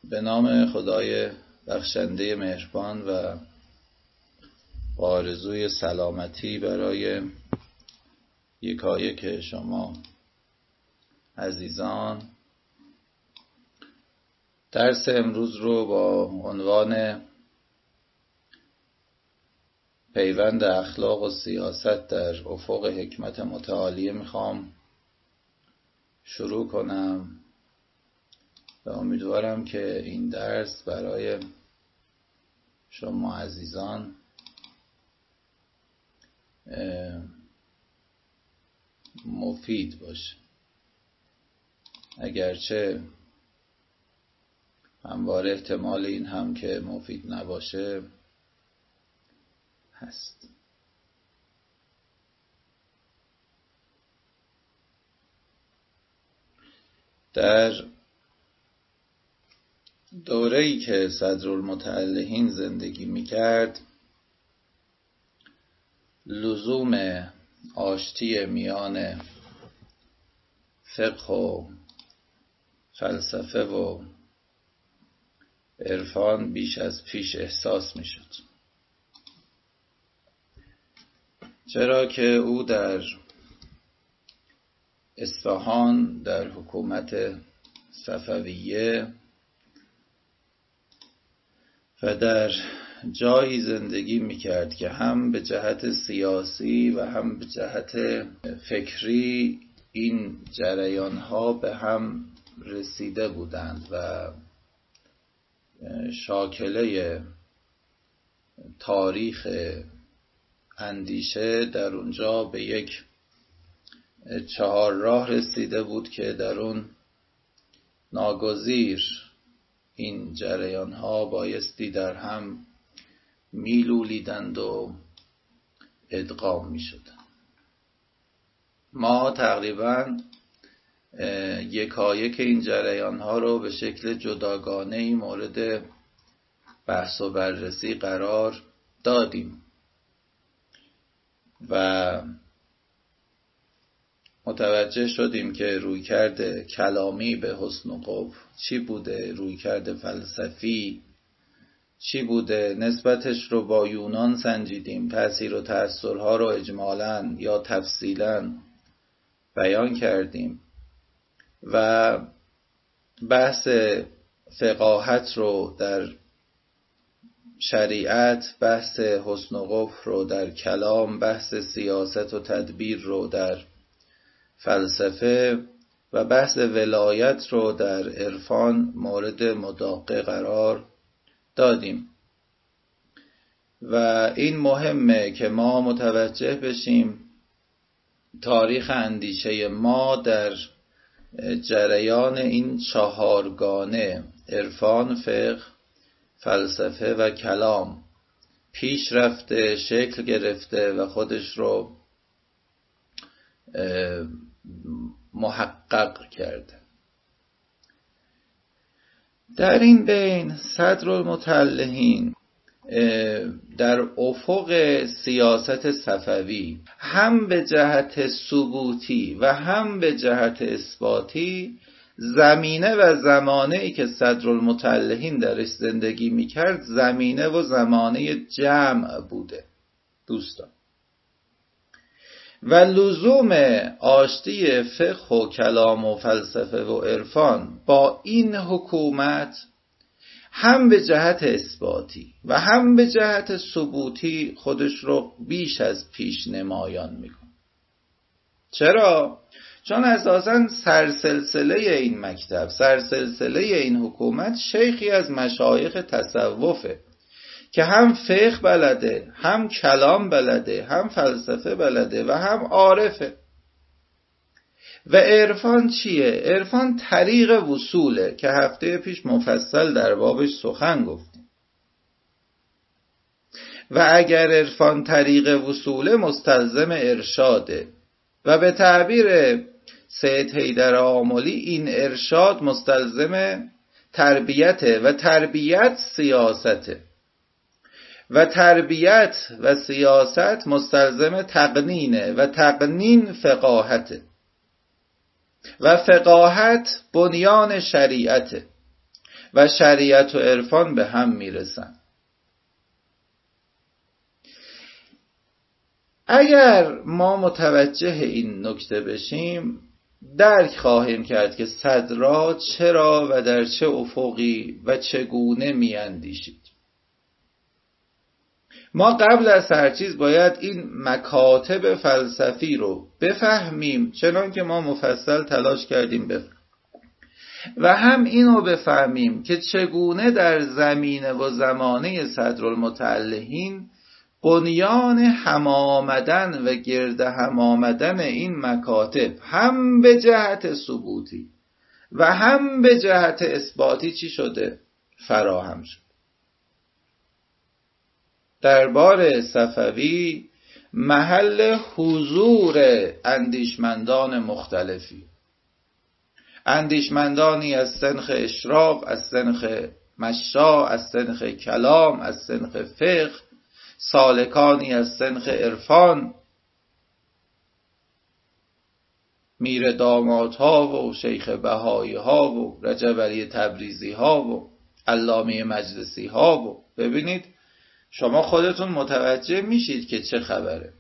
به نام خدای بخشنده مهربان و با آرزوی سلامتی برای یکایک شما عزیزان، درس امروز رو با عنوان پیوند اخلاق و سیاست در افق حکمت متعالیه میخوام شروع کنم و امیدوارم که این درس برای شما عزیزان مفید باشه، اگرچه همواره احتمال این هم که مفید نباشه هست. در دوره‌ای که صدرالمتعلهین زندگی می‌کرد، لزوم آشتی میان فقه و فلسفه و عرفان بیش از پیش احساس می‌شد، چرا که او در اصفهان در حکومت صفویه و در جایی زندگی میکرد که هم به جهت سیاسی و هم به جهت فکری این جریانها به هم رسیده بودند و شاکله تاریخ اندیشه در اونجا به یک چهارراه رسیده بود که در اون ناگزیر این جریانها بایستی در هم میلولیدند و ادغام میشدند. ما تقریبا یکایک این جریانها رو به شکل جداگانه‌ای مورد بحث و بررسی قرار دادیم و متوجه شدیم که رویکرد کلامی به حسن و قبح چی بوده، رویکرد فلسفی چی بوده، نسبتش رو با یونان سنجیدیم، تأثیر و تأثیرها رو اجمالاً یا تفصیلاً بیان کردیم و بحث فقاهت رو در شریعت، بحث حسن و قبح رو در کلام، بحث سیاست و تدبیر رو در فلسفه و بحث ولایت رو در عرفان مورد مداقه قرار دادیم و این مهمه که ما متوجه بشیم تاریخ اندیشه ما در جریان این چهارگانه عرفان، فقه، فلسفه و کلام پیش رفته، شکل گرفته و خودش رو محقق کرده. در این بین صدرالمتعلهین در افق سیاست صفوی هم به جهت ثبوتی و هم به جهت اثباتی زمینه و زمانه‌ای که صدرالمتعلهین درش زندگی میکرد زمینه و زمانه جمع بوده دوستان، و لزوم آشتی فقه و کلام و فلسفه و عرفان با این حکومت هم به جهت اثباتی و هم به جهت ثبوتی خودش رو بیش از پیش نمایان میکنه. چرا؟ چون اساساً سرسلسله این مکتب، سرسلسله این حکومت شیخی از مشایخ تصوفه که هم فقه بلده، هم کلام بلده، هم فلسفه بلده و هم عارفه. و عرفان چیه؟ عرفان طریق وصوله که هفته پیش مفصل در بابش سخن گفتیم. و اگر عرفان طریق وصوله مستلزم ارشاده و به تعبیر سید حیدر آملی این ارشاد مستلزم تربیته و تربیت سیاسته و تربیت و سیاست مستلزم تقنینه و تقنین فقاهته و فقاهت بنیان شریعته و شریعت و عرفان به هم میرسن. اگر ما متوجه این نکته بشیم درک خواهیم کرد که صدرا چرا و در چه افقی و چگونه میاندیشید. ما قبل از هر چیز باید این مکاتب فلسفی رو بفهمیم، چنان که ما مفصل تلاش کردیم بفهمیم، و هم اینو بفهمیم که چگونه در زمینه و زمانه صدرالمتعلهین بنیان هم آمدن و گرد هم آمدن این مکاتب هم به جهت ثبوتی و هم به جهت اثباتی چی شده؟ فراهم شد. دربار صفوی محل حضور اندیشمندان مختلفی، اندیشمندانی از سنخ اشراق، از سنخ مشا، از سنخ کلام، از سنخ فقه، سالکانی از سنخ عرفان، میر دامادها و شیخ بهایی ها و رجب علی تبریزی ها و علامه مجلسی ها و ببینید شما خودتون متوجه میشید که چه خبره.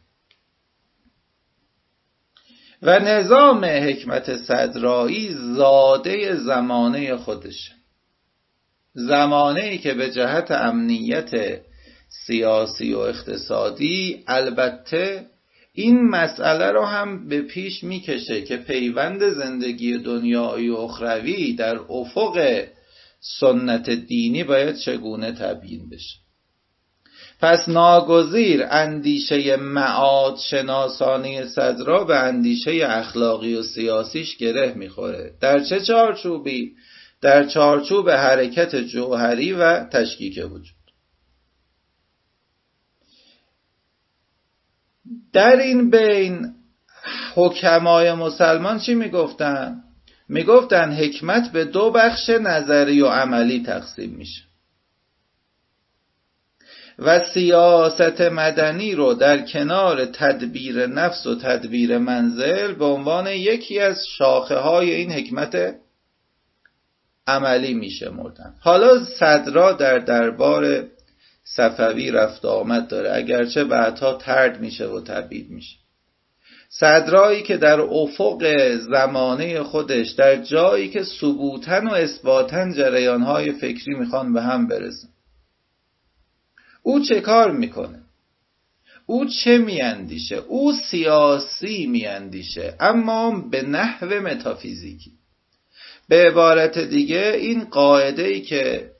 و نظام حکمت صدرایی زاده زمانه خودشه، زمانه‌ای که به جهت امنیت سیاسی و اقتصادی البته این مسئله رو هم به پیش میکشه که پیوند زندگی دنیایی و اخروی در افق سنت دینی باید چگونه تبیین بشه. پس ناگزیر اندیشه معاد شناسانی صدرا به اندیشه اخلاقی و سیاسیش گره میخوره. در چه چارچوبی؟ در چارچوب حرکت جوهری و تشکیک وجود. در این بین حکمای مسلمان چی میگفتن؟ میگفتن حکمت به دو بخش نظری و عملی تقسیم میشه و سیاست مدنی رو در کنار تدبیر نفس و تدبیر منزل به عنوان یکی از شاخه های این حکمت عملی میشمردن. حالا صدرا در دربار صفوی رفت آمد داره، اگرچه بعدها طرد میشه و تبعید میشه. صدرایی که در افق زمانه خودش در جایی که ثبوتن و اثباتن جریانهای فکری میخوان به هم برسن، او چه کار میکنه؟ او چه میاندیشه؟ او سیاسی میاندیشه، اما به نحو متافیزیکی. به عبارت دیگه این قاعده‌ای که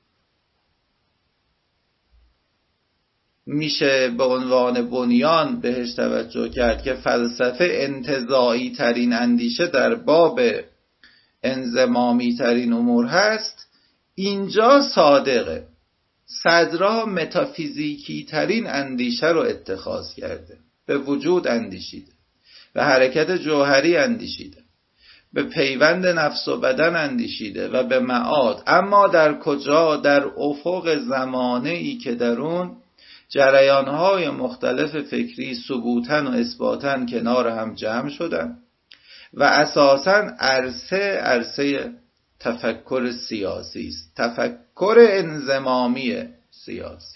میشه به عنوان بنیان بهش توجه کرد که فلسفه انتزاعی ترین اندیشه در باب انضمامی ترین امور هست، اینجا صادقه. صدرا متافیزیکی ترین اندیشه رو اتخاذ کرده، به وجود اندیشیده، به حرکت جوهری اندیشیده، به پیوند نفس و بدن اندیشیده و به معاد. اما در کجا؟ در افق زمانه‌ای که در اون جریانهای مختلف فکری ثبوتن و اثباتن کنار هم جمع شدن و اساساً عرصه تفکر سیاسی است، تفکر انضمامی سیاسی.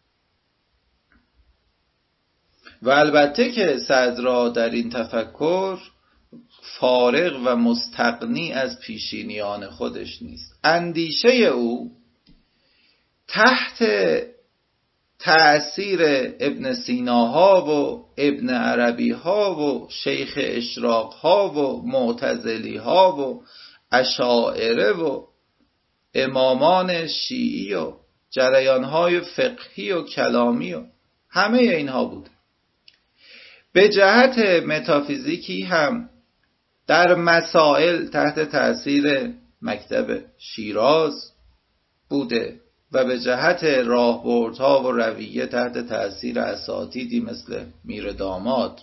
و البته که صدرا در این تفکر فارغ و مستغنی از پیشینیان خودش نیست. اندیشه او تحت تأثیر ابن سیناها و ابن عربی ها و شیخ اشراق ها و معتزلی ها و اشاعره و امامان شیعی و جریان های فقهی و کلامی و همه اینها بود. به جهت متافیزیکی هم در مسائل تحت تأثیر مکتب شیراز بوده و به جهت راهبردها و رویه تحت تأثیر اساتیدی مثل میر داماد.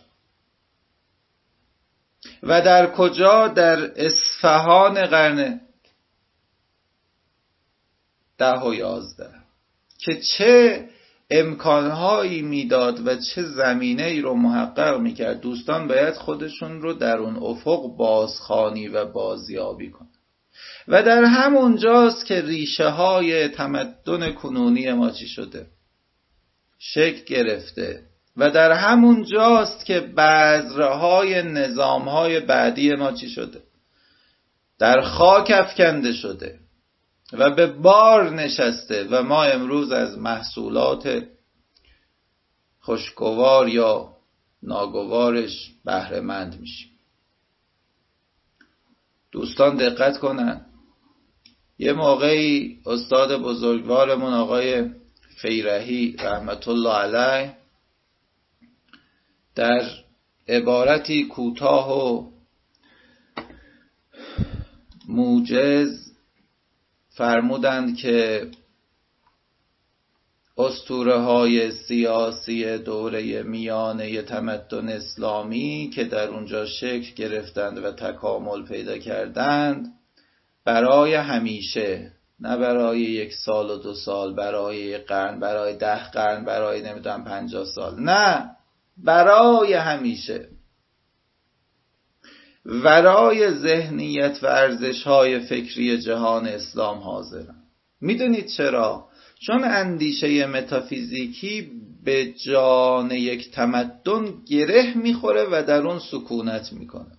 و در کجا؟ در اصفهان قرن 10 و 11 که چه امکانهایی میداد و چه زمینه‌ای رو محقق میکرد. دوستان باید خودشون رو در اون افق بازخوانی و بازیابی کنن. و در همون جاست که ریشه های تمدن کنونی ما چی شده؟ شکل گرفته. و در همون جاست که بذرهای نظامهای بعدی ما چی شده؟ در خاک افکنده شده و به بار نشسته و ما امروز از محصولات خوشگوار یا ناگوارش بهره مند میشیم. دوستان دقت کنن، یه موقعی استاد بزرگوارمون آقای فیرحی رحمت الله علیه در عبارتی کوتاه و موجز فرمودند که اسطوره‌های سیاسی دوره میانه تمدن اسلامی که در اونجا شکل گرفتند و تکامل پیدا کردند برای همیشه، نه برای 1 سال و 2 سال، برای 1 قرن، برای 10 قرن، برای نمیدونم 50 سال، نه، برای همیشه ورای ذهنیت و ارزش‌های فکری جهان اسلام حاضرن. میدونید چرا؟ چون اندیشه متافیزیکی به جان یک تمدن گره میخوره و در اون سکونت میکنه.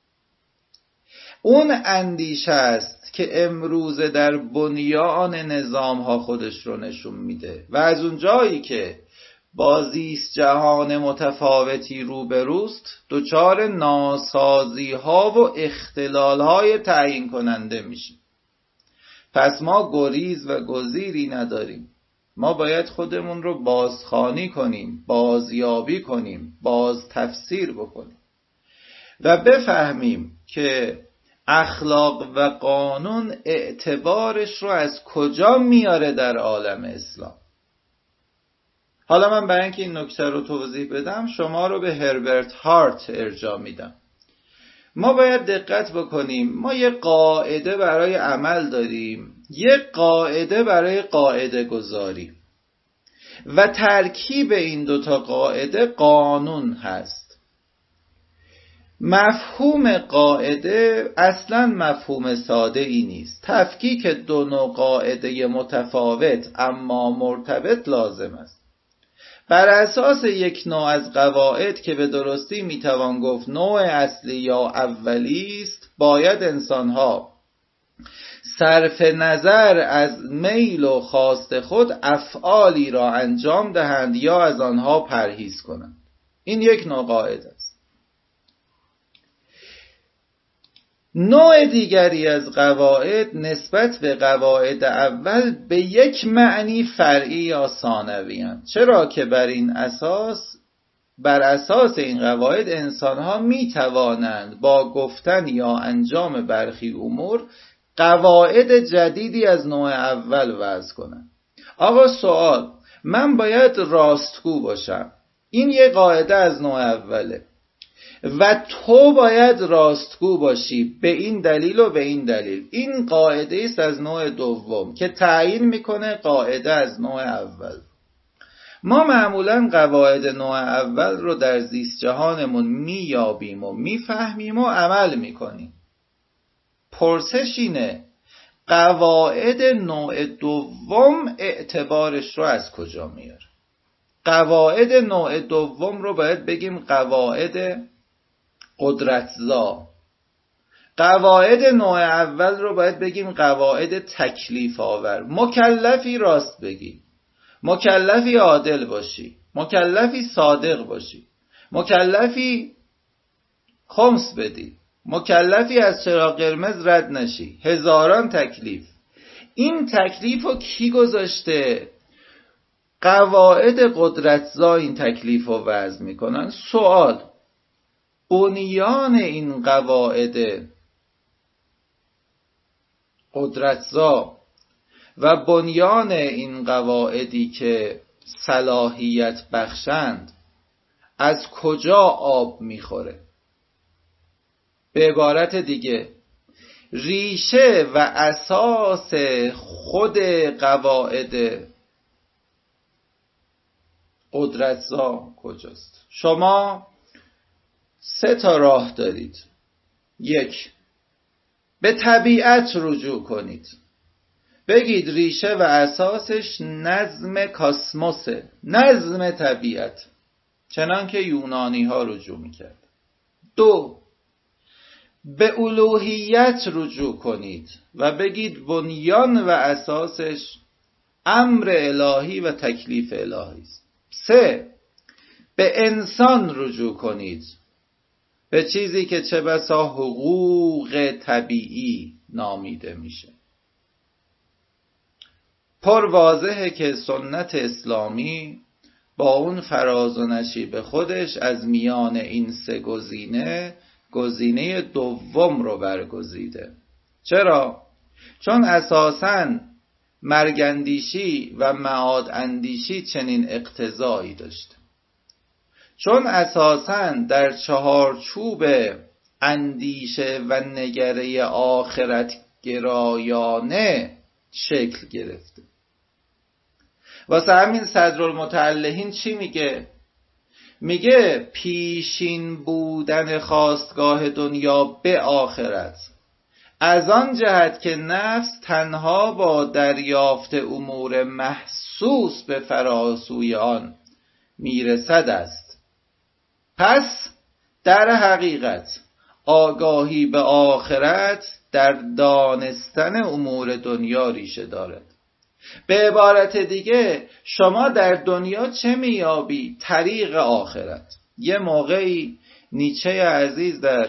اون اندیشه است که امروز در بنیان نظام‌ها خودش رو نشون میده و از اون جایی که با زیست جهان متفاوتی روبروست دچار ناسازی‌ها و اختلال‌های تعیین کننده میشه. پس ما گریز و گزیری نداریم. ما باید خودمون رو بازخوانی کنیم، بازیابی کنیم، باز تفسیر بکنیم و بفهمیم که اخلاق و قانون اعتبارش رو از کجا میاره در عالم اسلام. حالا من برای اینکه این نکته رو توضیح بدم شما رو به هربرت هارت ارجاع میدم. ما باید دقت بکنیم، ما یه قاعده برای عمل داریم، یه قاعده برای قاعده گذاری و ترکیب این دوتا قاعده قانون هست. مفهوم قاعده اصلا مفهوم ساده ای نیست. تفکیک دو نوع قاعده متفاوت اما مرتبط لازم است. بر اساس یک نوع از قواعد که به درستی میتوان گفت نوع اصلی یا اولی است، باید انسانها صرف نظر از میل و خواست خود افعالی را انجام دهند یا از آنها پرهیز کنند. این یک نوع قاعده است. نوع دیگری از قواعد نسبت به قواعد اول به یک معنی فرعی یا ثانوی‌اند. چرا که بر اساس این قواعد انسان‌ها می‌توانند با گفتن یا انجام برخی امور قواعد جدیدی از نوع اول وضع کنند. آقا سوال، من باید راستگو باشم، این یه قاعده از نوع اوله، و تو باید راستگو باشی به این دلیل و به این دلیل، این قاعده است از نوع دوم که تعیین میکنه قاعده از نوع اول. ما معمولا قواعد نوع اول رو در زیست جهانمون میابیم و میفهمیم و عمل میکنیم. پرسش اینه قواعد نوع دوم اعتبارش رو از کجا میاره؟ قواعد نوع دوم رو باید بگیم قواعد قدرتزا. قواعد نوع اول رو باید بگیم قواعد تکلیف آور. مکلفی راست بگی، مکلفی عادل باشی، مکلفی صادق باشی، مکلفی خمس بدی، مکلفی از چراغ قرمز رد نشی. هزاران تکلیف. این تکلیف رو کی گذاشته؟ قواعد قدرتزا این تکلیف رو وضع میکنن. سوال، بنیان این قواعد قدرتزا و بنیان این قواعدی که صلاحیت بخشند از کجا آب میخوره؟ به عبارت دیگه ریشه و اساس خود قواعد قدرتزا کجاست؟ شما 3 راه دارید. 1، به طبیعت رجوع کنید. بگید ریشه و اساسش نظم کاسموسه، نظم طبیعت، چنان که یونانی ها رجوع میکرد. 2. به الوهیت رجوع کنید و بگید بنیان و اساسش امر الهی و تکلیف الهی است. 3. به انسان رجوع کنید، به چیزی که چه بسا حقوق طبیعی نامیده میشه. پر واضحه که سنت اسلامی با اون فراز و نشیب خودش از میان این سه گزینه دوم رو برگزیده. چرا؟ چون اساساً مرگندیشی و معاد اندیشی چنین اقتضایی داشت. چون اساساً در چهارچوب اندیشه و نگره آخرت گرایانه شکل گرفته. واسه همین صدرالمتعلهین چی میگه؟ میگه پیشین بودن خواستگاه دنیا به آخرت از آن جهت که نفس تنها با دریافت امور محسوس به فراسوی آن میرسد است. پس در حقیقت آگاهی به آخرت در دانستن امور دنیا ریشه دارد. به عبارت دیگه شما در دنیا چه میابی؟ طریق آخرت. یه موقعی نیچه عزیز در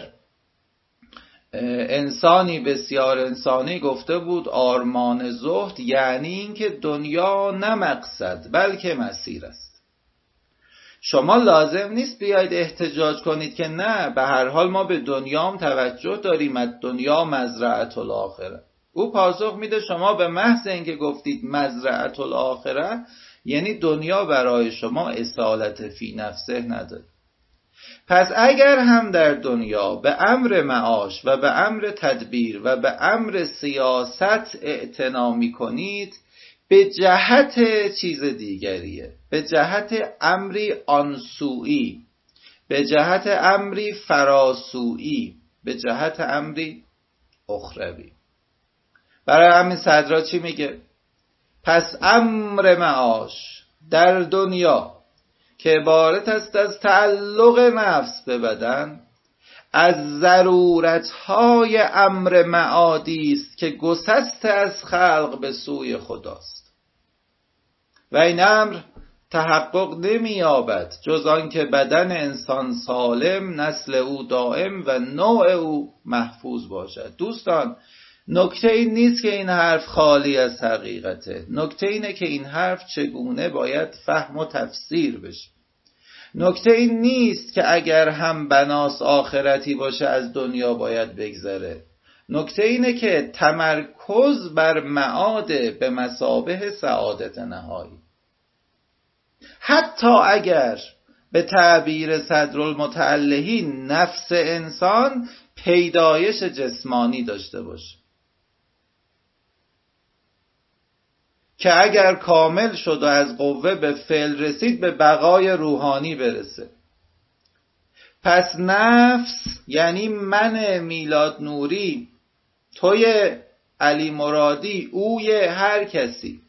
انسانی بسیار انسانی گفته بود آرمان زهد یعنی اینکه دنیا نه مقصد بلکه مسیر است. شما لازم نیست بیاید احتجاج کنید که نه به هر حال ما به دنیام توجه داریم، از دنیا مزرعة الاخره. او پاسخ میده شما به محض اینکه گفتید مزرعة الاخره یعنی دنیا برای شما اصالت فی نفسه نداره. پس اگر هم در دنیا به امر معاش و به امر تدبیر و به امر سیاست اعتنا می‌کنید به جهت چیز دیگریه، به جهت امری آنسوئی، به جهت امری فراسوئی، به جهت امری اخروی. برای همین صدرا چی میگه؟ پس امر معاش در دنیا که عبارت است از تعلق نفس به بدن از ضرورتهای امر معادی است که گسسته از خلق به سوی خداست و این امر تحقق نمی‌یابد جز آن که بدن انسان سالم، نسل او دائم و نوع او محفوظ باشد. دوستان نکته این نیست که این حرف خالی از حقیقته، نکته اینه که این حرف چگونه باید فهم و تفسیر بشه. نکته این نیست که اگر هم بناس آخرتی باشه از دنیا باید بگذره. نکته اینه که تمرکز بر معاد به مثابه سعادت نهایی. حتی اگر به تعبیر صدرالمتعلهین نفس انسان پیدایش جسمانی داشته باشه که اگر کامل شد و از قوه به فعل رسید به بقای روحانی برسه. پس نفس یعنی من میلاد نوری، توی علی مرادی، اوی هر کسی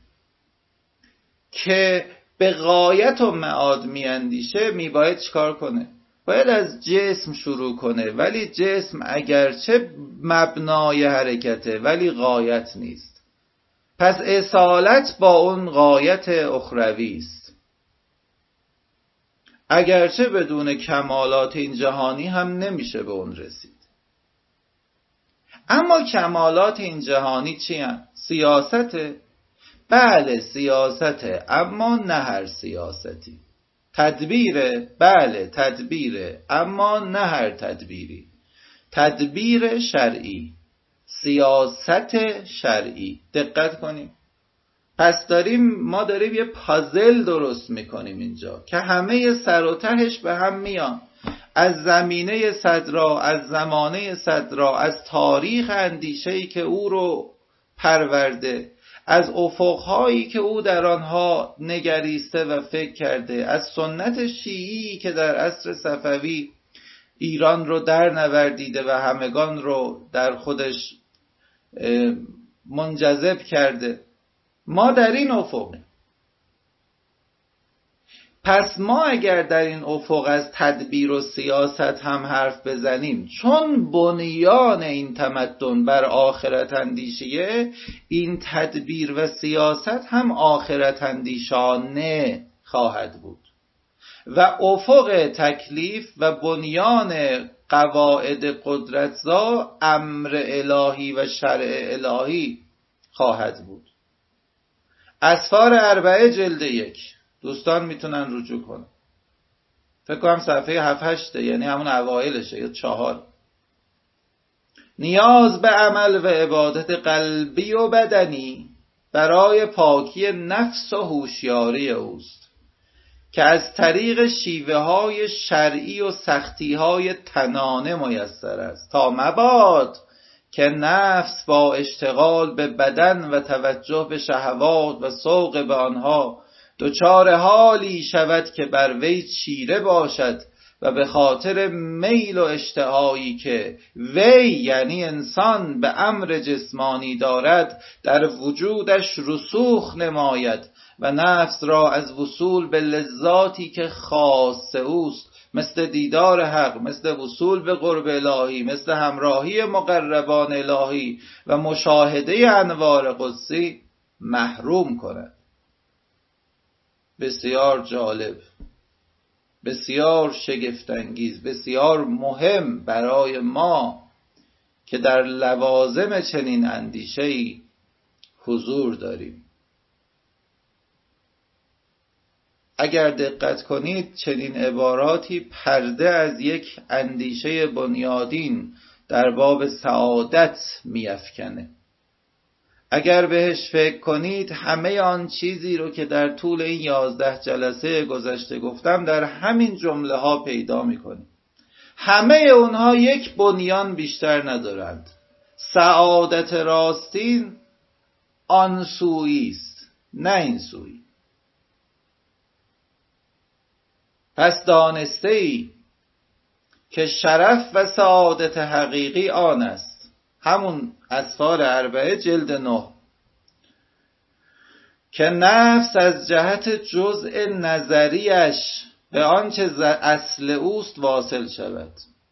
که به غایت و معاد میاندیشه میباید چیکار کنه؟ باید از جسم شروع کنه، ولی جسم اگرچه مبنای حرکته ولی غایت نیست. پس اصالت با اون غایت اخروی است، اگرچه بدون کمالات این جهانی هم نمیشه به اون رسید. اما کمالات این جهانی چی هم؟ سیاسته؟ بله سیاسته، اما نه هر سیاستی. تدبیره؟ بله تدبیره، اما نه هر تدبیری. تدبیر شرعی، سیاست شرعی. دقت کنیم. پس ما داریم یه پازل درست میکنیم اینجا که همه سر و تهش به هم میان. از زمینه صدرا، از زمانه صدرا، از تاریخ اندیشه‌ای که او رو پرورده، از افقهایی که او در آنها نگریسته و فکر کرده، از سنت شیعی که در عصر صفوی ایران رو در نوردیده و همگان رو در خودش منجذب کرده. ما در این افقیم. پس ما اگر در این افق از تدبیر و سیاست هم حرف بزنیم، چون بنیان این تمدن بر آخرت اندیشیه، این تدبیر و سیاست هم آخرت اندیشانه خواهد بود و افق تکلیف و بنیان قواعد قدرتزا امر الهی و شرع الهی خواهد بود. اسفار اربعه جلد 1 دوستان میتونن رجوع کنن. فکر کنم صفحه 7-8 یعنی همون اوایلشه یا 4. نیاز به عمل و عبادت قلبی و بدنی برای پاکی نفس و هوشیاری اوست که از طریق شیوه های شرعی و سختی های تنانه میسر است، تا مباد که نفس با اشتغال به بدن و توجه به شهوات و سوق به آنها دچار حالی شود که بر وی چیره باشد و به خاطر میل و اشتهایی که وی یعنی انسان به امر جسمانی دارد در وجودش رسوخ نماید و نفس را از وصول به لذاتی که خاص اوست، مثل دیدار حق، مثل وصول به قرب الهی، مثل همراهی مقربان الهی و مشاهده انوار قدسی محروم کند. بسیار جالب، بسیار شگفت‌انگیز، بسیار مهم برای ما که در لوازم چنین اندیشه‌ای حضور داریم. اگر دقت کنید چنین عباراتی پرده از یک اندیشه بنیادین در باب سعادت می‌افکنه. اگر بهش فکر کنید همه آن چیزی رو که در طول این 11 جلسه گذشته گفتم در همین جمله ها پیدا می‌کنید. همه اونها یک بنیان بیشتر ندارند. سعادت راستین آن سویی است، نه این سویی. پس دانسته‌ای که شرف و سعادت حقیقی آن است. همون اسفار اربعه جلد 9 که نفس از جهت جزء نظریش به آنچه اصل اوست واصل شود.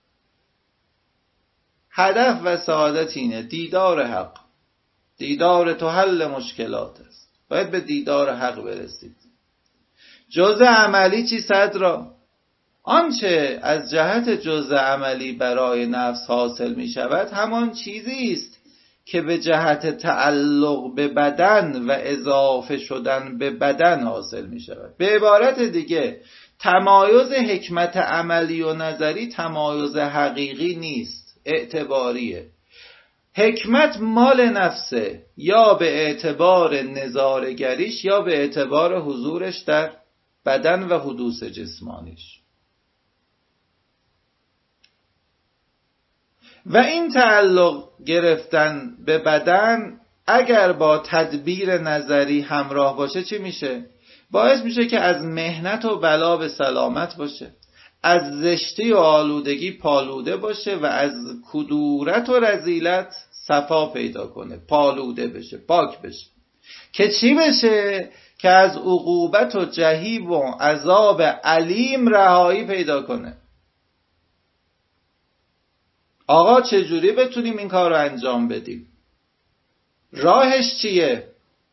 هدف و سعادت اینه، دیدار حق. دیدار تو حل مشکلات است. باید به دیدار حق برسید. جزء عملی چی صدرا؟ آنچه از جهت جزء عملی برای نفس حاصل می شود همان چیزی است که به جهت تعلق به بدن و اضافه شدن به بدن حاصل می شود. به عبارت دیگه تمایز حکمت عملی و نظری تمایز حقیقی نیست، اعتباریه. حکمت مال نفسه، یا به اعتبار نظاره‌گریش یا به اعتبار حضورش در بدن و حدوث جسمانیش. و این تعلق گرفتن به بدن اگر با تدبیر نظری همراه باشه چی میشه؟ باعث میشه که از محنت و بلا به سلامت باشه، از زشتی و آلودگی پالوده باشه و از کدورت و رذیلت صفا پیدا کنه، پالوده بشه، پاک بشه. که چی بشه؟ که از عقوبت و جحیم و عذاب علیم رهایی پیدا کنه. آقا چجوری بتونیم این کار رو انجام بدیم؟ راهش چیه؟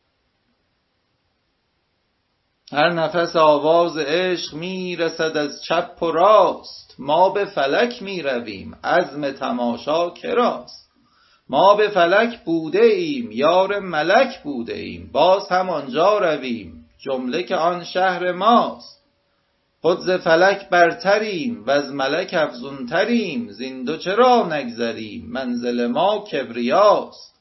هر نفس آواز عشق میرسد از چپ و راست، ما به فلک میرویم عزم تماشا کراست. ما به فلک بوده ایم یار ملک بوده ایم، باز هم آنجا رویم جمله که آن شهر ماست. خود ز فلک برتریم و از ملک افزونتریم، زین دو چرا نگذریم منزل ما کبریاست.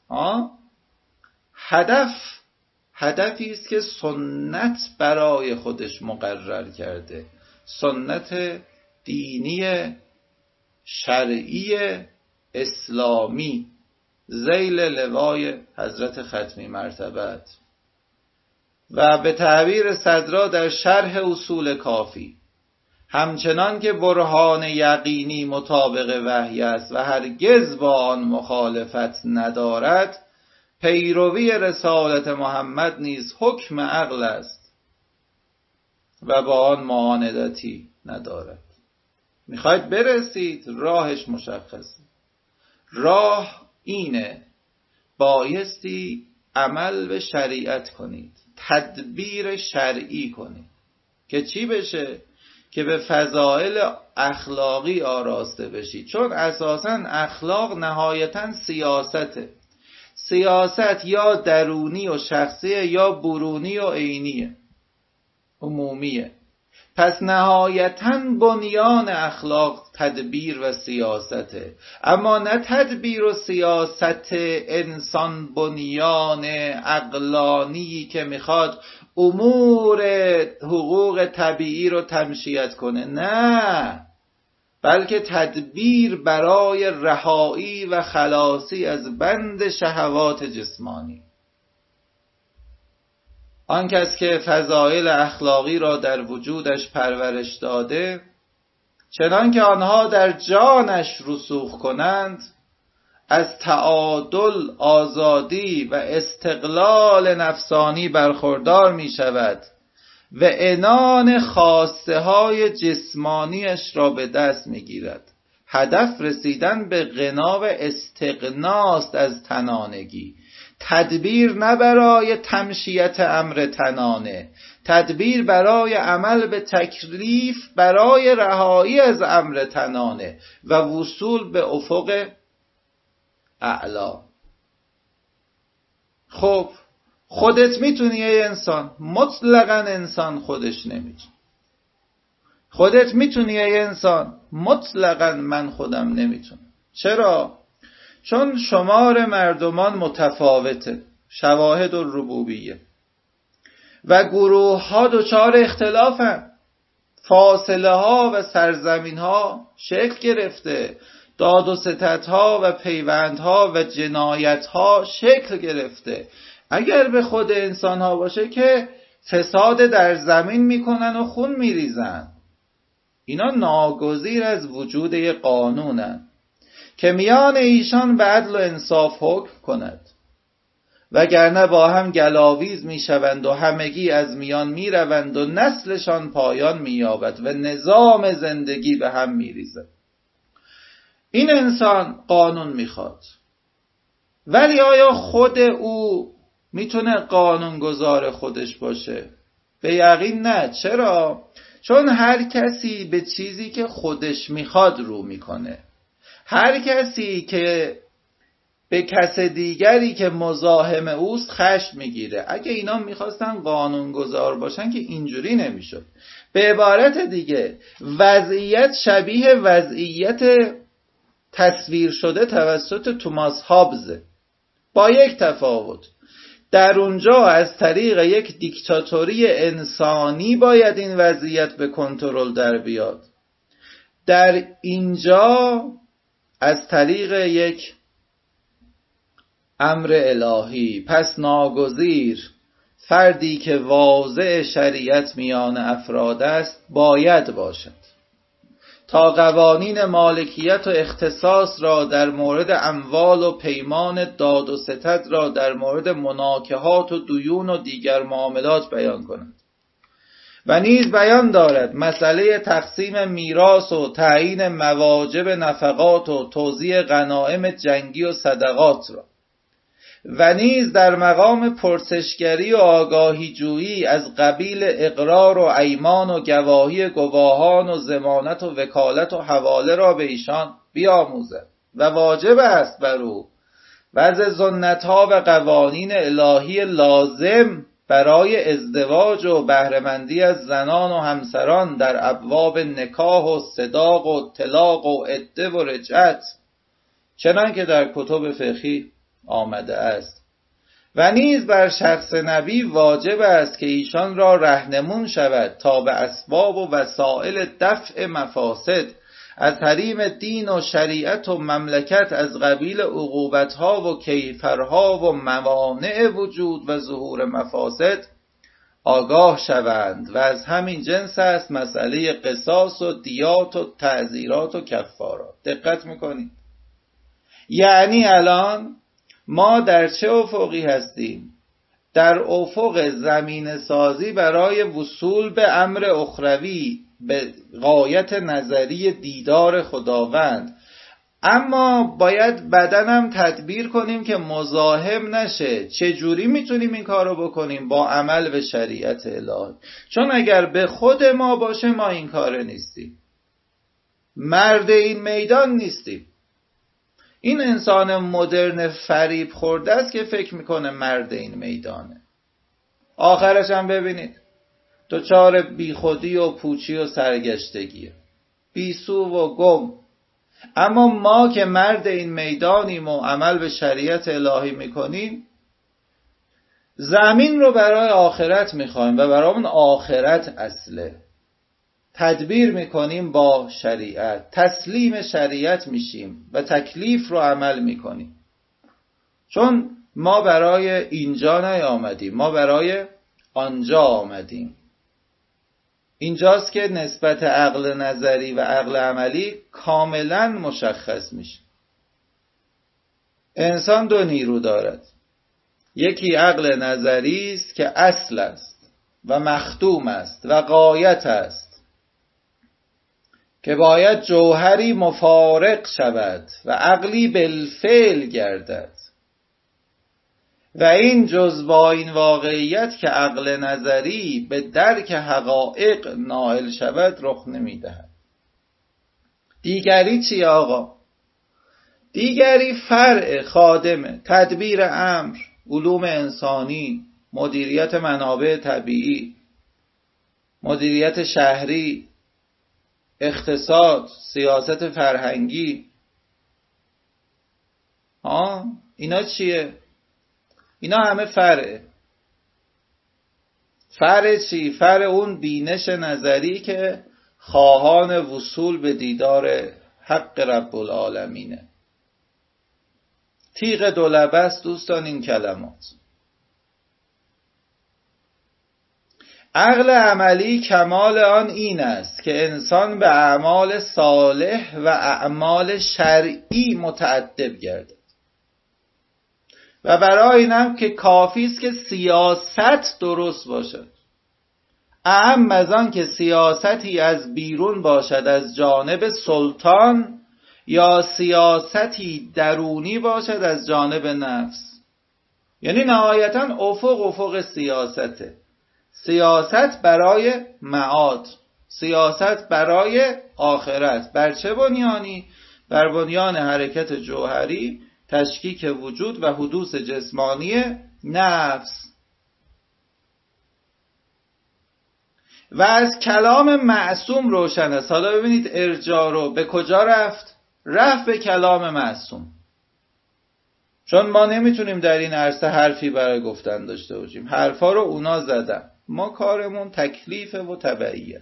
هدفی است که سنت برای خودش مقرر کرده، سنت دینی شرعی اسلامی ذیل لوای حضرت ختمی مرتبت و به تعبیر صدرا در شرح اصول کافی همچنان که برهان یقینی مطابق وحی است و هرگز با آن مخالفت ندارد، پیروی رسالت محمد نیز حکم عقل است و با آن معاندتی ندارد. میخواید برسید، راهش مشخصه. راه اینه، بایستی عمل به شریعت کنید، تدبیر شرعی کنید که چی بشه؟ که به فضائل اخلاقی آراسته بشید. چون اساساً اخلاق نهایتاً سیاسته. سیاست یا درونی و شخصیه یا برونی و عینیه، عمومیه. پس نهایتاً بنیان اخلاق تدبیر و سیاسته، اما نه تدبیر و سیاست انسان بنیان عقلانی که میخواد امور حقوق طبیعی رو تمشیت کنه، نه، بلکه تدبیر برای رهایی و خلاصی از بند شهوات جسمانی. آن کس که فضائل اخلاقی را در وجودش پرورش داده، چنان که آنها در جانش رسوخ کنند، از تعادل، آزادی و استقلال نفسانی برخوردار می شود و عنان خواسته های جسمانیش را به دست می گیرد. هدف رسیدن به غنا و استغناست از تنانگی. تدبیر نه برای تمشیت امر تنانه، تدبیر برای عمل به تکلیف برای رهایی از امر تنانه و وصول به افق اعلا. خب خودت میتونی یه انسان؟ مطلقاً انسان خودش نمیتونه. خودت میتونی یه انسان؟ مطلقاً من خودم نمیتونم. چرا؟ چون شمار مردمان متفاوته، شواهد الربوبیه، و گروه ها دچار اختلافن، فاصله ها و سرزمین ها شکل گرفته، داد و ستد ها و پیوند ها و جنایت ها شکل گرفته. اگر به خود انسان ها باشه که فساد در زمین میکنن و خون میریزن. اینا ناگزیر از وجود یک قانونن که میان ایشان به عدل و انصاف حکم کند، وگرنه با هم گلاویز میشوند و همگی از میان میروند و نسلشان پایان مییابد و نظام زندگی به هم میریزد. این انسان قانون میخواد، ولی آیا خود او میتونه قانونگذار خودش باشه؟ به یقین نه. چرا؟ چون هر کسی به چیزی که خودش میخواد رو میکنه. هر کسی که به کس دیگری که مزاحم اوست خشم میگیره. اگه اینا میخواستن قانونگذار باشن که اینجوری نمیشد. به عبارت دیگه وضعیت شبیه وضعیت تصویر شده توسط توماس هابز، با یک تفاوت. در اونجا از طریق یک دیکتاتوری انسانی باید این وضعیت به کنترل در بیاد، در اینجا از طریق یک امر الهی. پس ناگزیر فردی که واضع شریعت میان افراد است باید باشد تا قوانین مالکیت و اختصاص را در مورد اموال و پیمان داد و ستد را در مورد مناکحات و دیون و دیگر معاملات بیان کند و نیز بیان دارد مسئله تقسیم میراث و تعیین مواجب نفقات و توزیع غنایم جنگی و صدقات را و نیز در مقام پرسشگری و آگاهی جویی از قبیل اقرار و ایمان و گواهی گواهان و ضمانت و وکالت و حواله را به ایشان بیاموزد و واجب است بر او وضع سنت‌ها و قوانین الهی لازم برای ازدواج و بهره‌مندی از زنان و همسران در ابواب نکاح و صداق و طلاق و عده و رجعت، چنان که در کتب فقهی آمده است. و نیز بر شخص نبی واجب است که ایشان را رهنمون شود تا به اسباب و وسائل دفع مفاسد از حریم دین و شریعت و مملکت از قبیل عقوبتها و کیفرها و موانع وجود و ظهور مفاسد آگاه شوند و از همین جنس است مسئله قصاص و دیات و تعزیرات و کفارات. دقت میکنید؟ یعنی الان ما در چه افقی هستیم؟ در افق زمین سازی برای وصول به امر اخروی، به غایت نظری دیدار خداوند. اما باید بدنم تدبیر کنیم که مزاحم نشه. چجوری میتونیم این کارو بکنیم؟ با عمل به شریعت الهی. چون اگر به خود ما باشه ما این کاره نیستیم، مرد این میدان نیستیم. این انسان مدرن فریب خورده است که فکر میکنه مرد این میدانه. آخرش هم ببینید دچار بیخودی و پوچی و سرگشتگیه، بیسو و گم. اما ما که مرد این میدانیم و عمل به شریعت الهی میکنیم، زمین رو برای آخرت میخوایم و برامون آخرت اصله. تدبیر میکنیم با شریعت، تسلیم شریعت میشیم و تکلیف رو عمل میکنیم. چون ما برای اینجا نیامدیم، ما برای آنجا آمدیم. اینجاست که نسبت عقل نظری و عقل عملی کاملا مشخص میشه. انسان دو نیرو دارد. یکی عقل نظری است که اصل است و مختوم است و غایت است، که باید جوهری مفارق شود و عقلی بالفعل گردد و این جز با این واقعیت که عقل نظری به درک حقایق نائل شود رخ نمیدهد. دیگری چی آقا؟ دیگری فرع خادمه، تدبیر امر، علوم انسانی، مدیریت منابع طبیعی، مدیریت شهری، اقتصاد، سیاست فرهنگی. اینا چیه؟ اینا همه فرعه. فرع چی؟ فرع اون بینش نظری که خواهان وصول به دیدار حق رب العالمینه. تیغ دولبه است دوستان این کلمات. عقل عملی کمال آن این است که انسان به اعمال صالح و اعمال شرعی متأدب گردد و برای اینم که کافی است که سیاست درست باشد. اهم از آن که سیاستی از بیرون باشد از جانب سلطان یا سیاستی درونی باشد از جانب نفس. یعنی نهایتاً افق سیاسته. سیاست برای معاد، سیاست برای آخرت. بر چه بنیانی؟ بر بنیان حرکت جوهری، تشکیک وجود و حدوث جسمانی نفس. و از کلام معصوم روشن است. حالا ببینید ارجاع رو به کجا رفت؟ رفت به کلام معصوم. چون ما نمیتونیم در این عرصه حرفی برای گفتن داشته باشیم. حرفا رو اونا زدن، ما کارمون تکلیف و تبعیت.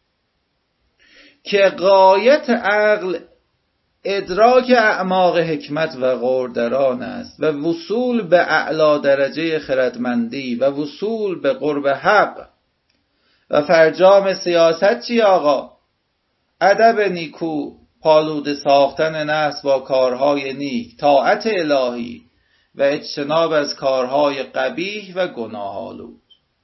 که غایت عقل ادراک اعماق حکمت و غوردران است و وصول به اعلی درجه خردمندی و وصول به قرب حق. و فرجام سیاست چی آقا؟ ادب نیکو، پالوده ساختن نفس با کارهای نیک، طاعت الهی و اجتناب از کارهای قبیح و گناه‌آلود.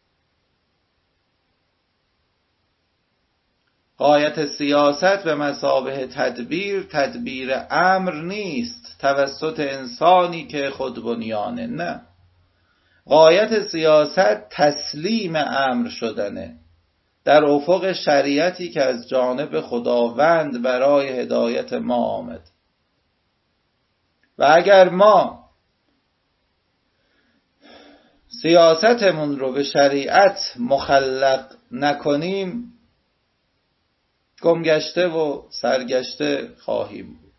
غایت سیاست به مثابه تدبیر امر نیست توسط انسانی که خود بنیانه. نه، غایت سیاست تسلیم امر شدنه در افق شریعتی که از جانب خداوند برای هدایت ما آمد. و اگر ما سیاستمون رو به شریعت مخلق نکنیم، گمگشته و سرگشته خواهیم بود.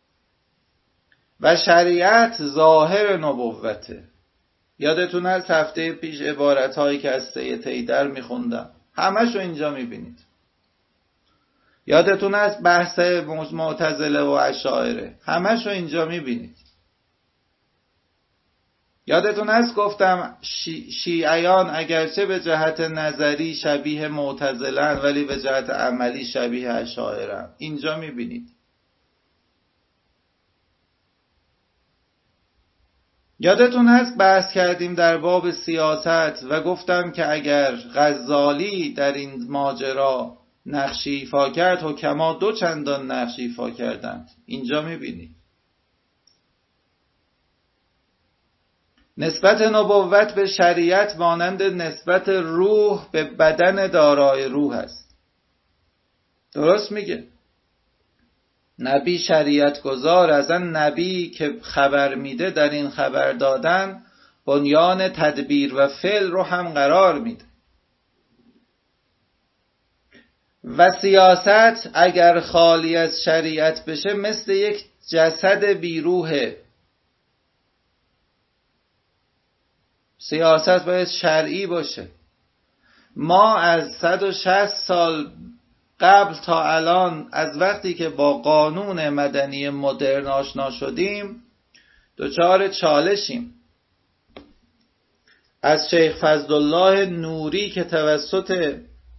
و شریعت ظاهر نبوته. یادتون هست هفته پیش عبارتهایی که از سید حیدر میخوندم، همشو اینجا میبینید. یادتون هست بحث معتزله و اشاعره، همشو اینجا میبینید. یادتون هست گفتم شیعیان اگرچه به جهت نظری شبیه معتزله‌اند ولی به جهت عملی شبیه اشاعره‌اند. اینجا میبینید. یادتون هست بحث کردیم در باب سیاست و گفتم که اگر غزالی در این ماجرا نقشی ایفا کرد، حکما 2 چندان نقشی ایفا کردند. اینجا میبینید. نسبت نبوت به شریعت مانند نسبت روح به بدن دارای روح است. درست میگه. نبی شریعت گذار از آن نبی که خبر میده در این خبر دادن بنیان تدبیر و فعل رو هم قرار میده. و سیاست اگر خالی از شریعت بشه مثل یک جسد بیروحه. سیاست باید شرعی باشه. ما از 160 سال قبل تا الان از وقتی که با قانون مدنی مدرن آشنا شدیم دچار چالشیم. از شیخ فضلالله نوری که توسط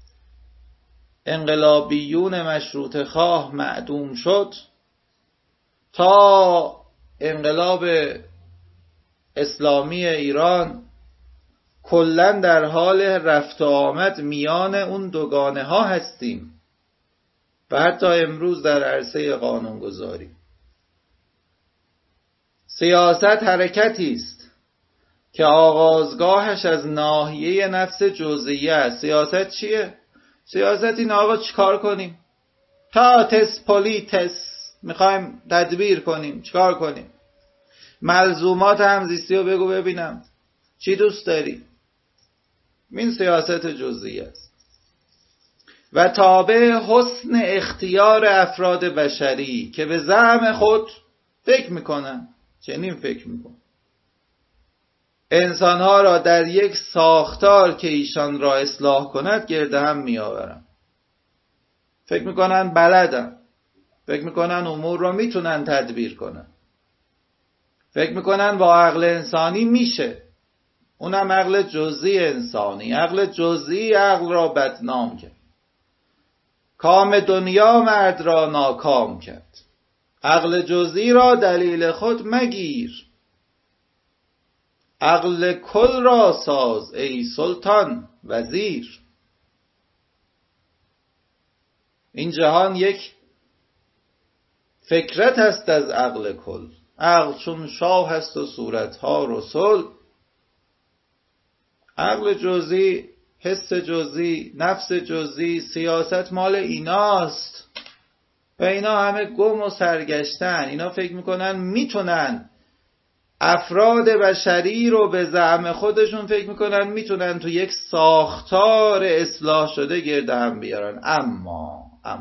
انقلابیون مشروطه خواه معدوم شد تا انقلاب اسلامی ایران کلن در حال رفت و آمد میان اون دوگانه ها هستیم و حتی امروز در عرصه قانونگذاری. سیاست حرکتی است که آغازگاهش از ناحیه نفس جزئیه است. سیاست چیه؟ سیاست این آقا چیکار کنیم؟ تاتس پولیتس میخوایم تدبیر کنیم، چیکار کنیم؟ ملزومات همزیستی رو بگو ببینم چی دوست داری؟ این سیاست جزئی است و تابع حسن اختیار افراد بشری که به زعم خود فکر میکنن. چنین فکر میکنن انسانها را در یک ساختار که ایشان را اصلاح کند گرد هم میآورن. فکر میکنن بلدن، فکر میکنن امور را میتونن تدبیر کنن، فکر میکنن با عقل انسانی میشه. اونم عقل جزئی انسانی. عقل جزئی عقل را بدنام کرد. کام دنیا مرد را ناکام کرد. عقل جزئی را دلیل خود مگیر، عقل کل را ساز ای سلطان وزیر. این جهان یک فکرت است از عقل کل. عقل چون شاه است و صورتها رسول. عقل جزئی، حس جزئی، نفس جزئی، سیاست مال ایناست و اینا همه گم و سرگشتن. اینا فکر میکنن میتونن افراد بشری رو به زعم خودشون فکر میکنن میتونن تو یک ساختار اصلاح شده گرد هم بیارن. اما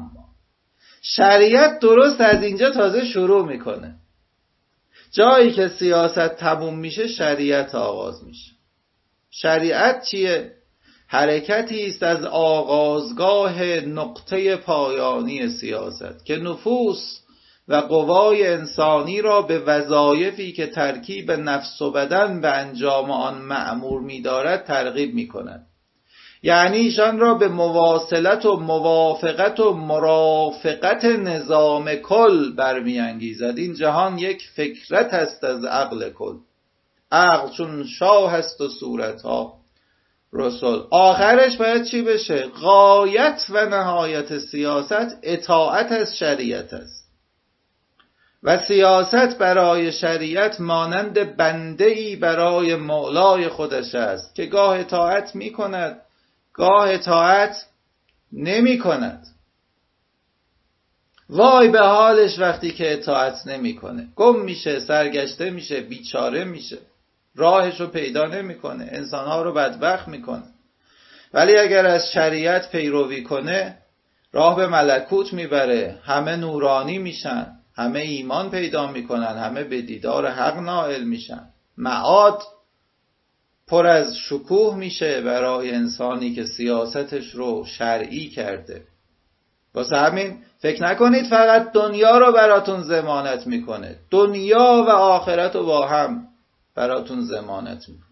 شریعت درست از اینجا تازه شروع میکنه. جایی که سیاست تموم میشه شریعت آغاز میشه. شریعت چیه؟ حرکتی است از آغازگاه نقطه پایانی سیاست که نفوس و قوای انسانی را به وظایفی که ترکیب نفس و بدن به انجام آن مأمور می‌دارد ترغیب می‌کند. یعنی ایشان را به مواصلت و موافقت و مرافقت نظام کل برمی‌انگیزد. این جهان یک فکرت است از عقل کل. عقل چون شاه است و صورتها رسول. آخرش باید چی بشه؟ غایت و نهایت سیاست اطاعت از شریعت است و سیاست برای شریعت مانند بنده‌ای برای مولای خودش است که گاه اطاعت می کند، گاه اطاعت نمی کند. وای به حالش وقتی که اطاعت نمی کنه. گم میشه، سرگشته میشه، بیچاره میشه، راهشو پیدا نمیکنه، انسانها رو بدبخت میکنه. ولی اگر از شریعت پیروی کنه راه به ملکوت میبره. همه نورانی میشن، همه ایمان پیدا میکنن، همه به دیدار حق نائل میشن. معاد پر از شکوه میشه برای انسانی که سیاستش رو شرعی کرده. واسه همین فکر نکنید فقط دنیا رو براتون ضمانت میکنه. دنیا و آخرت رو با هم براتون ضمانت میکنم.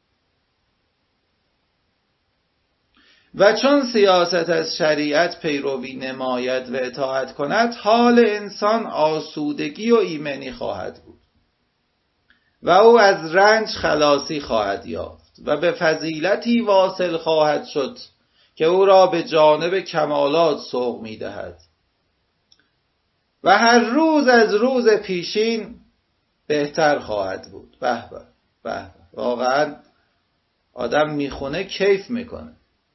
و چون سیاست از شریعت پیروی نماید و اطاعت کند، حال انسان آسودگی و ایمنی خواهد بود و او از رنج خلاصی خواهد یافت و به فضیلتی واصل خواهد شد که او را به جانب کمالات سوق می‌دهد و هر روز از روز پیشین بهتر خواهد بود. به به به، واقعا آدم میخونه کیف میکنه.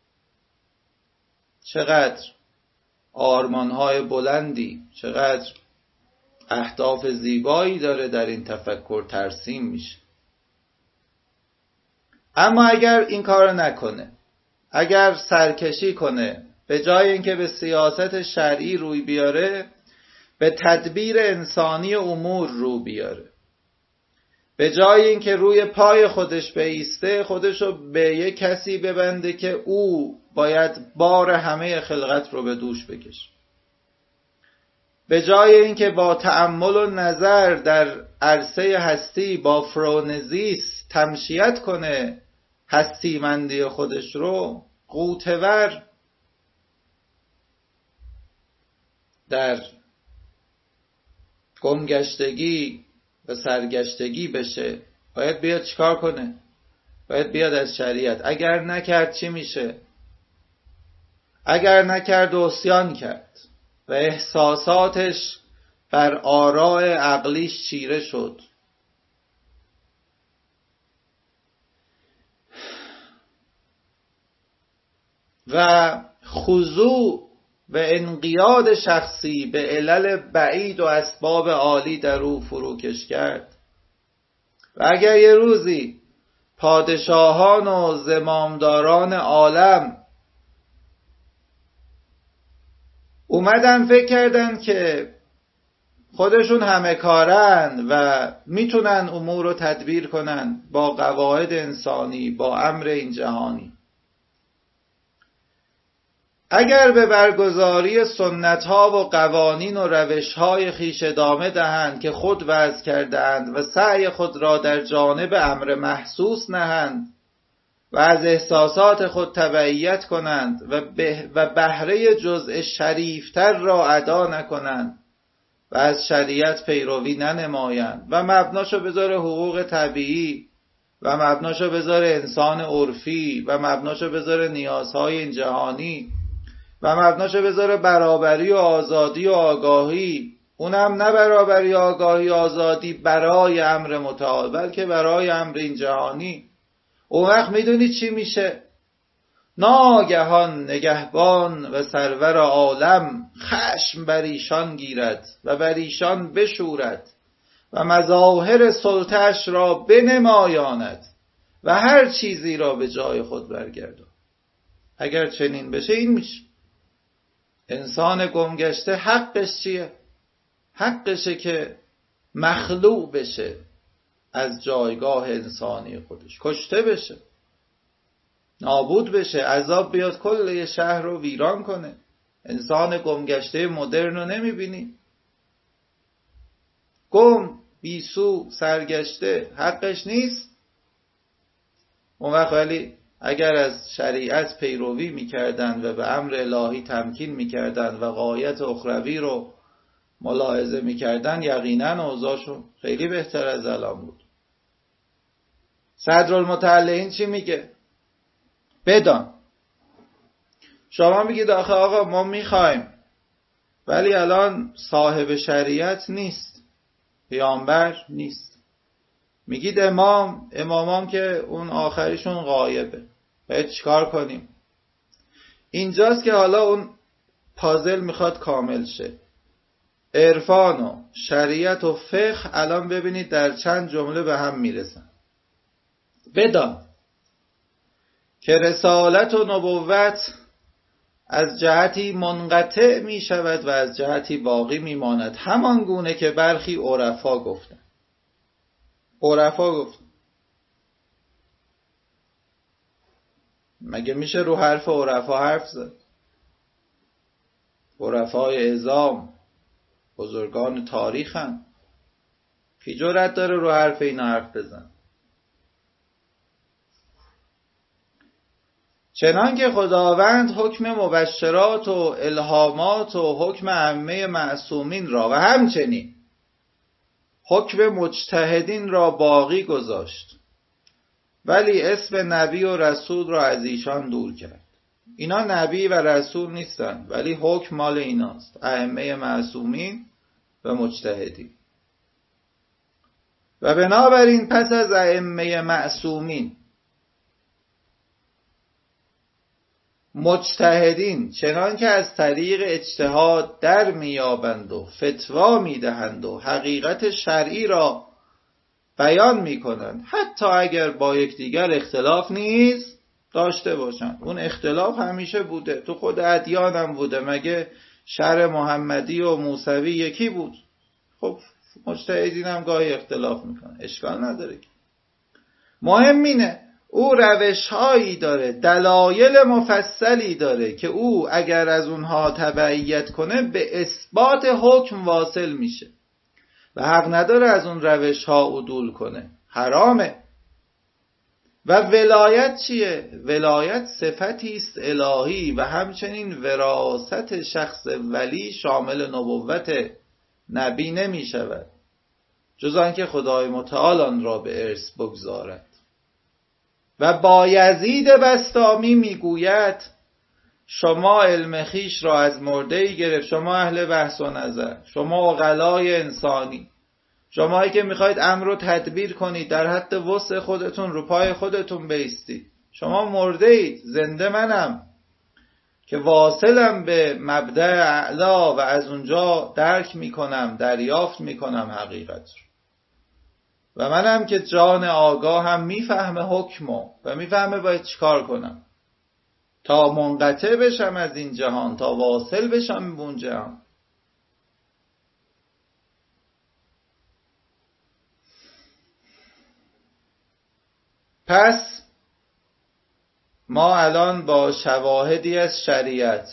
چقدر آرمانهای بلندی، چقدر اهداف زیبایی داره در این تفکر ترسیم میشه. اما اگر این کار نکنه، اگر سرکشی کنه، به جای اینکه به سیاست شرعی روی بیاره، به تدبیر انسانی امور رو بیاره، به جای اینکه روی پای خودش بایسته، خودشو به یک کسی ببنده که او باید بار همه خلقت رو به دوش بکشه، به جای اینکه با تأمل و نظر در عرصه هستی با فرونزیس تمشیت کنه هستی مندی خودش رو، غوطه‌ور در گمگشتگی و سرگشتگی بشه، باید بیاد چیکار کنه؟ باید بیاد از شریعت. اگر نکرد چی میشه؟ اگر نکرد عصیان کرد و احساساتش بر آراء عقلیش چیره شد. و خضوع و انقیاد شخصی به علل بعید و اسباب عالی در او فروکش کرد. و اگر یه روزی پادشاهان و زمامداران عالم اومدن فکر کردن که خودشون همه کارن و میتونن امور رو تدبیر کنن با قواعد انسانی، با امر این جهانی، اگر به برگزاری سنت‌ها و قوانین و روش‌های خویش ادامه دهند که خود وضع کردند و سعی خود را در جانب امر محسوس نهند و از احساسات خود تبعیت کنند و بهره جزء شریفتر را ادا نکنند و از شریعت پیروی ننمایند و مبناشو بذاره حقوق طبیعی و مبناشو بذاره انسان عرفی و مبناشو بذاره نیازهای این جهانی و مبناشو بذاره برابری و آزادی و آگاهی، اونم نه برابری آگاهی آزادی برای امر متعال بلکه برای امر این جهانی، اون وقت میدونی چی میشه؟ ناگهان نگهبان و سرور عالم خشم بر ایشان گیرد و بر ایشان بشورد و مظاهر سلطه‌اش را بنمایاند و هر چیزی را به جای خود برگرداند. اگر چنین بشه این میشه. انسان گمگشته حقش چیه؟ حقشه که مخلوع بشه از جایگاه انسانی خودش، کشته بشه، نابود بشه، عذاب بیاد کل یه شهر رو ویران کنه. انسان گمگشته مدرن رو نمیبینی؟ گم، بیسو، سرگشته، حقش نیست؟ اون وقت ولی اگر از شریعت پیروی میکردن و به امر الهی تمکین میکردن و غایت اخروی رو ملاحظه میکردن، یقینا اوضاعشون خیلی بهتر از الان بود. صدرالمطلعین چی میگه؟ بدان. شما میگید آخه آقا ما میخوایم ولی الان صاحب شریعت نیست، پیامبر نیست. میگید امامام که اون آخریشون غایبه، باید چیکار کنیم؟ اینجاست که حالا اون پازل میخواد کامل شه. عرفان و شریعت و فقه الان ببینید در چند جمله به هم میرسن. بدان که رسالت و نبوت از جهتی منقطع می شود و از جهتی باقی می ماند، همان گونه که برخی عرفا گفتن. مگه میشه رو حرف عرفا حرف زد؟ عرفای عظام، بزرگان تاریخن، کی جرأت داره رو حرف اینا حرف بزن؟ چنان که خداوند حکم مبشرات و الهامات و حکم عامه معصومین را و همچنین حکم مجتهدین را باقی گذاشت، ولی اسم نبی و رسول را از ایشان دور کرد. اینا نبی و رسول نیستن، ولی حکم مال ایناست، ائمه معصومین و مجتهدین. و بنابراین پس از ائمه معصومین مجتهدین چنان که از طریق اجتهاد در میابند و فتوا میدهند و حقیقت شرعی را بیان میکنند، حتی اگر با یکدیگر اختلاف نیز داشته باشند. اون اختلاف همیشه بوده، تو خود ادیان هم بوده، مگه شرع محمدی و موسوی یکی بود؟ خب مجتهدین هم گاهی اختلاف میکنن، اشکال نداره. مهم اینه او روش‌هایی داره، دلایل مفصلی داره که او اگر از اونها تبعیت کنه به اثبات حکم واصل میشه و حق نداره از اون روش‌ها عدول کنه، حرامه. و ولایت چیه؟ ولایت صفتی است الهی و همچنین وراثت شخص ولی شامل نبوت نبی نمی شود جز آنکه خدای متعال آن را به ارث بگذارد. و بایزید بسطامی میگوید شما علم خویش را از مرده‌ای گرفت، شما اهل بحث و نظر، شما عقلای انسانی، شمایی که میخواید امر رو تدبیر کنید، در حد وسع خودتون رو پای خودتون بایستید، شما مرده اید، زنده منم که واصلم به مبدأ اعلا و از اونجا درک میکنم، دریافت میکنم حقیقت رو. و منم که جان آگاه هم میفهمه حکمو و میفهمه باید چیکار کنم تا منقطع بشم از این جهان، تا واصل بشم به اون جهان. پس ما الان با شواهدی از شریعت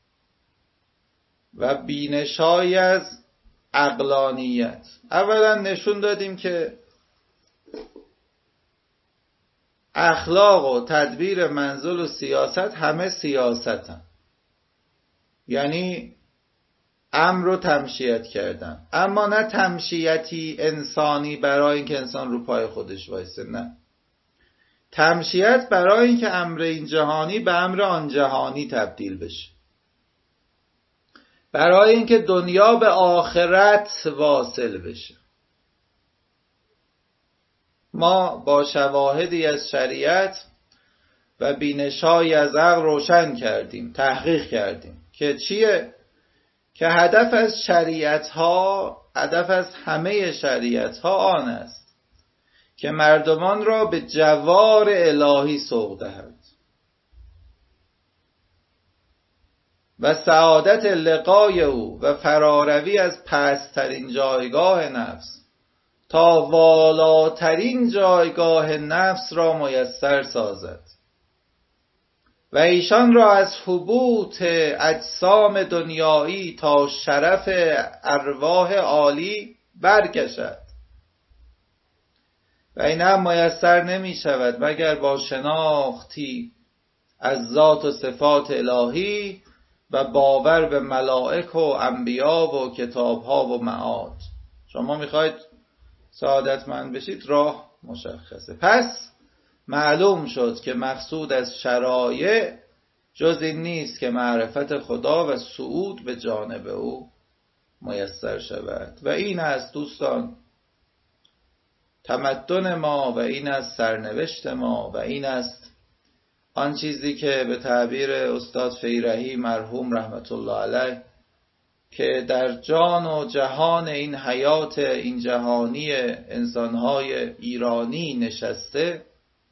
و بینشایی از عقلانیت اولا نشون دادیم که اخلاق و تدبیر منزل و سیاست همه سیاستن، یعنی امر رو تمشیت کردن، اما نه تمشیتی انسانی برای اینکه انسان رو پای خودش وایسه، نه، تمشیت برای اینکه امر این جهانی به امر آن جهانی تبدیل بشه، برای اینکه دنیا به آخرت واصل بشه. ما با شواهدی از شریعت و بینشایی از عقل روشن کردیم، تحقیق کردیم که چیه؟ که هدف از شریعت ها، هدف از همه شریعت ها آن است که مردمان را به جوار الهی سوق دهد و سعادت لقای او و فراروی از پست‌ترین جایگاه نفس تا والاترین جایگاه نفس را میسر سازد و ایشان را از حبوط اجسام دنیایی تا شرف ارواح عالی برکشد. و این هم میسر نمی شود مگر با شناختی از ذات و صفات الهی و باور به ملائک و انبیا و کتابها و معاد. شما میخواید سعادتمند بشید، راه مشخصه. پس معلوم شد که مقصود از شرایع جز این نیست که معرفت خدا و صعود به جانب او میسر شود. و این است دوستان تمدن ما و این است سرنوشت ما و این است آن چیزی که به تعبیر استاد فیرحی مرحوم رحمت الله علیه که در جان و جهان این حیات این جهانی انسانهای ایرانی نشسته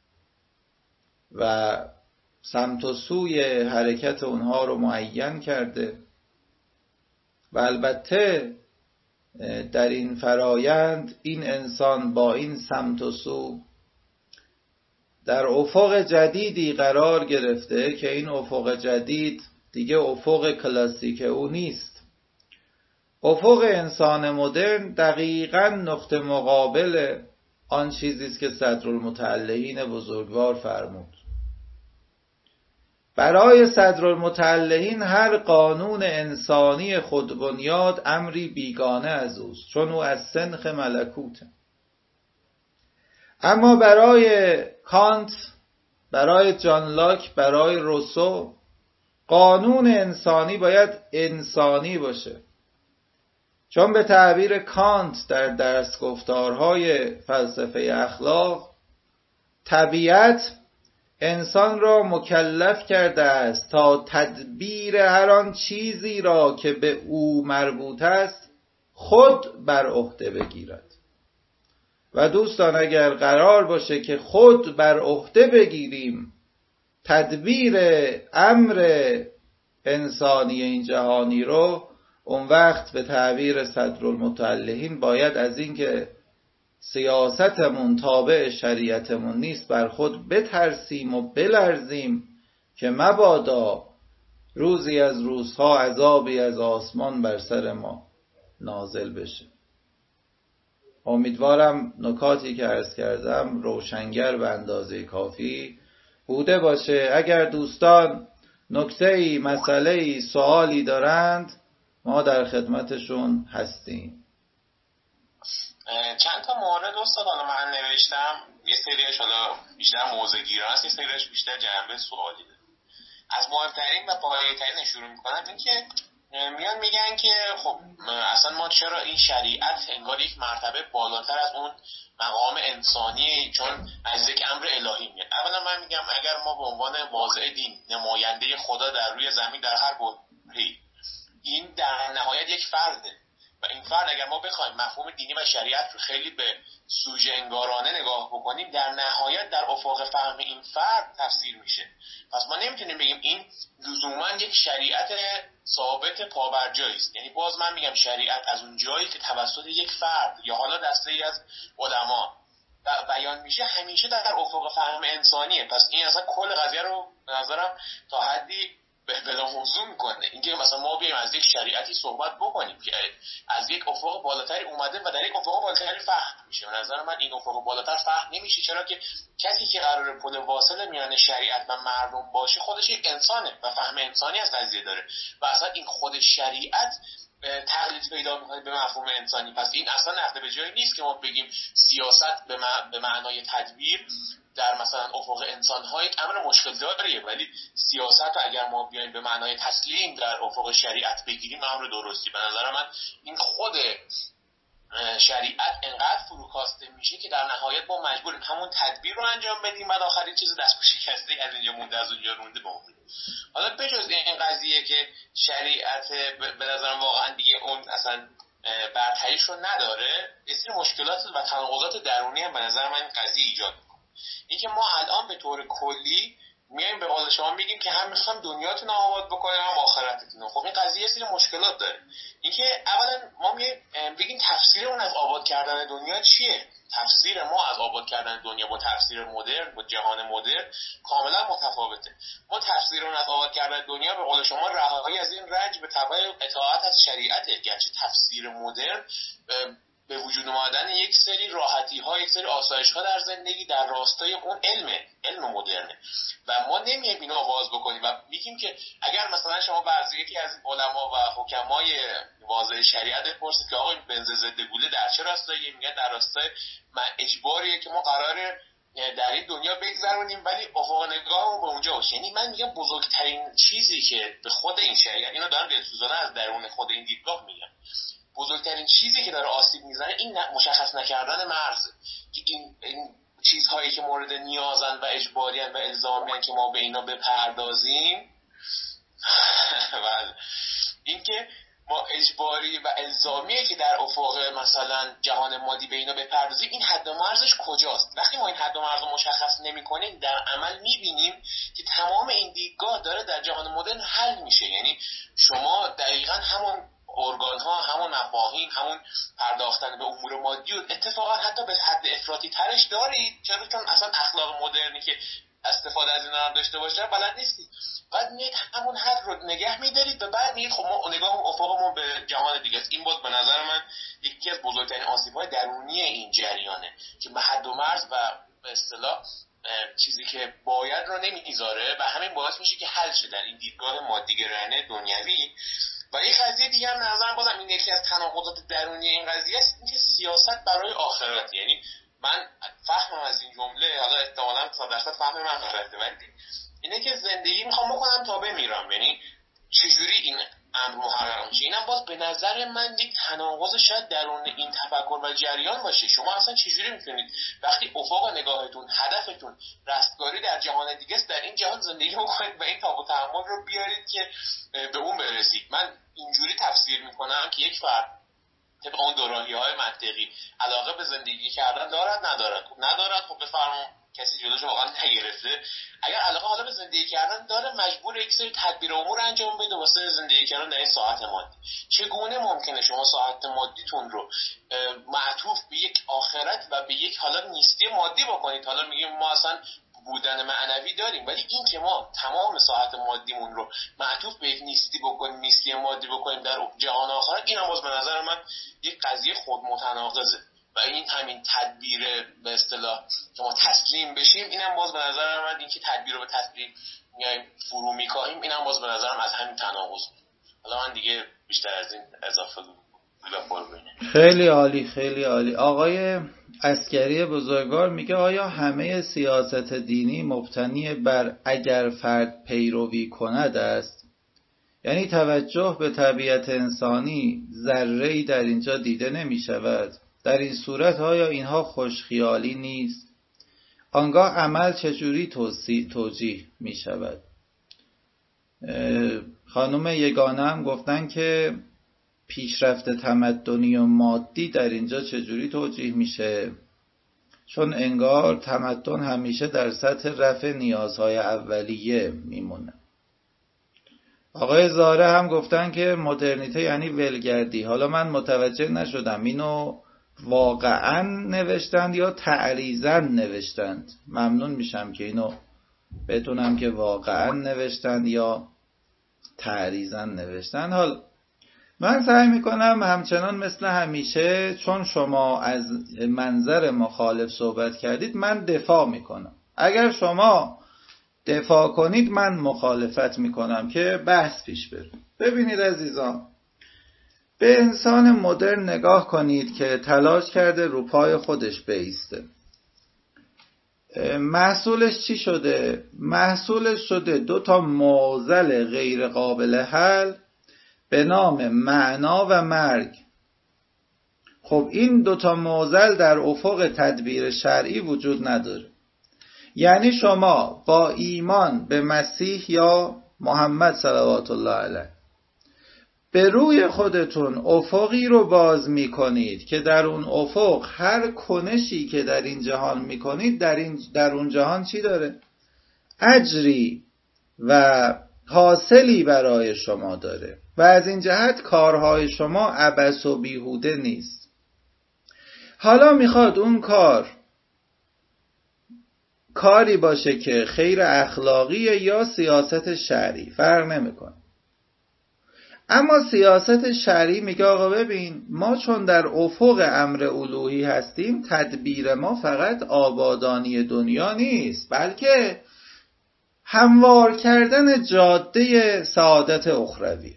و سمت و سوی حرکت اونها رو معین کرده و البته در این فرایند این انسان با این سمت و سو در افق جدیدی قرار گرفته که این افق جدید دیگه افق کلاسیک او نیست. افق انسان مدرن دقیقاً نقطه مقابل آن چیزی است که صدرالمتعلقین بزرگوار فرمود. برای صدرالمتعلهین هر قانون انسانی خودبنیاد امری بیگانه از اوست، چون او از سنخ ملکوته. اما برای کانت، برای جان لاک، برای روسو، قانون انسانی باید انسانی باشه، چون به تعبیر کانت در درس گفتارهای فلسفه اخلاق، طبیعت انسان را مکلف کرده است تا تدبیر هر آن چیزی را که به او مربوط است خود بر عهده بگیرد. و دوستان اگر قرار باشه که خود بر عهده بگیریم تدبیر امر انسانی این جهانی رو، اون وقت به تعبیر صدرالمتعلهین باید از این که سیاستمون تابع شریعتمون نیست بر خود بترسیم و بلرزیم که مبادا روزی از روزها عذابی از آسمان بر سر ما نازل بشه. امیدوارم نکاتی که عرض کردم روشنگر به اندازه کافی بوده باشه. اگر دوستان نکته‌ای، مسئله‌ای، سوالی دارند ما در خدمتشون هستیم. چند تا مورد استاد حالا من نوشتم، یه سریش حالا بیشتر موضوع گیرا هست، یه سریش بیشتر جنبه سوالی داره. از مهمترین و پایه‌ترین شروع میکنم این که میان میگن که خب اصلا ما چرا این شریعت انگار یک مرتبه بالاتر از اون مقام انسانی، چون از یک امر الهی میاد. اولا من میگم اگر ما به عنوان واضع دین، نماینده خدا در روی زمین در هر بحری، این در نهایت یک فرده و این فرد اگر ما بخوایم مفهوم دینی و شریعت رو خیلی به سوژه انگارانه نگاه بکنیم، در نهایت در افق فهم این فرد تفسیر میشه. پس ما نمیتونیم بگیم این لزوما یک شریعت ثابت پابرجایی است. یعنی باز من میگم شریعت از اون جایی که توسط یک فرد یا حالا دسته‌ای از علما بیان میشه همیشه در افق فهم انسانیه. پس این اصلا کل قضیه رو به نظرم تا حدی بلا موضوع میکنه. اینکه مثلا ما بیایم از یک شریعتی صحبت بکنیم که از یک افق بالاتری اومده و در یک افق بالاتری فهم میشه، به نظر من این افق بالاتر فهم نمیشه، چرا که کسی که قراره پل واصل میان شریعت و مردم باشه خودش یک انسانه و فهم انسانی از قضیه داره و اصلا این خود شریعت تقلید پیدا میکنه به مفهوم انسانی. پس این اصلا نقد به جایی نیست که ما بگیم سیاست به معنای تدبیر در مثلا افق انسان‌ها یک امر مشکل داریه، ولی سیاست رو اگر ما بیایم به معنای تسلیم در افق شریعت بگیریم امر درستی. به نظر من این خود شریعت انقدر فروکاسته میشه که در نهایت ما مجبوریم همون تدبیر رو انجام بدیم و آخرین چیز دست شکسته از اینجا مونده از اونجا رونده بمونه. حالا بجز این قضیه که شریعت به نظرم واقعا دیگه اون اصلا برتریش رو نداره، یه سری مشکلات و تناقضات درونی هم به نظر من قضیه ایجاد میکنه. این که ما الان به طور کلی میایم به قول شما میگیم که هم میخوایم دنیاتون آباد بکنیم هم آخرتتون. خب این قضیه یه سری مشکلات داره. اینکه اولا ما میایم بگیم تفسیرمون از آباد کردن دنیا چیه؟ تفسیر ما از آباد کردن دنیا با تفسیر مدرن، با جهان مدرن کاملا متفاوته. ما تفسیرمون از آباد کردن دنیا به قول شما رهایی از این رنج به تبع اطاعت از شریعته، گرچه تفسیر مدرن به وجود اومدن یک سری راحتی ها، یک سری آسایش ها در زندگی در راستای اون علم مدرنه و ما نمیایم اینو آغاز بکنیم و میگیم که اگر مثلا شما بعضی یکی از علما و حکمای واضح شریعت بپرسید که آقا این بنز ضد گوله در چه راستاییه، میگن در راستای اجباریه که ما قراره در این دنیا بگذرونیم ولی افق نگاهمون به اونجا باشه. یعنی من میگم بزرگترین چیزی که به خود این شریعت، اینا دارن دلسوزانه از درون خود این دیدگاه میگن، بزرگترین چیزی که داره آسیب میزنه این مشخص نکردن مرز، که این چیزهایی که مورد نیازن و اجباریان و الزامیان که ما به اینا بپردازیم این که ما اجباری و الزامیه که در افق مثلا جهان مادی به اینا بپردازیم، این حد و مرزش کجاست؟ وقتی ما این حد و مرز رو مشخص نمی‌کنیم در عمل می‌بینیم که تمام این دیدگاه داره در جهان مدرن حل میشه. یعنی شما دقیقاً همون ارگان ها، همون مفاهیم، همون پرداختن به امور مادی و اتفاقا حتی به حد افراطی ترش دارید، چرا چون اصلا اخلاق مدرنی که استفاده از اینا هم داشته باشه بلد نیستید. بعد میید همون حد رو نگه میدارید و بعد میید خب ما نگاه افقمون به جهان دیگه است. این بود به نظر من یکی از بزرگترین آسیب‌های درونی این جریانه که به حد و مرز و به اصطلاح چیزی که باید رو نمیذاره و همین باعث میشه که حل شه در این دیدگاه مادیگرایانه دنیوی. و این قضیه دیگه هم نظرم بازم این یکی از تناقضات درونی این قضیه است، اینکه سیاست برای آخرت. یعنی من فهمم از این جمله، حالا احتمالاً 100% فهم من غلطه، ولی اینه که زندگی میخوام بکنم تا بمیرم. یعنی چجوری این امر محقق میشه؟ اینم باز به نظر من یک تناقض شاید درون این تفکر و جریان باشه. شما اصلا چجوری میتونید وقتی افق نگاهتون، هدفتون رستگاری در جهان دیگه است، در این جهان زندگی بکنید و این تاب و تحمل رو بیارید که به اون برسید؟ من اینجوری تفسیر میکنم که یک فرد طبق اون دوراهی‌های منطقی علاقه به زندگی کردن دارد ندارد. خب بفرمون کسی جلوش واقعا نگرفته. اگر علاقه حالا به زندگی کردن داره، مجبور یک سری تدبیر امور انجام بده واسه زندگی کردن در این ساعت مادی. چگونه ممکنه شما ساعت مادیتون رو معطوف به یک آخرت و به یک حالا نیستی مادی بکنید؟ حالا میگیم ما اصلا بودن معنوی داریم، ولی این که ما تمام ساعت مادیمون رو معطوف به یک نیستی مادی بکنیم در جهان آخرت، این هم باز به نظر من یک قضیه خود متناقضه. و این همین تدبیر به اصطلاح که ما تسلیم بشیم، اینم باز به نظر من این که تدبیر رو به تسلیم میایم فرو میکاهیم، اینم باز به نظرم از همین تناقض. حالا من دیگه بیشتر از این اضافه خیلی عالی، خیلی عالی. آقای عسکری بزرگوار میگه آیا همه سیاست دینی مبتنی بر اگر فرد پیروی کند است؟ یعنی توجه به طبیعت انسانی ذره‌ای در اینجا دیده نمی شود. در این صورت آیا اینها خوشخیالی نیست؟ آنگاه عمل چجوری توجیه می شود؟ خانم یگانه هم گفتن که پیشرفت تمدنی و مادی در اینجا چجوری توجیه میشه؟ چون انگار تمدن همیشه در سطح رفع نیازهای اولیه میمونه. آقای زاره هم گفتن که مدرنیته یعنی ولگردی. حالا من متوجه نشدم اینو واقعا نوشتند یا تعریضاً نوشتند. ممنون میشم که اینو بدونم که واقعا نوشتند یا تعریضاً نوشتند. حالا من سعی میکنم همچنان مثل همیشه، چون شما از منظر مخالف صحبت کردید، من دفاع میکنم. اگر شما دفاع کنید من مخالفت میکنم که بحث پیش بره. ببینید عزیزان، به انسان مدرن نگاه کنید که تلاش کرده رو پای خودش بایسته. محصولش چی شده؟ محصولش شده 2 معضل غیر قابل حل به نام معنا و مرگ. خب این 2 معضل در افق تدبیر شرعی وجود نداره. یعنی شما با ایمان به مسیح یا محمد صلوات الله علیه به روی خودتون افقی رو باز می کنید که در اون افق هر کنشی که در این جهان می کنید در اون جهان چی داره؟ اجری و حاصلی برای شما داره و از این جهت کارهای شما عبث و بیهوده نیست. حالا میخواد اون کاری باشه که خیر اخلاقی یا سیاست شرعی، فرق نمیکنه. اما سیاست شرعی میگه آقا ببین، ما چون در افق امر الوهی هستیم، تدبیر ما فقط آبادانی دنیا نیست، بلکه هموار کردن جاده سعادت اخروی.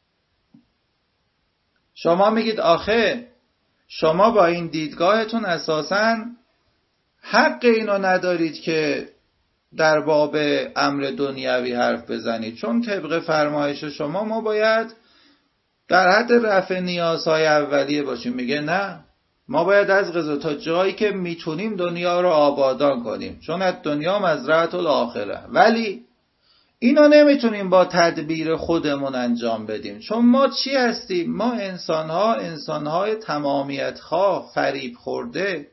شما میگید آخه شما با این دیدگاهتون اساساً حق اینو ندارید که در باب امر دنیوی حرف بزنید، چون طبق فرمایش شما ما باید در حد رفع نیازهای اولیه باشیم. میگه نه، ما باید از قضا تا جایی که میتونیم دنیا رو آبادان کنیم، چون از دنیا مزرعة الاخره. ولی اینو نمیتونیم با تدبیر خودمون انجام بدیم، چون ما چی هستیم؟ ما انسانهای تمامیت خواه، فریب خورده،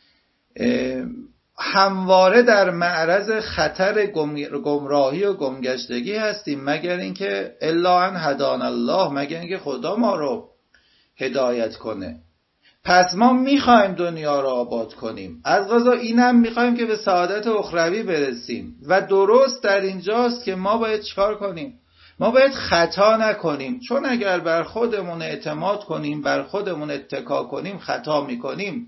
همواره در معرض خطر گمراهی و گمگشتگی هستیم، مگر اینکه الا ان هدانا الله، مگر اینکه خدا ما رو هدایت کنه. پس ما میخوایم دنیا رو آباد کنیم، از قضا اینم میخوایم که به سعادت اخروی برسیم. و درست در اینجاست که ما باید چیکار کنیم؟ ما باید خطا نکنیم، چون اگر بر خودمون اعتماد کنیم، بر خودمون اتکا کنیم، خطا میکنیم.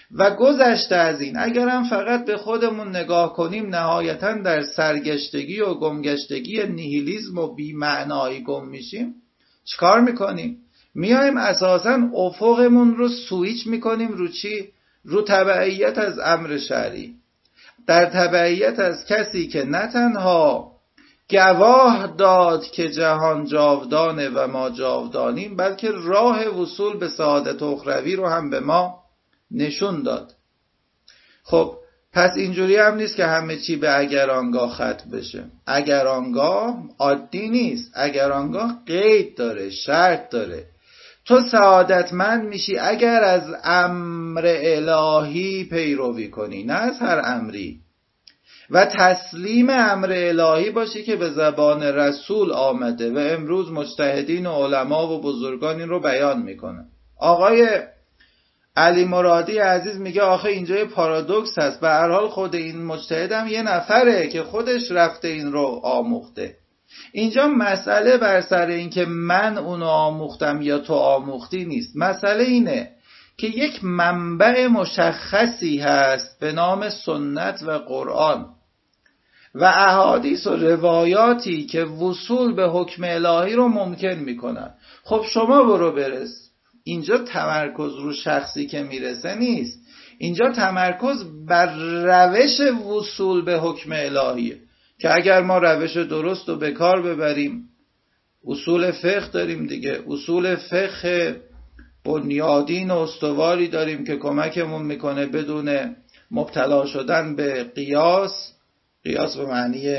و گذشته از این اگرم فقط به خودمون نگاه کنیم نهایتاً در سرگشتگی و گمگشتگی نیهیلیسم و بی‌معنایی گم میشیم. چیکار میکنیم؟ میایم اساساً افقمون رو سویچ میکنیم رو چی؟ رو تبعیت از امر شرعی، در تبعیت از کسی که نه تنها گواه داد که جهان جاودانه و ما جاودانیم، بلکه راه وصول به سعادت اخروی رو هم به ما نشون داد. خب پس اینجوری هم نیست که همه چی به اگرانگاه ختم بشه. اگرانگاه عادی نیست، اگرانگاه قید داره، شرط داره. تو سعادتمند میشی اگر از امر الهی پیروی کنی، نه از هر امری، و تسلیم امر الهی باشی که به زبان رسول آمده و امروز مجتهدین و علما و بزرگان این رو بیان میکنن. آقای علی مرادی عزیز میگه آخه اینجا یه پارادوکس هست، به هر حال خود این مجتهد هم یه نفره که خودش رفته این رو آموخته. اینجا مسئله بر سر این که من اونو آموختم یا تو آموختی نیست، مسئله اینه که یک منبع مشخصی هست به نام سنت و قرآن و احادیث و روایاتی که وصول به حکم الهی رو ممکن میکنن. خب شما برو برس. اینجا تمرکز رو شخصی که میرسه نیست، اینجا تمرکز بر روش وصول به حکم الهیه که اگر ما روش درست رو به کار ببریم، اصول فقه داریم دیگه، اصول فقه بنیادین و استواری داریم که کمکمون میکنه بدون مبتلا شدن به قیاس به معنی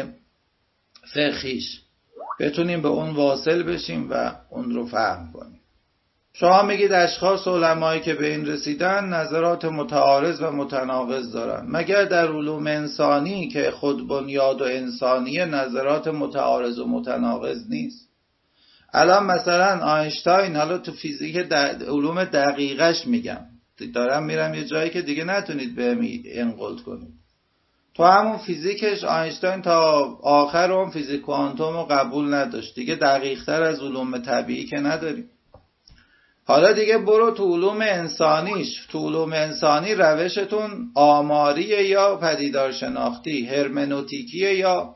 فقهیش بتونیم به اون واصل بشیم و اون رو فهم کنیم. شما میگید اشخاص علمایی که به این رسیدن نظرات متعارض و متناقض دارن. مگر در علوم انسانی که خود بنیاد و انسانیه نظرات متعارض و متناقض نیست؟ الان مثلا آینشتاین، حالا تو فیزیک علوم دقیقش میگم، دارم میرم یه جایی که دیگه نتونید بهم انقل کنید. تو همون فیزیکش آینشتاین تا آخر اون فیزیک کوانتوم رو قبول نداشت، دیگه دقیق تر از علوم طبیعی که نداریم. حالا دیگه برو تو علوم انسانیش. تو علوم انسانی روشتون آماریه یا پدیدارشناختی، هرمنوتیکیه یا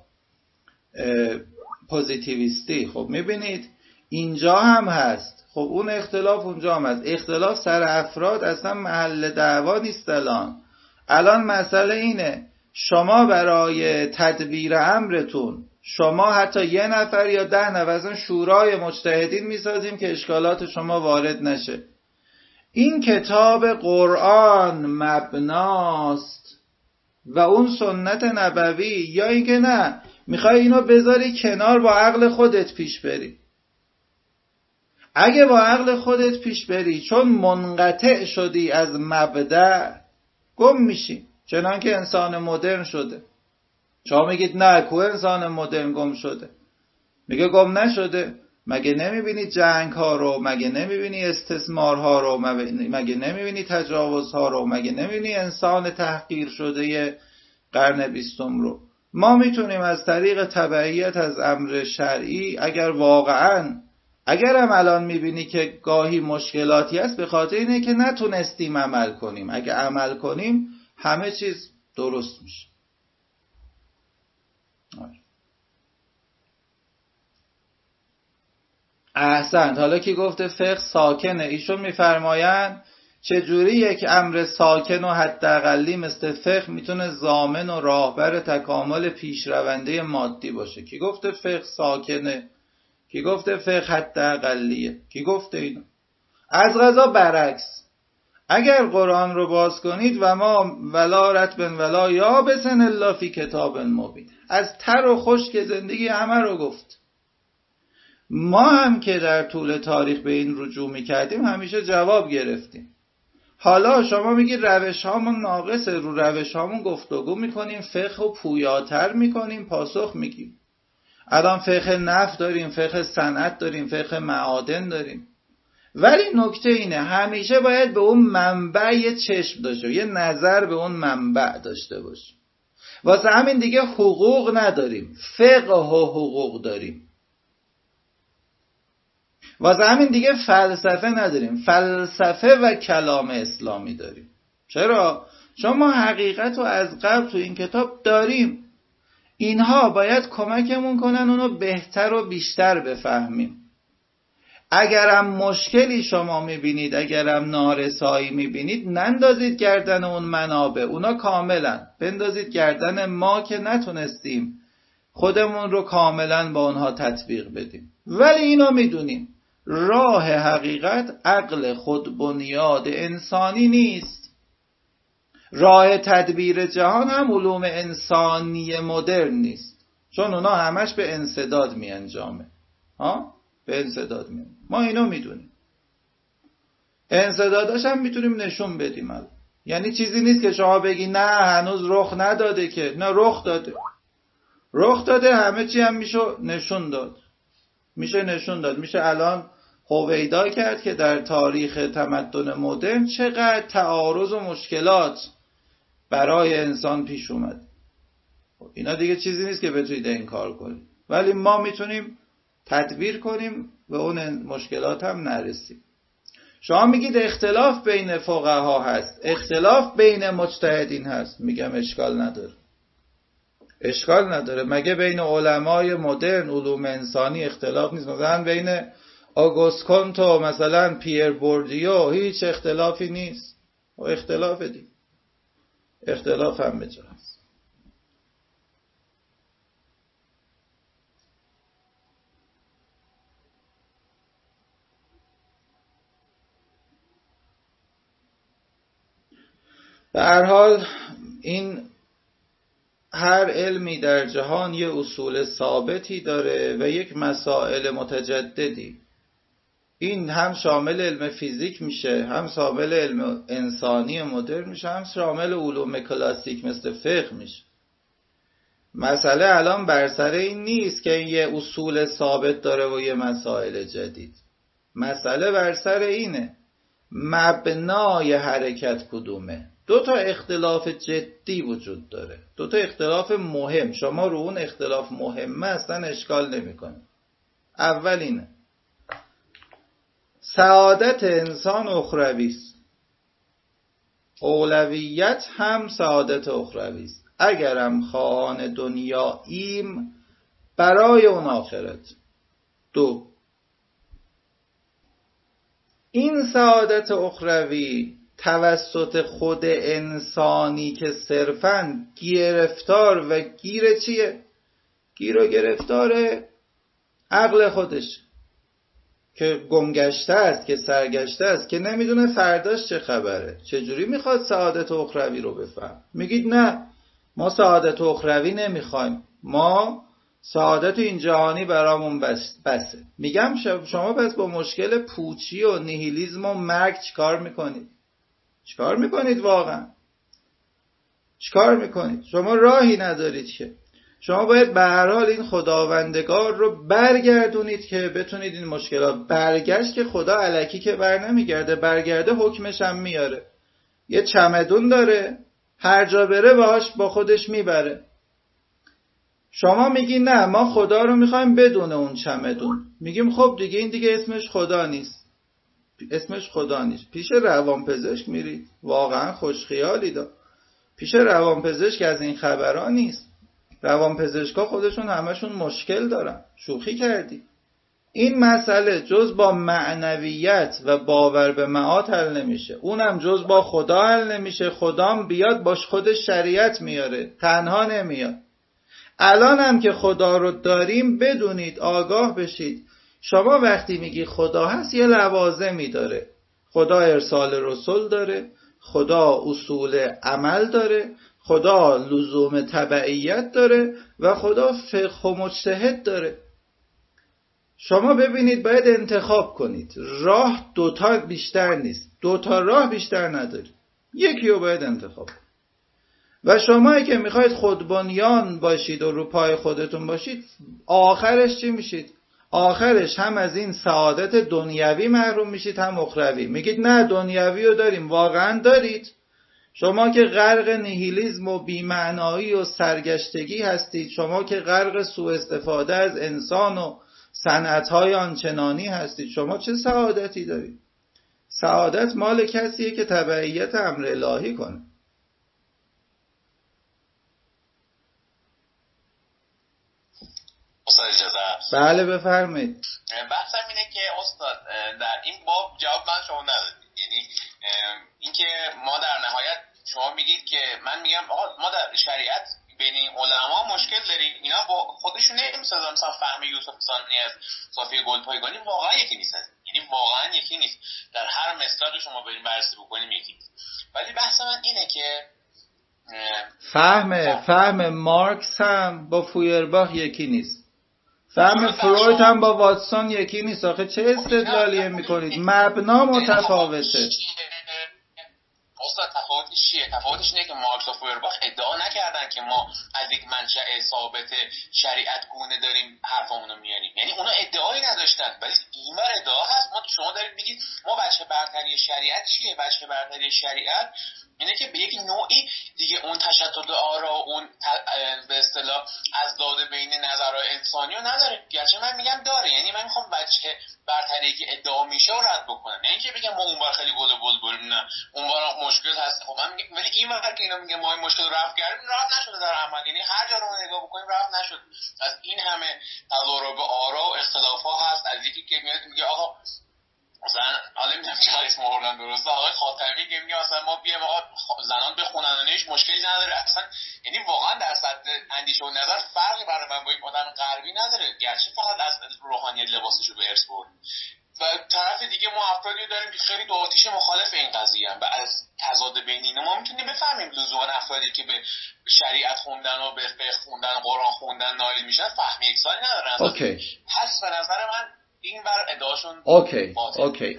پوزیتیویستی. خب میبینید اینجا هم هست. خب اون اختلاف اونجا هم هست. اختلاف سر افراد اصلا محل دعوا نیست. الان مسئله اینه شما برای تدبیر امرتون، شما حتی یه نفر یا 10 نفر اصلا شورای مجتهدین میسازیم که اشکالات شما وارد نشه. این کتاب قرآن مبناست و اون سنت نبوی، یا اینکه نه میخوای اینو بذاری کنار با عقل خودت پیش بری. اگه با عقل خودت پیش بری چون منقطع شدی از مبدأ گم میشی، چنان که انسان مدرن شده. شما میگید نه کو انسان مدرن گم شده. میگه گم نشده. مگه نمیبینی جنگ ها رو؟ مگه نمیبینی استثمار ها رو؟ مگه نمیبینی تجاوز ها رو؟ مگه نمیبینی انسان تحقیر شده قرن 20 رو؟ ما میتونیم از طریق تبعیت از امر شرعی، اگر هم الان میبینی که گاهی مشکلاتی هست به خاطر اینه که نتونستیم عمل کنیم. اگه عمل کنیم همه چیز درست میشه. احسنت. حالا کی گفته فقه ساکنه؟ ایشون میفرمایند چجوری یک امر ساکن و حداقلی مثل فقه میتونه ضامن و راهبر تکامل پیشرونده مادی باشه؟ کی گفته فقه ساکنه؟ کی گفته فقه حداقلیه؟ کی گفته اینو؟ از قضا برعکس، اگر قرآن رو باز کنید و ما ولا رطب ولا یابس الا فی کتاب مبین، از تر و خشک زندگی همه رو گفت. ما هم که در طول تاریخ به این رجوع میکردیم همیشه جواب گرفتیم. حالا شما میگید روش هامون ناقصه، رو روش هامون گفتگو میکنیم، فقه رو پویاتر میکنیم، پاسخ میگیم. الان فقه نفت داریم، فقه صنعت داریم، فقه معادن داریم. ولی نکته اینه همیشه باید به اون منبع یه چشم داشته، یه نظر به اون منبع داشته باشه. واسه همین دیگه حقوق نداریم، فقه و حقوق داریم. واسه همین دیگه فلسفه نداریم، فلسفه و کلام اسلامی داریم. چرا؟ چون ما حقیقت رو از قبل تو این کتاب داریم. اینها باید کمکمون کنن اونو بهتر و بیشتر بفهمیم. اگرم مشکلی شما میبینید، اگرم نارسایی میبینید، نندازید گردن اون منابع، اونا کاملا. بندازید گردن ما که نتونستیم خودمون رو کاملا با اونها تطبیق بدیم. ولی اینو میدونیم راه حقیقت عقل خود بنیاد انسانی نیست. راه تدبیر جهان هم علوم انسانی مدرن نیست، چون اونا همش به انسداد می انجامه. به انسداد می. ما اینو میدونیم. انسداداش هم میتونیم نشون بدیم. یعنی چیزی نیست که شما بگی نه هنوز رخ نداده، که نه رخ داده. رخ داده، همه چی هم میشه نشون داد. میشه الان هویدا کرد که در تاریخ تمدن مدرن چقدر تعارض و مشکلات برای انسان پیش اومد. اینا دیگه چیزی نیست که بتونید این کار کنید، ولی ما میتونیم تدبیر کنیم و اون مشکلات هم نرسیم. شما میگید اختلاف بین فقها هست، اختلاف بین مجتهدین هست. میگم اشکال نداره. مگه بین علمای مدرن علوم انسانی اختلاف نیست؟ مثلا بین آگوست کونت و مثلا پیر بوردیو هیچ اختلافی نیست. و اختلاف دیگه، اختلاف هم به جا هست. به هر حال هر علمی در جهان یه اصول ثابتی داره و یک مسائل متجددی. این هم شامل علم فیزیک میشه، هم شامل علم انسانی مدرن میشه، هم شامل علوم کلاسیک مثل فقه میشه. مسئله الان بر سر این نیست که یه اصول ثابت داره و یه مسائل جدید. مسئله بر سر اینه مبنای حرکت کدومه. دو تا اختلاف جدی وجود داره، دو تا اختلاف مهم. شما رو اون اختلاف مهمه اصلا اشکال نمیکنه. اول اینه سعادت انسان اخروی است. اولویت هم سعادت اخروی است. اگرم خواهان دنیاییم برای اون آخرت. دو، این سعادت اخروی توسط خود انسانی که صرفاً گرفتار و گیر چیه؟ گیر و گرفتار عقل خودش که گمگشته است، که سرگشته است، که نمیدونه فرداش چه خبره. چجوری میخواد سعادت اخروی رو بفهم؟ میگید نه ما سعادت اخروی نمیخوایم، ما سعادت این جهانی برامون بسه. میگم شما پس با مشکل پوچی و نیهیلیسم و مرگ چیکار میکنید؟ چیکار میکنید واقعا؟ چیکار میکنید؟ شما راهی ندارید که. شما باید به هر حال این خداوندگار رو برگردونید که بتونید این مشکلات. برگشت که خدا الکی که بر نمیگرده، برگرده حکمش هم میاره. یه چمدون داره، هر جا بره باهاش با خودش میبره. شما میگی نه ما خدا رو میخوایم بدون اون چمدون. میگیم خب دیگه این دیگه اسمش خدا نیست. اسمش خدا نیست. پیش روانپزشک میرید، واقعا خوشخیالی دا. پیش روانپزشک از این خبرها نیست. روانپزشکا خودشون همشون مشکل دارن. شوخی کردی. این مسئله جز با معنویت و باور به معاد حل نمیشه. اونم جز با خدا حل نمیشه. خدام بیاد باش خودش شریعت میاره، تنها نمیاد. الان هم که خدا رو داریم بدونید، آگاه بشید. شما وقتی میگی خدا هست یه لوازمی داره. خدا ارسال رسول داره، خدا اصول عمل داره، خدا لزوم تبعیت داره و خدا فقه و مجتهد داره. شما ببینید باید انتخاب کنید. راه دوتا بیشتر نیست. دوتا راه بیشتر نداری. یکی رو باید انتخاب کنید. و شمایی که میخواید خودبنیان باشید و رو پای خودتون باشید، آخرش چی میشید؟ آخرش هم از این سعادت دنیوی محروم میشید هم اخروی. میگید نه دنیوی رو داریم. واقعا دارید. شما که غرق نیهیلیسم و بی‌معنایی و سرگشتگی هستید، شما که غرق سوء استفاده از انسان و صنعت‌های آنچنانی هستید، شما چه سعادتی دارید؟ سعادت مال کسیه که تبعیت امر الهی کنه. استاد اجازه است؟ بله بفرمایید. بحثم اینه که استاد در این باب جواب من شما ندادید. یعنی اینکه ما در نهایت شما میگید که من میگم آقا ما در شریعت بین علما مشکل داریم، اینا با خودشون نمیسازن. مثلا فهم یوسف ثانی از صافی گلپایگانی واقعا یکی نیست، یعنی واقعا یکی نیست. در هر مصداق شما بریم بررسی بکنیم یکی نیست. ولی بحث من اینه که فهم مارکس هم با فویرباخ یکی نیست، فهم فروید هم با واتسون یکی نیست. آخه چه استدلالیه میکنید؟ مبنا متفاوته. استاد تفاوتش چیه؟ تفاوتش اینه که مارکس و فویرباخ ادعا نکردن که ما از یک منشأ ثابت شریعت گونه داریم حرفمون رو میاریم، یعنی اونا ادعایی نداشتن، ولی اینور ادعا هست. شما دارید میگید ما وجه برتری شریعت چیه؟ وجه برتری شریعت اینه که به یک نوعی دیگه اون تشدد آرا، اون به اصطلاح ازداد بین نظرهای انسانی رو نداره. گرچه من میگم داره، یعنی من میخوام وجه برتری که ادعا میشه رو رد بکنم، نه اینکه بگم ما اونور خیلی گل و بلبل، نه اونور مشکل هست. خب من میگم ولی این وقت که اینا میگه ما این مشکل رو رفع کردیم، رفع نشده در عمل. یعنی هر جا رو نگاه بکنیم رفع نشد. از این همه تضارب آرا و اختلافا هست. از یکی که میاد میگه آقا مثلا حالا نمیدونم چه اسم آوردن درسته، آقای خاتمی که میگه مثلا ما بیام آقا زنان بخونن و هیچ مشکلی نداره اصلا. یعنی واقعا در سطح اندیشه و نظر فرقی برای من با یک آدم غربی نداره، گرچه فقط از روحانیت لباسشو به ارث برد. و طرف دیگه ما افرادی داریم که خیلی دو آتیشه مخالف این قضیه ان و از تضاد بین اینا ما میتونیم بفهمیم لزوما افرادی که به شریعت خوندن و به فقه خوندن، قرآن خوندن نائل میشن فهم یکسانی ندارن. اوکی. پس به نظر من این بر ادعاشون اوکی.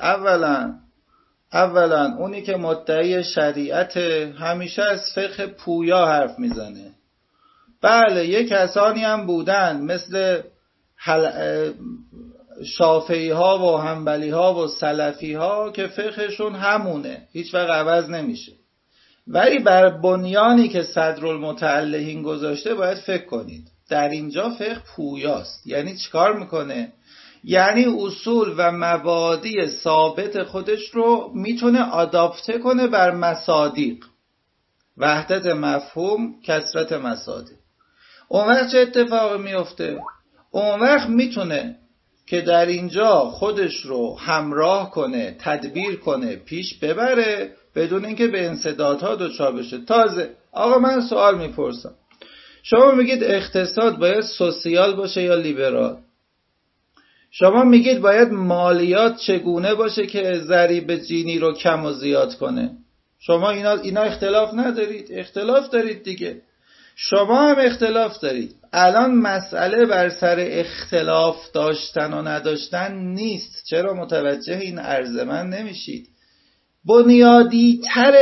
اولا اونی که مدعی شریعت همیشه از فقه پویا حرف میزنه. بله یه کسانی هم بودن مثل شافعی ها و حنبلی ها و سلفی ها که فقهشون همونه، هیچ وقت عوض نمیشه. ولی بر بنیانی که صدرالمتعلهین گذاشته باید فکر کنید. در اینجا فقه پویاست. یعنی چیکار میکنه؟ یعنی اصول و مبادی ثابت خودش رو میتونه آداپته کنه بر مصادیق. وحدت مفهوم، کثرت مصادیق. اون وقت چه اتفاقی میفته؟ اون وقت میتونه که در اینجا خودش رو همراه کنه، تدبیر کنه، پیش ببره بدون اینکه به انسدادها دچار بشه. تازه آقا من سوال میپرسم، شما میگید اقتصاد باید سوسیال باشه یا لیبرال؟ شما میگید باید مالیات چگونه باشه که ضریب جینی رو کم و زیاد کنه؟ شما اینا اختلاف ندارید؟ اختلاف دارید دیگه. شما هم اختلاف دارید. الان مسئله بر سر اختلاف داشتن و نداشتن نیست. چرا متوجه این عرض من نمیشید؟ بنیادی تر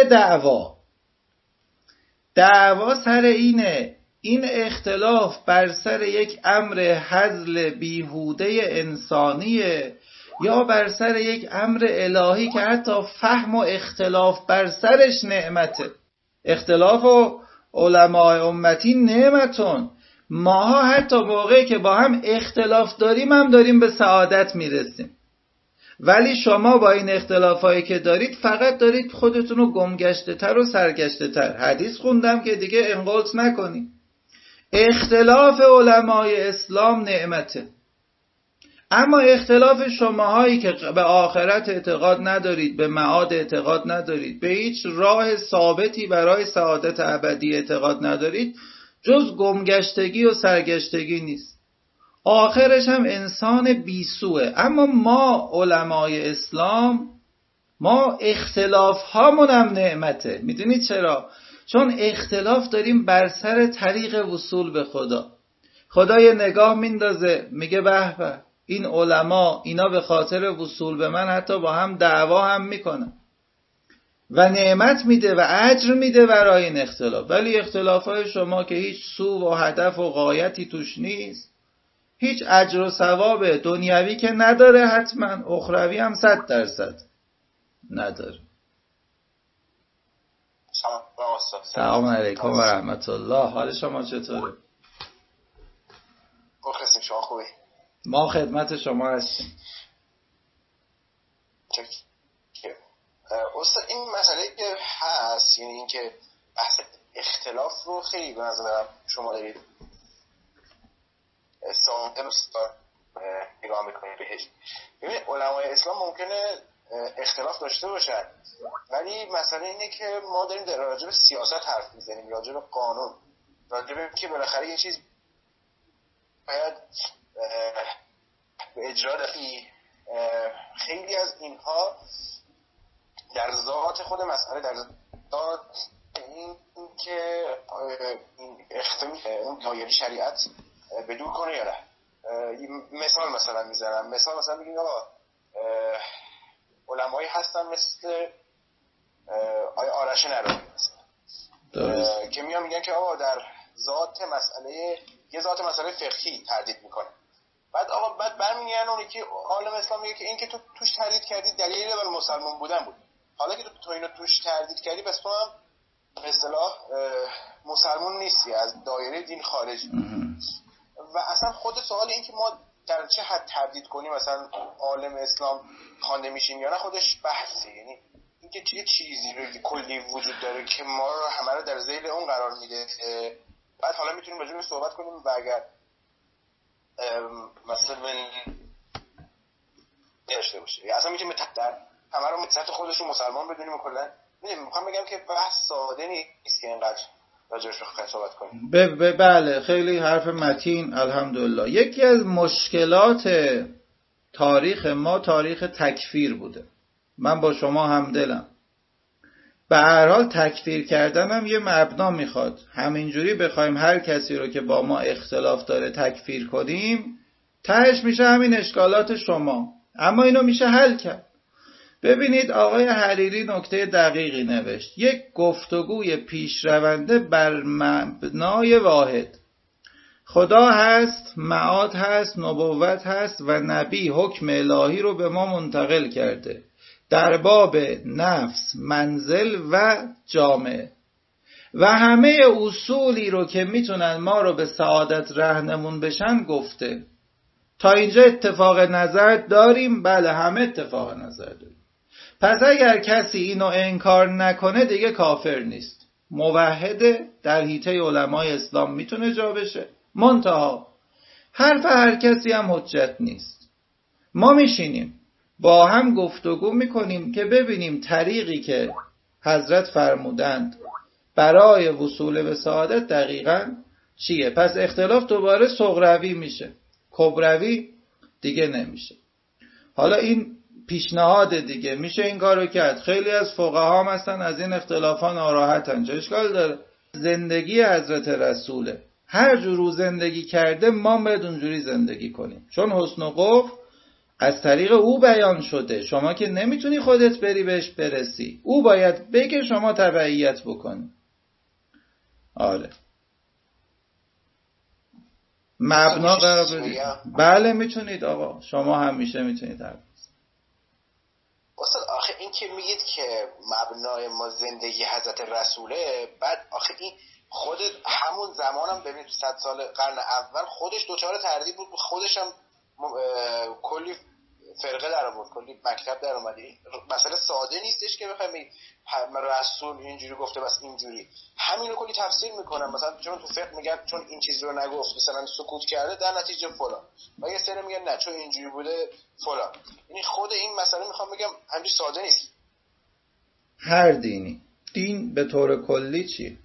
دعوا سر اینه، این اختلاف بر سر یک امر هزل بیهوده انسانیه یا بر سر یک امر الهی که حتی فهم و اختلاف بر سرش نعمته. اختلاف و علماء امتی نعمتون. ماها حتی موقعی که با هم اختلاف داریم هم داریم به سعادت میرسیم. ولی شما با این اختلافایی که دارید فقط دارید خودتون رو گمگشته تر و سرگشته تر. حدیث خوندم که دیگه انقلت نکنید. اختلاف علمای اسلام نعمته، اما اختلاف شماهایی که به آخرت اعتقاد ندارید، به معاد اعتقاد ندارید، به هیچ راه ثابتی برای سعادت ابدی اعتقاد ندارید، جز گمگشتگی و سرگشتگی نیست. آخرش هم انسان بیسوه. اما ما علمای اسلام، ما اختلاف هامون هم نعمته. میدونید چرا؟ چون اختلاف داریم بر سر طریق وصول به خدا. خدا یه نگاه میندازه میگه به به این علما اینا به خاطر وصول به من حتی با هم دعوا هم میکنن و نعمت میده و اجر میده برای این اختلاف. ولی اختلافات شما که هیچ سو و هدف و غایتی توش نیست، هیچ اجر و ثواب دنیوی که نداره، حتما اخروی هم 100% نداره. سلام علیکم و رحمت الله. حال شما چطوره؟ مخلصیم، شما خوبی؟ ما خدمت شما هستیم. استاد این مسئله که هست، یعنی این که بحث اختلاف رو خیلی به نظرم شما دارید ساده نگاه میکنید بهش. ببینید علمای اسلام ممکنه اختلاف داشته باشن، ولی مسئله اینه که ما داریم در راجع به سیاست حرف میزنیم، راجع به قانون، راجع به که بالاخره یه چیز باید به اجرا دفعی. خیلی از اینها در ذات خود مسئله، در ذات این که این اون دایره شریعت بدون کنه یا نه. مثلا میزنم، مثلا بگیم آقا علمایی هستن مثل آیه آرش نراقی که میگن که آقا در ذات مسئله، یه ذات مسئله فقهی تردید میکنه، بعد برمیگردن اونی که عالم اسلام میگه که این که تو توش تردید کردی دلیل بر مسلمان بودن بود، حالا که تو اینو توش تردید کردی بس تو هم به اصطلاح مسلمان نیستی، از دایره دین خارجی. و اصلا خود سوال این که ما در چه حد تردید کنیم مثلا عالم اسلام خوانده میشیم یا نه خودش بحثه. یعنی اینکه چه چیزی رو کلی وجود داره که ما رو همه رو در ذیل اون قرار میده. بعد حالا میتونیم راجع بهش صحبت کنیم و اگر مثلا داشته باشه یا اصلا میتونیم در همه رو متصد خودش رو مسلمان بدونیم و کلا میخوام بگم که بحث ساده نیست که اینقدر راجعش رو صحبت کنیم. بله خیلی حرف متین. الحمدلله. یکی از مشکلات تاریخ ما تاریخ تکفیر بوده. من با شما همدلم. به هر حال تکفیر کردن هم یه مبنا میخواد. همینجوری بخوایم هر کسی رو که با ما اختلاف داره تکفیر کنیم، تهش میشه همین اشکالات شما. اما اینو میشه حل کرد. ببینید آقای حریری نکته دقیقی نوشت. یک گفتگوی پیشرونده بر مبنای واحد. خدا هست، معاد هست، نبوت هست و نبی حکم الهی رو به ما منتقل کرده در باب نفس، منزل و جامعه و همه اصولی رو که میتونن ما رو به سعادت راهنمون بشن گفته. تا اینجا اتفاق نظر داریم؟ بله همه اتفاق نظر داریم. پس اگر کسی اینو انکار نکنه دیگه کافر نیست، موحده، در حیطه علمای اسلام میتونه جا بشه. منتها حرف هر کسی هم حجت نیست. ما میشینیم با هم گفتگو میکنیم که ببینیم طریقی که حضرت فرمودند برای وصول به سعادت دقیقاً چیه. پس اختلاف دوباره صغروی میشه، کبروی دیگه نمیشه. حالا این پیشنهاد دیگه میشه این کارو کرد. خیلی از فقها هستن از این اختلافا ناراحتن. چه اشکال داره؟ زندگی حضرت رسوله، هر جور زندگی کرده ما باید اونجوری زندگی کنیم، چون حسن و قبح از طریق او بیان شده. شما که نمیتونی خودت بری بهش برسی، او باید بگه شما تبعیت بکنی. آره مبنا قرار بدید. بله میتونید آقا، شما همیشه میتونید. استاد آخه این که میگید که مبنای ما زندگی حضرت رسوله، بعد آخه این خود همون زمانم ببینید 100 سال قرن اول خودش دوچار تردید بود، خودش هم کلی فرقه در آورد، کلی مکتب در اومد. مسئله ساده نیستش که بخوایم رسول اینجوری گفته بس اینجوری، همینو کلی تفسیر میکنن. مثلا چون تو فقه میگن چون این چیز رو نگفت مثلا سکوت کرده در نتیجه فلان، و یه سری میگن نه چون اینجوری بوده فلان. یعنی خود این مسئله میخوام بگم همینجوری ساده نیست. هر دینی، دین به طور کلی چی؟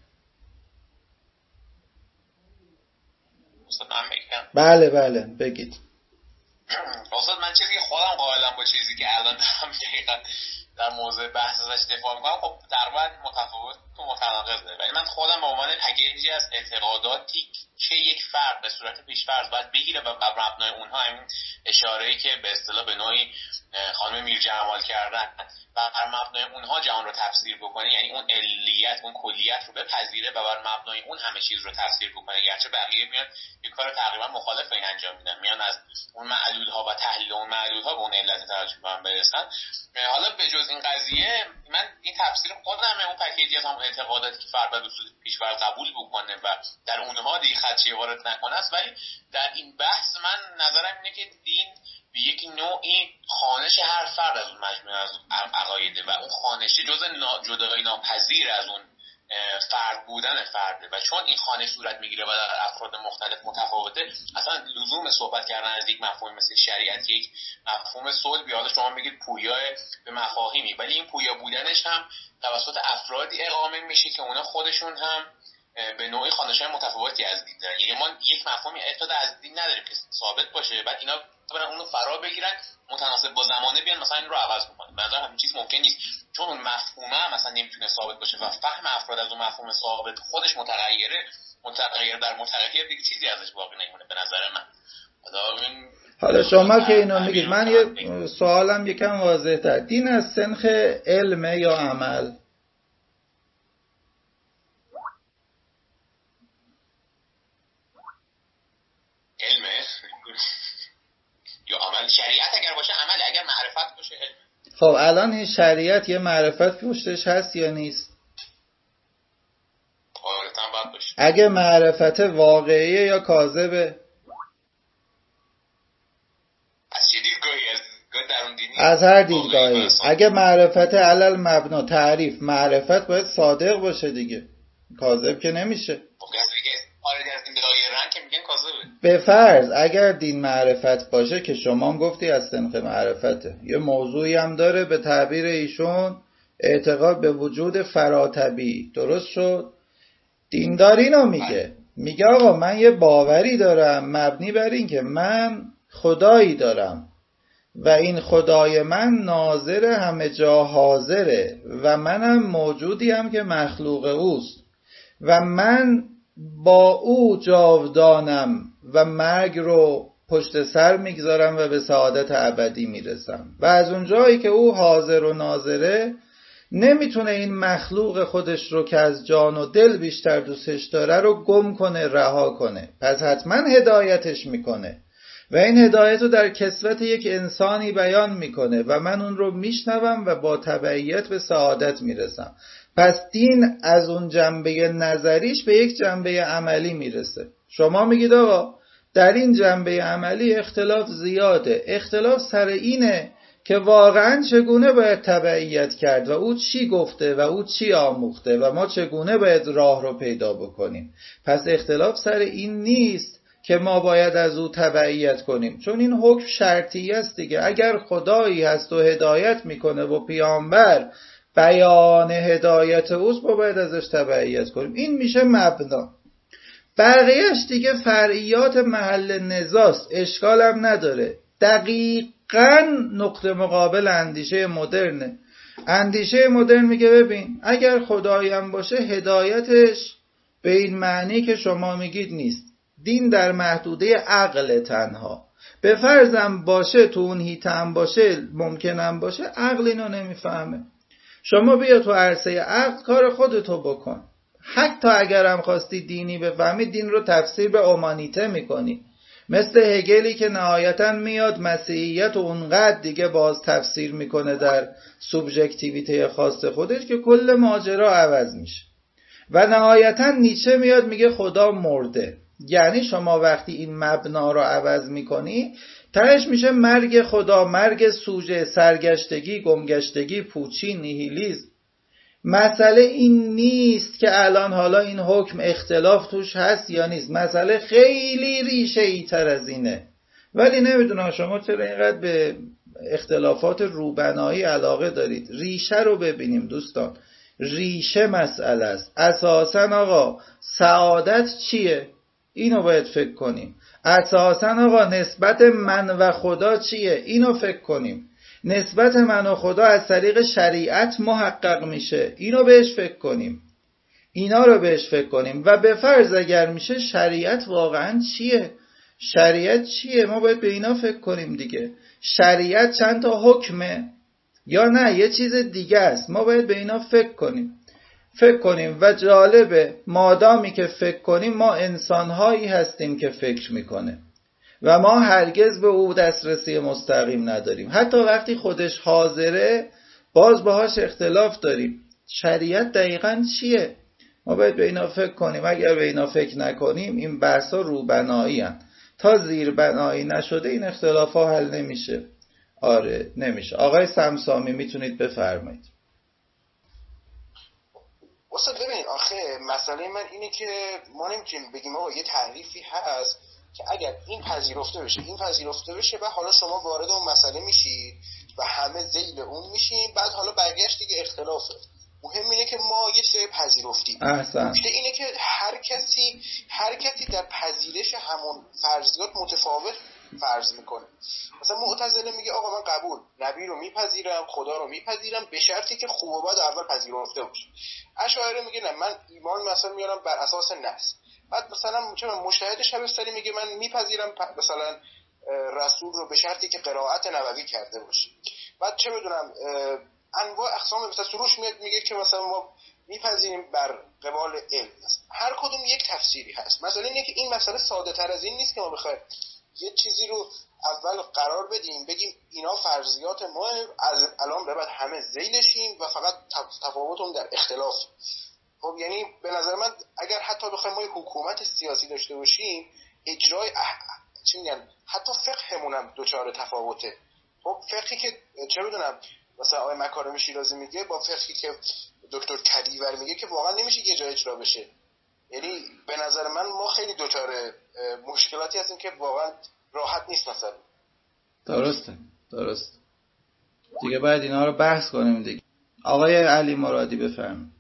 بله بگید. استاد من چیزی که خودم قائلم با چیزی که الان دارم دقیقاً در موضوع بحث ازش دفاع میکنم، خب در واقع متفاوت و متناقضه، ولی من خودم به عنوان پکیجی از اعتقاداتی که یک فرد به صورت پیش‌فرض باید بگیره و بر مبنای اونها همین اشاره‌ای که به اصطلاح به نوعی خانم میرجمال کردن و بر مبنای اونها جهان رو تفسیر بکنه، یعنی اون علیت اون کلیت رو بپذیره و بر مبنای اون همه چیز رو تفسیر بکنه، گرچه بقیه میان یک کار تقریبا مخالف این انجام میدن، میان از اون معلول‌ها و تحلیل اون معلول‌ها به اون علت ترجمه برسن. حالا به جز این قضیه من این تفسیر خودم اون پکیجی از هم اعتقاداتی که فرد به صورت پیش‌فرض قبول بکنه و در اونها دیگه خدشه وارد نکنه است، ولی در این بحث من نظرم اینه که دین به یک نوعی خانش هر فرد از اون مجموعه از عقایده و اون خانشه جدایی ناپذیر از اون فرد بودن فرده و چون این خانش صورت میگیره و در افراد مختلف متفاوته، اصلا لزوم صحبت کردن از یک مفهوم مثل شریعت، یک مفهوم صلبی، حالا شما میگید پویا به مفاهیمی، ولی این پویا بودنش هم توسط افرادی اقامه میشه که اونا خودشون هم به نوعی خانش‌های متفاوتی از دین دارن. یعنی ما یک مفهومی ابتدا از دین نداریم که ثابت باشه، بعد اینا برن اونو فرا بگیرن، متناسب با زمانه بیان مثلا این رو عوض بکنن. به نظر همین چیز ممکن نیست، چون اون مفهومه مثلا نمیتونه ثابت باشه و فهم افراد از اون مفهوم ثابت خودش متغیر در متغیر دیگه چیزی ازش باقی نمیمونه به نظر من. حالا شما که اینو میگید، من یه سوالم یکم واضح‌تر، دین از سنخ علم یا عمل؟ علمه یا عمل؟ شریعت اگر باشه عمل، اگر معرفت باشه علم. خب الان این شریعت یه معرفت پشتش هست یا نیست؟ قاعدتاً باید باشه. اگه معرفت واقعیه یا کاذبه؟ از چه دیدگاهی؟ از درون دینی؟ از هر دیدگاهی. اگه معرفت علل مبنا تعریف معرفت باید صادق باشه دیگه، کاذب که نمیشه. به فرض اگر دین معرفت باشه که شما هم گفتی از سنخ معرفته، یه موضوعی هم داره به تعبیر ایشون اعتقاد به وجود فراتبی، درست شد؟ دیندار اینو میگه آقا من یه باوری دارم مبنی بر این که من خدایی دارم و این خدای من ناظر همه جا حاضره و منم موجودی هم که مخلوق اوست و من با او جاودانم و مرگ رو پشت سر میگذارم و به سعادت ابدی میرسم و از اون جایی که او حاضر و ناظره نمیتونه این مخلوق خودش رو که از جان و دل بیشتر دوستش داره رو گم کنه، رها کنه، پس حتما هدایتش میکنه و این هدایت رو در کسوت یک انسانی بیان میکنه و من اون رو میشنوم و با تبعیت به سعادت میرسم. پس دین از اون جنبه نظریش به یک جنبه عملی میرسه. شما میگید آقا در این جنبه عملی اختلاف زیاده، اختلاف سر اینه که واقعا چگونه باید تبعیت کرد و او چی گفته و او چی آموخته و ما چگونه باید راه رو پیدا بکنیم. پس اختلاف سر این نیست که ما باید از او تبعیت کنیم، چون این حکم شرطی است دیگه. اگر خدایی هست و هدایت میکنه و پیامبر بیان هدایت اوست، ما باید ازش تبعیت کنیم. این میشه مبنا. بقیهش دیگه فرعیات محل نزاست، اشکال هم نداره. دقیقاً نقطه مقابل اندیشه مدرنه. اندیشه مدرن میگه ببین اگر خدایی هم باشه هدایتش به این معنی که شما میگید نیست. دین در محدوده عقل تنها. به فرضم باشه تو اون هیته هم باشه، ممکنم باشه، عقل اینو نمیفهمه. شما بیا تو عرصه عقل کار خودتو بکن. حتی اگرم خواستی دینی بفهمی، دین رو تفسیر به اومانیته میکنی، مثل هگلی که نهایتا میاد مسیحیت و اونقدر دیگه باز تفسیر میکنه در سوبژکتیویته خاص خودش که کل ماجرا عوض میشه. و نهایتا نیچه میاد میگه خدا مرده. یعنی شما وقتی این مبنا رو عوض میکنی، تهش میشه مرگ خدا، مرگ سوژه، سرگشتگی، گمگشتگی، پوچی، نیهیلیسم. مسئله این نیست که الان حالا این حکم اختلاف توش هست یا نیست، مسئله خیلی ریشه ای تر از اینه. ولی نمیدونم شما چرا اینقدر به اختلافات روبنایی علاقه دارید. ریشه رو ببینیم دوستان. ریشه مسئله است. اساساً آقا سعادت چیه؟ اینو باید فکر کنیم. اساساً آقا نسبت من و خدا چیه؟ اینو فکر کنیم. نسبت من و خدا از طریق شریعت محقق میشه، اینو بهش فکر کنیم. اینا رو بهش فکر کنیم و به فرض اگر میشه شریعت واقعا چیه؟ شریعت چیه؟ ما باید به اینا فکر کنیم دیگه. شریعت چند تا حکمه یا نه یه چیز دیگه است؟ ما باید به اینا فکر کنیم و جالبه مادامی که فکر کنیم ما انسانهایی هستیم که فکر میکنه و ما هرگز به او دسترسی مستقیم نداریم. حتی وقتی خودش حاضره باز باهاش اختلاف داریم. شریعت دقیقاً چیه؟ ما باید به اینا فکر کنیم. اگر به اینا فکر نکنیم این بحثا روبنایی هستند. تا زیر بنایی نشده این اختلاف ها حل نمیشه. آره نمیشه. آقای سمسامی میتونید بفرمایید. استاد ببین آخه مسئله من اینه که ما نمیتونیم بگیم آقا یه تعریفی هست که اگر این پذیرفته بشه و حالا شما وارد اون مسئله میشید و همه ذیل اون میشین، بعد حالا برگشت دیگه اختلافه. مهم اینه که ما یه چیزی پذیرفتیم. نکته اینه که هر کسی در پذیرش همون فرضیات متفاوت فرض میکنه. مثلا معتزله میگه آقا من قبول نبی رو میپذیرم، خدا رو میپذیرم به شرطی که خوب و بد اول پذیرفته باشه. اشاعره میگه نه، من ایمان مثلا میارم بر اساس نص. بعد مثلا چون مجتهد شبستری میگه من میپذیرم مثلا رسول رو به شرطی که قرائت نبوی کرده باشه. بعد چه میدونم انواع اقسام مثلا سروش میاد میگه که مثلا ما میپذیریم بر قبال علم است. هر کدوم یک تفسیری هست. مثلا اینه که این مسئله ساده تر از این نیست که ما بخوایم یه چیزی رو اول قرار بدیم بگیم اینا فرضیات ما از الان به بعد همه ذیلشیم و فقط تفاوتم در اختلاف. خب یعنی به نظر من اگر حتی بخوایم ما یک حکومت سیاسی داشته باشیم اجرای چی میگن حتی فقهمون هم دوچار تفاوته. خب فقهی که چه بدونم مثلا آقای مکارم شیرازی میگه با فقهی که دکتر کدیور میگه که واقعا نمیشه یه جای اجرا بشه. یعنی به نظر من ما خیلی دوچار مشکلاتی هستیم که واقعا راحت نیست مثلا. درسته دیگه باید اینا رو بحث کنیم دیگه. آقای علی مرادی بفرمایید.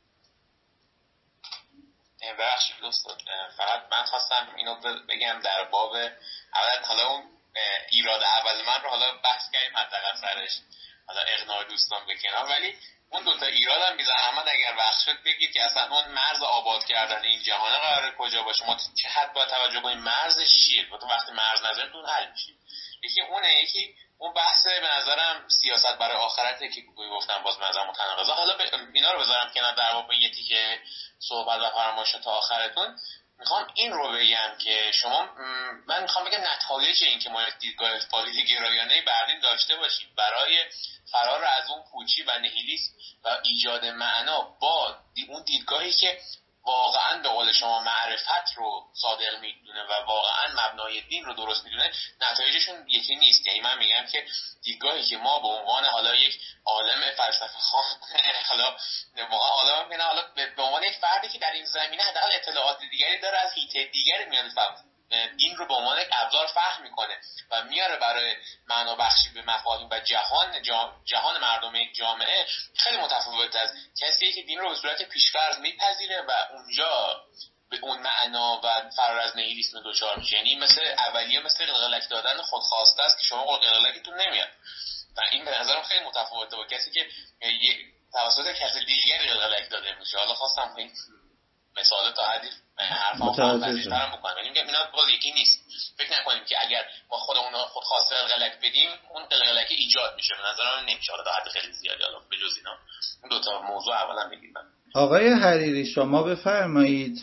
بخشی دوستان فقط من خواستم اینو بگم در باب اولا حالا اون ایراد اول من رو حالا بحث کردیم حداقل سرش، حالا اقناع دوستان به کنار، ولی اون دوتا ایراد هم بیزن احمد اگر وقت شد بگید که اصلا اون مرز آباد کردن این جهانه قراره کجا باشه، ما چه حد باید توجه کنیم، مرزش چیه؟ تو وقتی مرز نذاریم تو حل میشه. یکی اون بحث به نظرم سیاست برای آخرته که گفتم باز به نظر متناقضه. حالا اینا رو بذارم کنار در واقع یکی که صحبت و فرمایشات تا آخرتون میخوام این رو بگم که من میخوام بگم نتایج این که ما دیدگاه پالیتی گرایانه بردین داشته باشیم برای فرار از اون پوچی و نهیلیسم و ایجاد معنا با اون دیدگاهی که واقعا به قول شما معرفت رو صادق میدونه و واقعا مبنای دین رو درست میدونه، نتایجشون یکی نیست. یعنی من میگم که دیدگاهی که ما به عنوان حالا یک عالم فلسفه خوان حالا به عنوان یک فردی که در این زمینه حداقل اطلاعات دیگری داره از حیطه دیگری میاد این رو به عنوان یک ابزار فهم میکنه و میاره برای معنا بخشی به مفاهیم و جهان مردم یک جامعه، خیلی متفاوت از کسی که دین رو به صورت پیش‌فرض میپذیره و اونجا به اون معنا و فرار از نیهیلیسم دچار میشه. یعنی مثل اولیه مثل قلقلک دادن خودخواسته است که شما قلقلکتون نمیاد و این به نظرم خیلی متفاوته با کسی که توسط کسی دیگری قلقلک داده میشه. حالا خواستم این مثال تا حدی حرفا فهم‌پذیرترم بکنم، ولی میگم اینا باز یکی نیست. فکر نکنیم که اگر ما خودمون خودخواسته قلقلک بدیم اون قلقلک ایجاد میشه. به نظر من نمیشه. حالا تا حد خیلی زیادی حالا به جز اینا اون دو تا موضوع اولا بگیم. آقای حریری شما بفرمایید.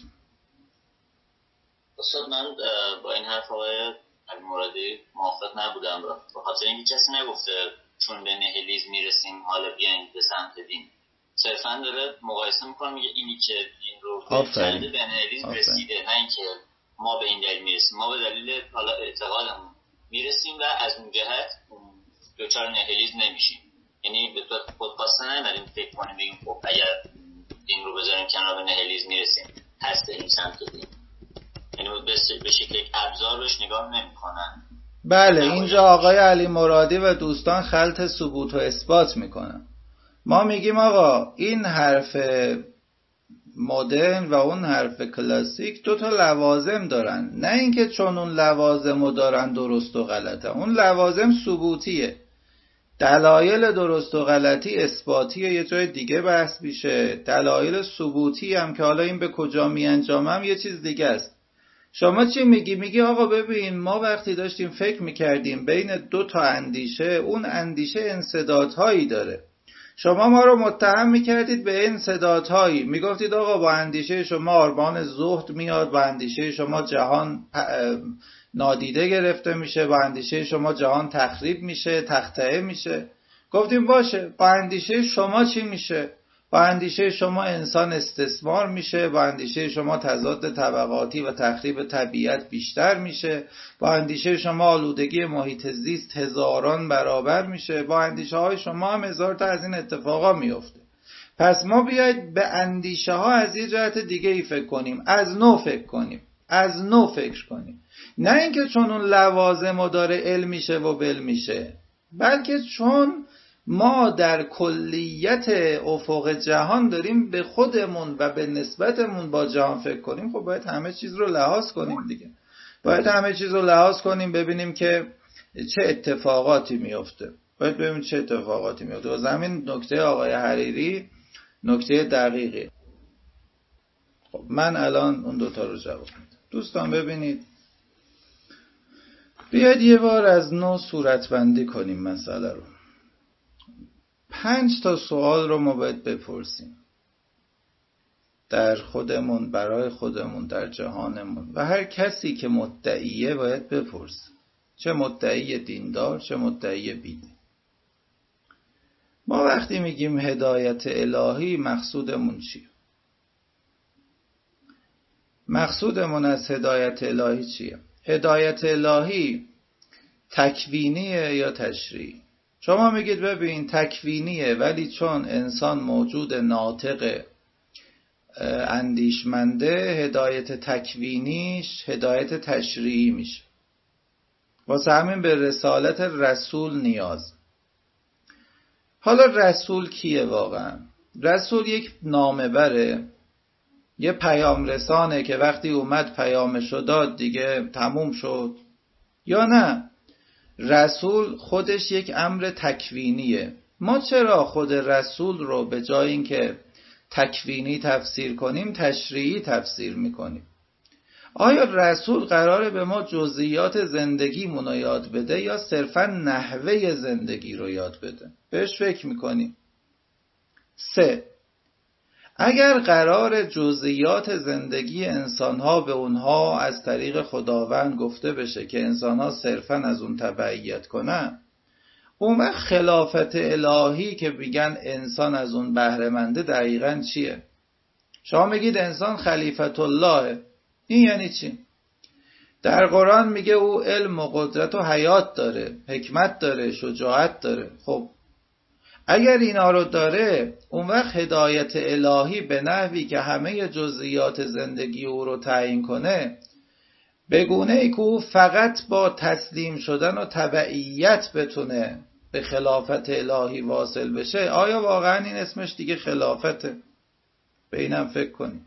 استاد من با این حرف آقای علی مرادی موافق نبودم، به خاطر اینکه کسی نگفته چون به نهیلیسم میرسیم حالا بیاین به سمت دین. صرفا داره مقایسه میکنه میگه اینی که این رو چنده به نهیلیسم رسیده، نه اینکه ما به این دلیل میرسیم. ما به دلیل حالا اعتقادمون میرسیم و از اون جهت دوچار نهیلیسم نمیشیم. یعنی به طور خودخواسته نمیریم فکر کنیم بگیم خب اگر این رو بذاریم کنار به نهیلیسم میرسیم هست این سمت دین. یعنی به شکل یک ابزار روش نگاه نمی‌کنن. بله اینجا آقای علی مرادی و دوستان خلط ثبوت و اثبات میکنن. ما میگیم آقا این حرف مدرن و اون حرف کلاسیک دو تا لوازم دارن، نه اینکه چون اون لوازمو دارن درست و غلطه. اون لوازم ثبوتیه، دلایل درست و غلطی اثباتیه، یه جای دیگه بحث میشه. دلایل ثبوتی هم که حالا این به کجا میانجامه هم یه چیز دیگه است. شما چی میگی؟ میگی آقا ببین ما وقتی داشتیم فکر میکردیم بین دو تا اندیشه، اون اندیشه انسدادهایی داره. شما ما رو متهم میکردید به انسدادهایی، میگفتید آقا با اندیشه شما آرمان زهد میاد، با اندیشه شما جهان نادیده گرفته میشه، با اندیشه شما جهان تخریب میشه، تخطئه میشه. گفتیم باشه با اندیشه شما چی میشه؟ با اندیشه شما انسان استثمار میشه، با اندیشه شما تضاد طبقاتی و تخریب طبیعت بیشتر میشه، با اندیشه شما آلودگی محیط زیست هزاران برابر میشه، با اندیشه های شما هم هزار تا از این اتفاقا میفته. پس ما بیاید به اندیشه ها از یه جهت دیگه ای فکر کنیم، از نو فکر کنیم، نه اینکه چون اون لوازم و داره علم میشه و بل میشه، بلکه چون ما در کلیت افق جهان داریم به خودمون و به نسبتمون با جهان فکر کنیم. خب باید همه چیز رو لحاظ کنیم دیگه، باید همه چیز رو لحاظ کنیم، ببینیم که چه اتفاقاتی میفته، و همین نکته آقای حریری نکته دقیقی. خب من الان اون دوتا رو جواب میدم. دوستان ببینید، بیاید یه بار از نو صورتبندی کنیم مسئله رو. 5 تا سوال رو ما باید بپرسیم در خودمون، برای خودمون، در جهانمون، و هر کسی که مدعیه باید بپرسه، چه مدعی دیندار چه مدعی بیدین. ما وقتی میگیم هدایت الهی مقصودمون چیه؟ مقصودمون از هدایت الهی چیه؟ هدایت الهی تکوینیه یا تشریعی؟ شما میگید ببین تکوینیه، ولی چون انسان موجود ناطق اندیشمنده، هدایت تکوینیش هدایت تشریعی میشه. واسه همین به رسالت رسول نیاز. حالا رسول کیه واقعا؟ رسول یک نامه‌بره، یه پیام رسانه که وقتی اومد پیامشو داد دیگه تموم شد، یا نه رسول خودش یک امر تکوینیه؟ ما چرا خود رسول رو به جای اینکه تکوینی تفسیر کنیم تشریعی تفسیر میکنیم؟ آیا رسول قراره به ما جزئیات زندگیمون رو یاد بده یا صرفا نحوه زندگی رو یاد بده؟ بهش فکر میکنیم. 3. اگر قرار جزئیات زندگی انسانها به اونها از طریق خداوند گفته بشه که انسانها صرفا از اون تبعیت کنن، اون وقت خلافت الهی که میگن انسان از اون بهره منده دقیقاً چیه؟ شما میگید انسان خلیفت الله، این یعنی چی؟ در قرآن میگه او علم و قدرت و حیات داره، حکمت داره، شجاعت داره. خب اگر اینا رو داره، اون وقت هدایت الهی به نحوی که همه جزئیات زندگی او رو تعیین کنه، به گونه‌ای که او فقط با تسلیم شدن و تبعیت بتونه به خلافت الهی واصل بشه، آیا واقعا این اسمش دیگه خلافته؟ به اینم فکر کنیم.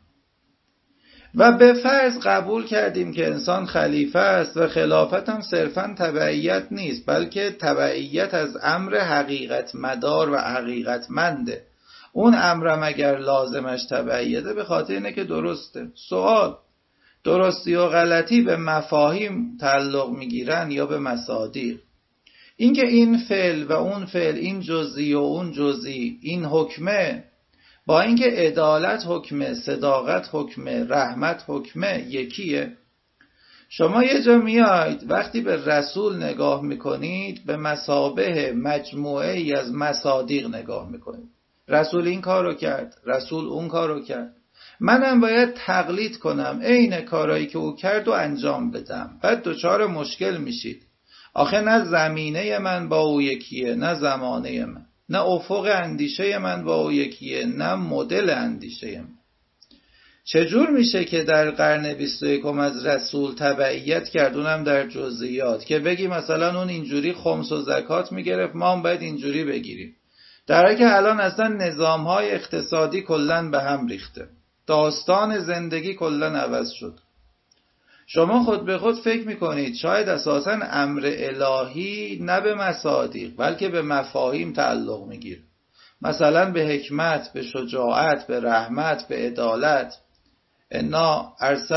و به فرض قبول کردیم که انسان خلیفه است و خلافت هم صرفاً تبعیت نیست، بلکه تبعیت از امر حقیقت مدار و حقیقت منده. اون امرم اگر لازمش تبعیته به خاطر اینه که درسته. سوال: درستی و غلطی به مفاهیم تعلق میگیرن یا به مصادیق؟ اینکه این فعل و اون فعل، این جزئی و اون جزئی، این حکمه، با اینکه عدالت حکمه، صداقت حکمه، رحمت حکمه، یکیه. شما یه جا میاید وقتی به رسول نگاه میکنید به مثابه مجموعه ای از مصادیق نگاه میکنید. رسول این کارو کرد، رسول اون کارو کرد، منم باید تقلید کنم، عین کارایی که او کرد و انجام بدم. بعد دچار مشکل میشید. آخه نه زمینه من با او یکیه، نه زمانه من، نه افق اندیشه من با او یکیه، نه مدل اندیشه من. چجور میشه که در قرن 21 از رسول تبعیت کردونم در جزئیات، که بگی مثلا اون اینجوری خمس و زکات میگرفت، ما هم باید اینجوری بگیریم، در حالی که الان اصلا نظامهای اقتصادی کلن به هم ریخته، داستان زندگی کلن عوض شد. شما خود به خود فکر میکنید شاید اساساً امر الهی نه به مصادیق بلکه به مفاهیم تعلق میگیره، مثلا به حکمت، به شجاعت، به رحمت، به عدالت. انا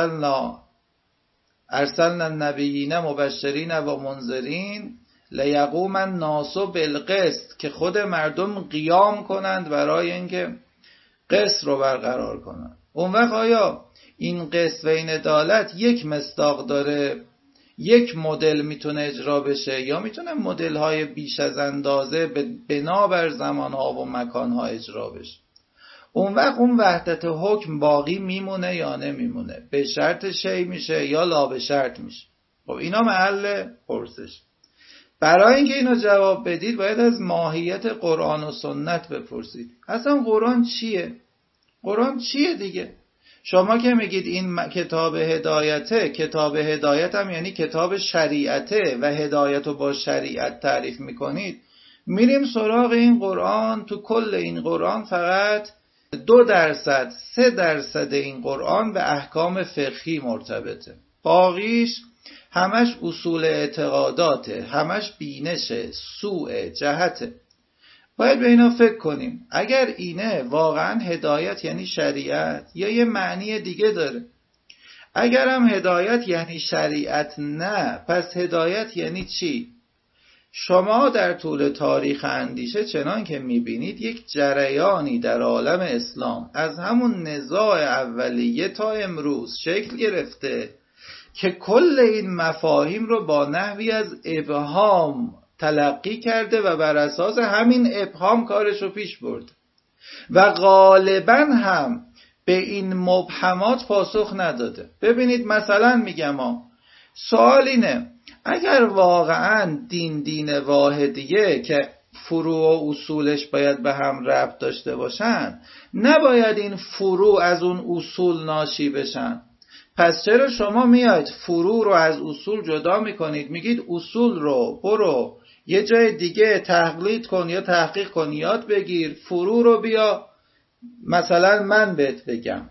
ارسلنا النبیین مبشرین و منذرین لیقوم الناس بالقسط، که خود مردم قیام کنند برای اینکه قسط رو برقرار کنند. اون وقت آیا این قسط و این عدالت یک مصداق داره، یک مدل میتونه اجرا بشه، یا میتونه مدل های بیش از اندازه بنابر زمان ها و مکان ها اجرا بشه؟ اون وقت اون وحدت حکم باقی میمونه یا نمیمونه، به شرط شی میشه یا لا به شرط میشه. خب اینا محل پرسش. برای اینکه اینو جواب بدید باید از ماهیت قرآن و سنت بپرسید. اصلا قرآن چیه؟ قرآن چیه دیگه؟ شما که میگید این کتاب هدایته، کتاب هدایت هم یعنی کتاب شریعته و هدایت رو با شریعت تعریف میکنید، میریم سراغ این قرآن. تو کل این قرآن فقط 2%، 3% این قرآن به احکام فقهی مرتبطه، باقیش همش اصول اعتقاداته، همش بینشه، سوء جهته. باید به اینا فکر کنیم. اگر اینه واقعا هدایت یعنی شریعت یا یه معنی دیگه داره؟ اگر هم هدایت یعنی شریعت نه، پس هدایت یعنی چی؟ شما در طول تاریخ اندیشه چنان که میبینید یک جریانی در عالم اسلام از همون نزاع اولیه تا امروز شکل گرفته که کل این مفاهیم رو با نحوی از ابهام تلقی کرده و بر اساس همین ابهام کارش رو پیش برد و غالبا هم به این مبهمات پاسخ نداده. ببینید مثلا میگم سوال اینه، اگر واقعا دین واحدیه که فروع و اصولش باید به هم ربط داشته باشن، نباید این فروع از اون اصول ناشی بشن. پس چرا شما میاید فروع رو از اصول جدا میکنید، میگید اصول رو برو یه جای دیگه تقلید کن یا تحقیق کن، یاد بگیر، فروع رو بیا مثلا من بهت بگم.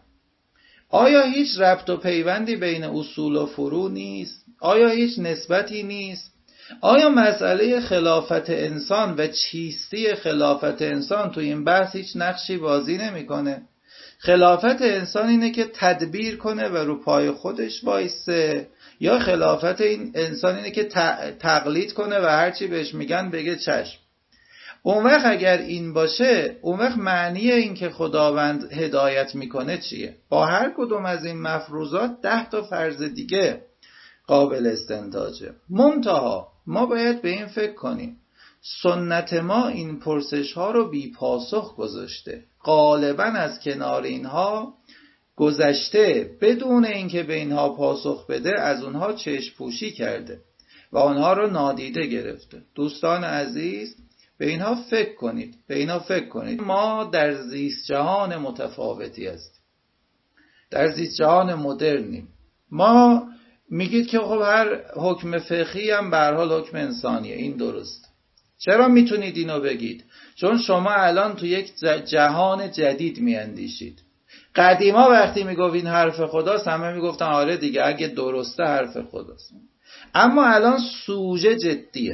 آیا هیچ ربط و پیوندی بین اصول و فروع نیست؟ آیا هیچ نسبتی نیست؟ آیا مسئله خلافت انسان و چیستی خلافت انسان تو این بحث هیچ نقشی بازی نمیکنه؟ خلافت انسان اینه که تدبیر کنه و رو پای خودش وایسه، یا خلافت این انسان اینه که تقلید کنه و هرچی بهش میگن بگه چشم؟ اون وقت اگر این باشه، اون وقت معنی این که خداوند هدایت میکنه چیه؟ با هر کدوم از این مفروضات 10 فرض دیگه قابل استنتاجه. منتها ما باید به این فکر کنیم سنت ما این پرسش ها رو بی پاسخ گذاشته، غالبا از کنار اینها گذشته بدون اینکه به اینها پاسخ بده، از اونها چشم پوشی کرده و آنها رو نادیده گرفته. دوستان عزیز به اینها فکر کنید، به اینها فکر کنید. ما در زیست جهان متفاوتی هستیم، در زیست جهان مدرنیم. ما میگید که خب هر حکم فقهی هم به هر حال حکم انسانیه، این درست. چرا میتونید اینو بگید؟ چون شما الان تو یک جهان جدید میاندیشید. قدیما وقتی میگفت این حرف خداست، همه میگفتن آره دیگه اگه درسته حرف خداست. اما الان سوژه جدیه،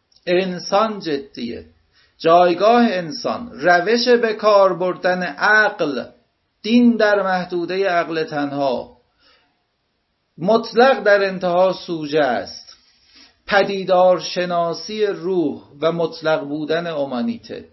انسان جدیه، جایگاه انسان، روش به کار بردن عقل، دین در محدوده عقل تنها، مطلق در انتها سوژه است، پدیدار شناسی روح و مطلق بودن اومانیته،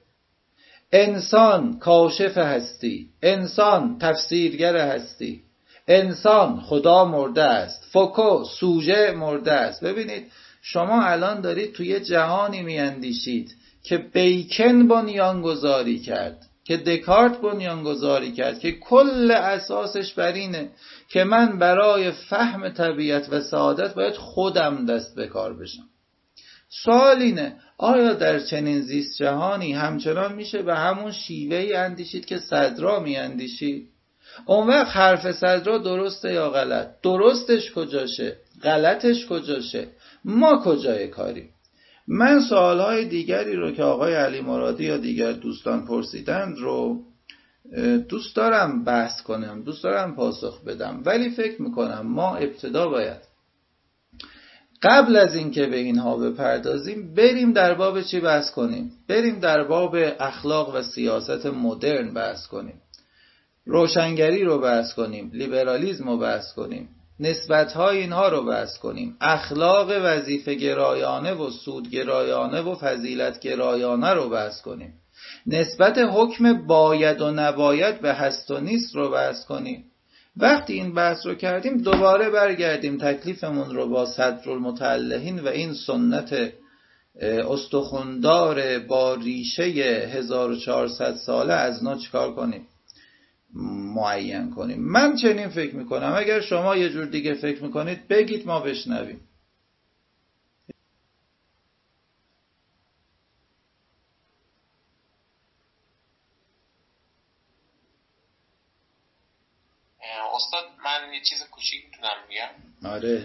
انسان کاشف هستی، انسان تفسیرگر هستی، انسان خدا مرده است، فوکو سوژه مرده است. ببینید شما الان دارید توی جهانی میاندیشید که بیکن بنیانگذاری کرد، که دکارت بنیانگذاری کرد، که کل اساسش بر اینه که من برای فهم طبیعت و سعادت باید خودم دست به کار بشم. سوال اینه آیا در چنین زیست جهانی همچنان میشه به همون شیوهی اندیشید که صدرا میاندیشید؟ اون وقت حرف صدرا درسته یا غلط؟ درستش کجاشه؟ غلطش کجاشه؟ ما کجای کاریم؟ من سوالهای دیگری رو که آقای علی مرادی یا دیگر دوستان پرسیدند رو دوست دارم بحث کنم، دوست دارم پاسخ بدم، ولی فکر میکنم ما ابتدا باید قبل از اینکه به اینها بپردازیم بریم در باب چی بحث کنیم؟ بریم در باب اخلاق و سیاست مدرن بحث کنیم، روشنگری رو بحث کنیم، لیبرالیسم رو بحث کنیم، نسبت‌های اینها رو بحث کنیم، اخلاق وظیفه گرایانه و سود گرایانه و فضیلت گرایانه رو بحث کنیم، نسبت حکم باید و نباید به هست و نیست رو بحث کنیم. وقتی این بحث رو کردیم دوباره برگردیم تکلیفمون رو با صدرالمتعلقین و این سنت استخوندار با ریشه 1400 ساله از نا چیکار کنیم. معین کنیم. من چنین فکر میکنم. اگر شما یه جور دیگه فکر میکنید بگید ما بشنویم. استاد من یه چیز کوچیک میتونم بگم؟ آره.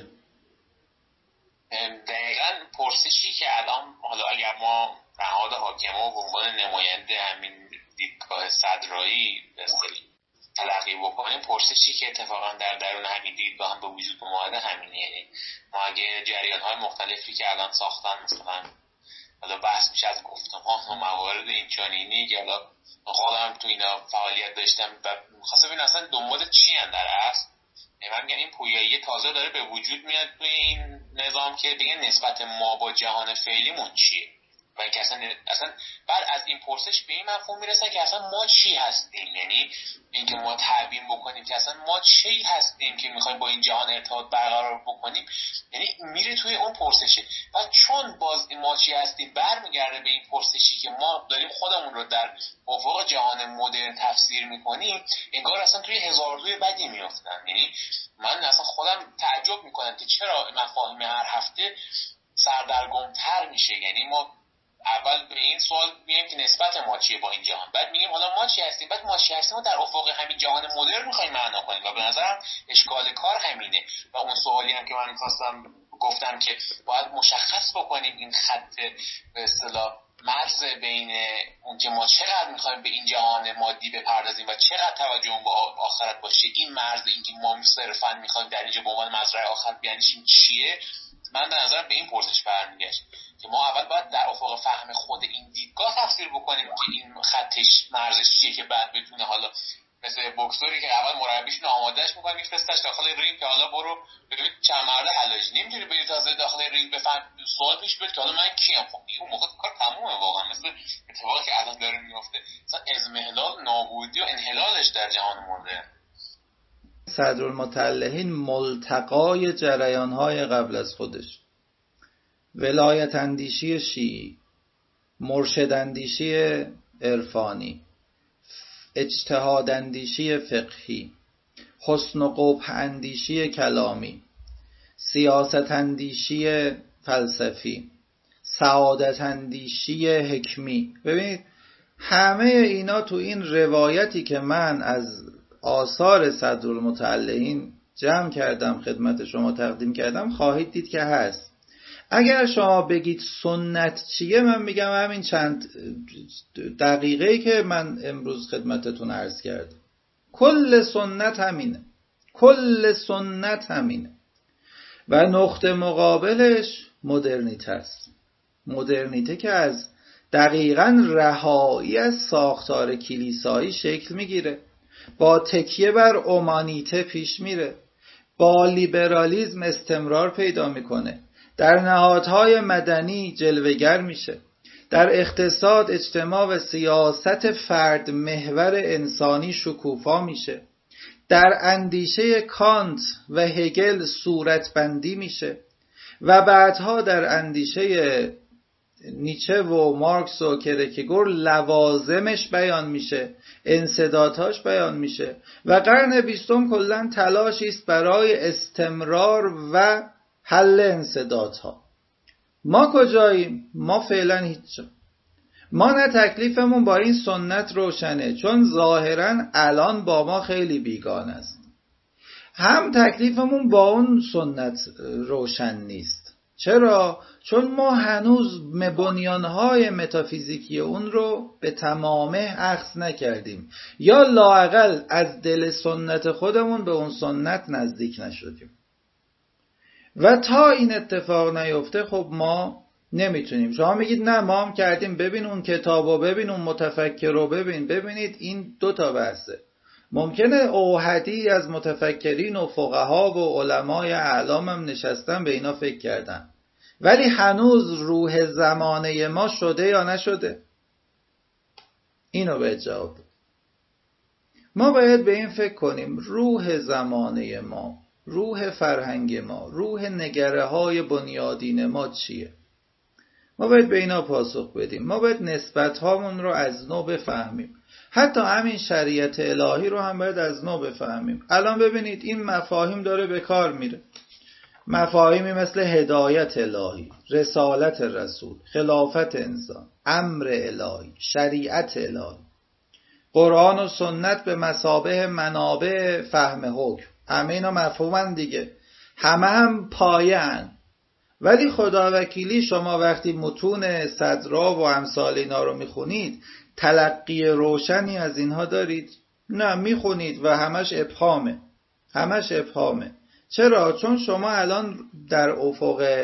دقیقاً پرسشی که الان حالا اگر ما نهاد حاکمه و عنوان نماینده همین دیدگاه صدرایی تلقی بکنیم، پرسشی که اتفاقا در درون همین دیدگاه هم به وجود اومده همینه. یعنی ما اگه جریان‌های مختلفی که الان ساختن، مثلا حالا بحث میشه از گفتمان و موارد اینچنینی که حالا خودم تو اینا فعالیت داشتم و می‌خواستم ببینم اصلا دنبال چی اندر است. من میگم این پویایی تازه داره به وجود میاد توی این نظام که دیگه نسبت ما با جهان فعلیمون چیه و اینکه اصلا بعد از این پرسش به این مفهوم میرسن که اصلا ما چی هستیم. یعنی اینکه ما تعیین بکنیم که اصلا ما چی هستیم که میخوایم با این جهان ارتباط برقرار بکنیم، یعنی میره توی اون پرسشه. و چون باز ما چی هستیم برمیگرده به این پرسشی که ما داریم خودمون رو در افق جهان مدرن تفسیر میکنیم، انگار اصلا توی هزاردوی بدی میافتن. یعنی من اصلا خودم تعجب میکنم که چرا مفاهیم هر هفته سردرگم‌تر میشه. یعنی ما اول به این سوال میایم که نسبت ما چیه با این جهان، بعد میگیم حالا ما چی هستیم، بعد ما چی هستیم و در افق همین جهان مدرن میخوایم معنا کنیم و به نظرم اشکال کار همینه. و اون سوالی هم که من گفتم که باید مشخص بکنیم این خط به اصطلاح مرز بین اون که ما چقدر میخوایم به این جهان مادی بپردازیم و چقدر توجهمون به آخرت باشه، این مرز این که ما صرفا میخوایم در اینجا به عنوان مزرعه آخرت بیاندیشیم چیه، من در نظرم به این پرسش برمیگشت که ما اول باید در افق فهم خود این دیدگاه تفسیر بکنیم که این خطش مرزش چیه، که بعد بتونه حالا مثل بوکسوری که اول مربیشون آمادهش میکنه میفرستش داخل رینگ که حالا برو ببین چند مرد حلاجی، نمیتونی بری تازه داخل رینگ بفهم سوال پیش بیاد که حالا من کیم. خب اون موقع کار تمومه واقعا، مثل اتفاقی که الان داره میفته، مثلا اضمحلال نابودی و انحلالش در جهان مدرن. صدرالمطلعین ملتقای جریان‌های قبل از خودش، ولایت اندیشی شیعی، مرشد اندیشی عرفانی، اجتهاد اندیشی فقهی، حسن و قبح اندیشی کلامی، سیاست اندیشی فلسفی، سعادت اندیشی حکمی. ببینید همه اینا تو این روایتی که من از آثار صدرالمطلعین جمع کردم خدمت شما تقدیم کردم خواهید دید که هست. اگر شما بگید سنت چیه، من میگم همین چند دقیقه‌ای که من امروز خدمتتون عرض کردم. کل سنت همینه، کل سنت همینه. و نقطه مقابلش مدرنیته است. مدرنیته که از دقیقاً رهایی از ساختار کلیسایی شکل میگیره، با تکیه بر اومانیته پیش میره، با لیبرالیسم استمرار پیدا میکنه، در نهادهای مدنی جلوه‌گر میشه، در اقتصاد، اجتماع و سیاست فرد محور انسانی شکوفا میشه، در اندیشه کانت و هگل صورتبندی میشه و بعدها در اندیشه نیچه و مارکس و کرکگور لوازمش بیان میشه، انسدادهاش بیان میشه و قرن 20 کلاً تلاشی است برای استمرار و حل انسدادها. ما کجاییم؟ ما فعلا هیچ جا. ما نه تکلیفمون با این سنت روشنه، چون ظاهراً الان با ما خیلی بیگانه است، هم تکلیفمون با اون سنت روشن نیست. چرا؟ چون ما هنوز بنیانهای متافیزیکی اون رو به تمامه اخذ نکردیم، یا لااقل از دل سنت خودمون به اون سنت نزدیک نشدیم. و تا این اتفاق نیفته خب ما نمیتونیم. شما میگید نه ما هم کردیم، ببین اون کتابو، ببین اون متفکر رو، ببینید این دو تا بحثه. ممکنه اوحدی از متفکرین و فقها و علمای اعلام هم نشستن به اینا فکر کردن، ولی هنوز روح زمانه ما شده یا نشده؟ اینو به جواب. ما باید به این فکر کنیم روح زمانه ما، روح فرهنگ ما، روح نگره های بنیادین ما چیه؟ ما باید به اینا پاسخ بدیم. ما باید نسبت هامون رو از نو بفهمیم. حتی همین شریعت الهی رو هم باید از نو بفهمیم. الان ببینید این مفاهیم داره به کار میره. مفاهیمی مثل هدایت الهی، رسالت رسول، خلافت انسان، امر الهی، شریعت الهی، قرآن و سنت به مثابه منابع فهم حکم، همه اینا مفهومن دیگه، همه هم پایه‌ان. ولی خداوکیلی شما وقتی متون صدرا و امثال اینا رو میخونید تلقی روشنی از اینها دارید؟ نه، میخونید و همش ابهامه. چرا؟ چون شما الان در افق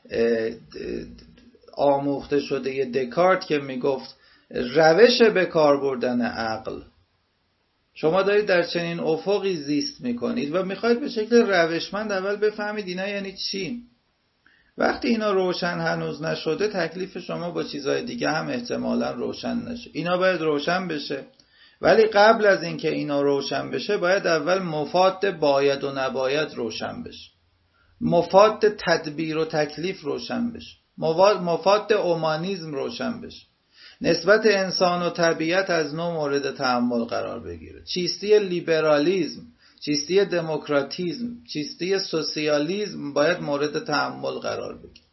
آموخته شده دکارت که میگفت روش به کار بردن عقل، شما دارید در چنین افقی زیست میکنید و میخواید به شکل روشمند اول بفهمید اینا یعنی چی. وقتی اینا روشن هنوز نشده تکلیف شما با چیزهای دیگه هم احتمالاً روشن نشه. اینا باید روشن بشه، ولی قبل از اینکه اینا روشن بشه باید اول مفاد باید و نباید روشن بشه، مفاد تدبیر و تکلیف روشن بشه، مفاد اومانیسم روشن بشه، نسبت انسان و طبیعت از نوع مورد تأمل قرار بگیره. چیستی لیبرالیسم، چیستی دموکراتیسم، چیستی سوسیالیسم باید مورد تأمل قرار بگیره.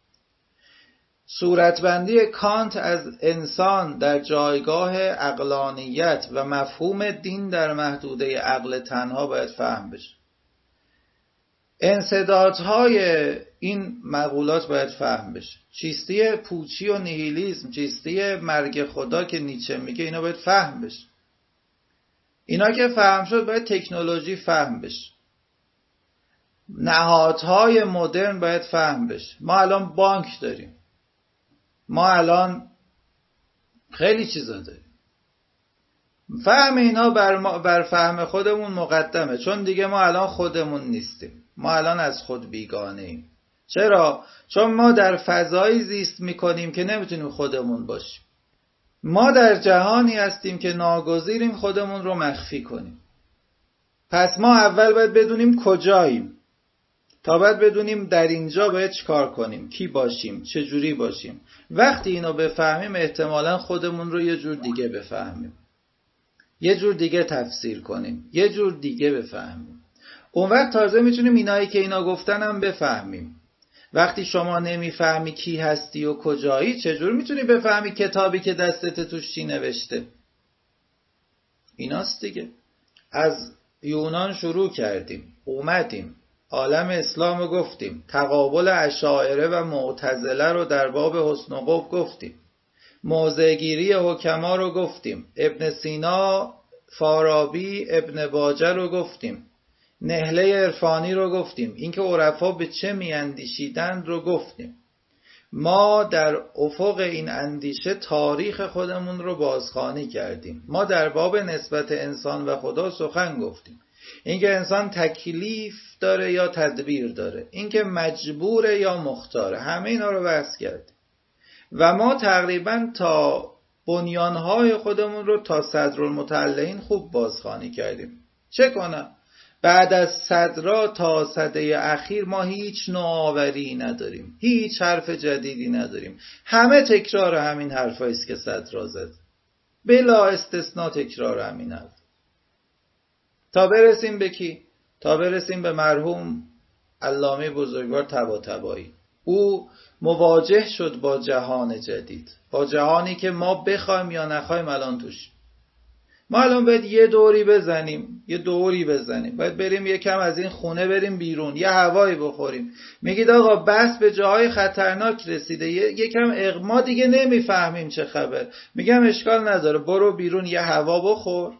صورتبندی کانت از انسان در جایگاه عقلانیت و مفهوم دین در محدوده عقل تنها باید فهم بشه. انسدادهای این مقولات باید فهم بشه. چیستی پوچی و نیهیلیسم، چیستی مرگ خدا که نیچه میگه، اینا باید فهم بشه. اینا که فهم شد باید تکنولوژی فهم بشه. نهادهای مدرن باید فهم بشه. ما الان بانک داریم، ما الان خیلی چیزا داریم. فهم اینا بر فهم خودمون مقدمه، چون دیگه ما الان خودمون نیستیم، ما الان از خود بیگانه ایم. چرا؟ چون ما در فضایی زیست میکنیم که نمیتونیم خودمون باشیم. ما در جهانی هستیم که ناگزیریم خودمون رو مخفی کنیم. پس ما اول باید بدونیم کجاییم تا بعد بدونیم در اینجا باید چیکار کنیم، کی باشیم، چه جوری باشیم. وقتی اینو بفهمیم احتمالاً خودمون رو یه جور دیگه بفهمیم، یه جور دیگه تفسیر کنیم، یه جور دیگه بفهمیم. اون وقت تازه میتونیم اینایی که اینا گفتن هم بفهمیم. وقتی شما نمیفهمی کی هستی و کجایی، چجور میتونی بفهمی کتابی که دستت توش چی نوشته؟ ایناست دیگه. از یونان شروع کردیم، اومدیم عالم اسلام رو گفتیم، تقابل اشاعره و معتزله رو در باب حسن و قبح گفتیم، موضع‌گیری حکما رو گفتیم، ابن سینا، فارابی، ابن باجه رو گفتیم، نهله عرفانی رو گفتیم، اینکه عرفا به چه میاندیشیدند رو گفتیم. ما در افق این اندیشه تاریخ خودمون رو بازخوانی کردیم. ما در باب نسبت انسان و خدا سخن گفتیم، اینکه انسان تکلیف داره یا تدبیر داره، اینکه مجبوره یا مختاره، همه اینا رو بحث کردیم. و ما تقریبا تا بنیانهای خودمون رو تا صدرالمتعلقین خوب بازخوانی کردیم. چه کنم؟ بعد از صدرا تا سده اخیر ما هیچ نوآوری نداریم، هیچ حرف جدیدی نداریم، همه تکرار همین حرفایی است که صدرا زد، بلا استثناء تکرار همین حرف. تا برسیم به کی؟ تا برسیم به مرحوم علامه بزرگوار طباطبایی. او مواجه شد با جهان جدید، با جهانی که ما بخوایم یا نخوایم الان توش. ما الان باید یه دوری بزنیم، باید بریم یکم از این خونه بریم بیرون، یه هوایی بخوریم. میگید آقا بس به جاهای خطرناک رسیده، یکم ما دیگه نمیفهمیم چه خبر. میگم اشکال نداره، برو بیرون یه هوا بخور،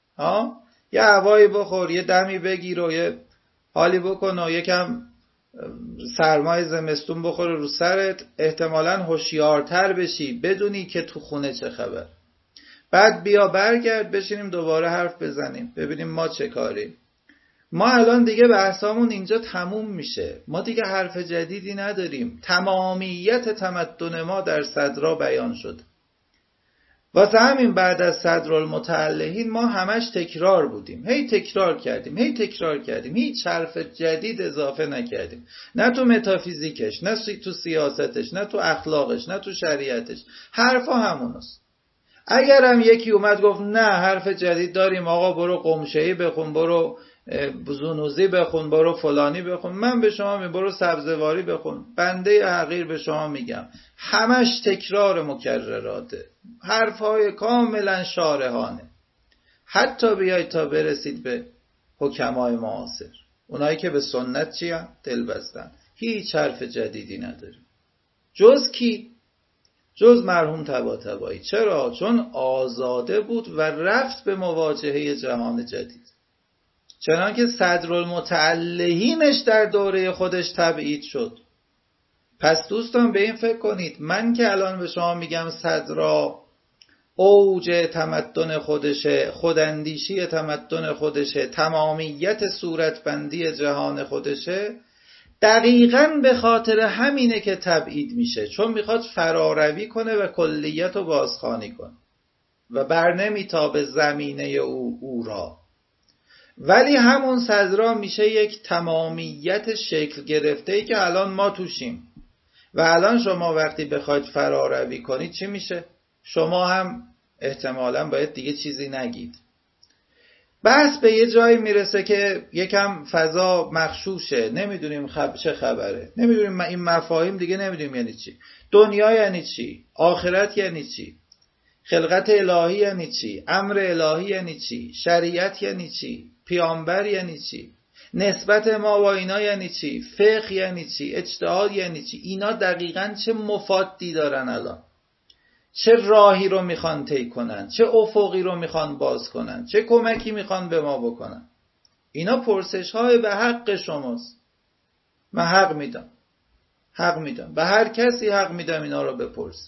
یه هوایی بخور، یه دمی بگیر و یه حالی بکن و یکم سرمای زمستون بخوره رو سرت، احتمالاً هوشیارتر بشی، بدونی که تو خونه چه خبر. بعد بیا برگرد بشینیم دوباره حرف بزنیم، ببینیم ما چه کاریم. ما الان دیگه بحثامون اینجا تموم میشه، ما دیگه حرف جدیدی نداریم. تمامیت تمدن ما در صدرا بیان شد. واسه همین بعد از صدرالمتعلهین ما همش تکرار بودیم، هی تکرار کردیم، هیچ حرف جدید اضافه نکردیم، نه تو متافیزیکش، نه تو سیاستش، نه تو اخلاقش، نه تو شریعتش، حرفا همونست. اگر هم یکی اومد گفت نه حرف جدید داریم آقا، برو قمشه‌ای بخون، برو زونوزی بخون، برو فلانی بخون، من به شما میگم برو سبزواری بخون، بنده حقیر به شما میگم همش تکرار مکرراته، حرفهای کاملا شارحانه. حتی بیایید تا برسید به حکمای معاصر، اونایی که به سنت چی هم؟ دل بستن، هیچ حرف جدیدی نداره. جز کی؟ جز مرحوم طباطبایی. چرا؟ چون آزاده بود و رفت به مواجهه جهان جدید. چنانکه صدرالمتعلهینش در دوره خودش تبعید شد. پس دوستان به این فکر کنید، من که الان به شما میگم صدرا اوج تمدن خودشه، خوداندیشی تمدن خودشه، تمامیت صورتبندی جهان خودشه، دقیقاً به خاطر همینه که تبعید میشه، چون میخواد فراروی کنه و کلیت رو بازخوانی کنه و بر نمیتابه زمینه او را. ولی همون صدرا میشه یک تمامیت شکل گرفته‌ای که الان ما توشیم. و الان شما وقتی بخواید فراروی کنید چی میشه؟ شما هم احتمالاً باید دیگه چیزی نگید. بحث به یه جایی میرسه که یکم فضا مغشوشه، نمیدونیم چه خبره، نمیدونیم این مفاهیم دیگه نمیدونیم یعنی چی، دنیا یعنی چی، آخرت یعنی چی، خلقت الهی یعنی چی، امر الهی یعنی چی، شریعت یعنی چی، پیامبر یعنی چی، نسبت ما با اینا یعنی چی، فقه یعنی چی، اجتهاد یعنی چی. اینا دقیقاً چه مفادی دارن الان، چه راهی رو میخوان طی کنن، چه افقی رو میخوان باز کنن، چه کمکی میخوان به ما بکنن. اینا پرسش های به حق شماست. من حق میدم به هر کسی حق میدم اینا رو بپرس.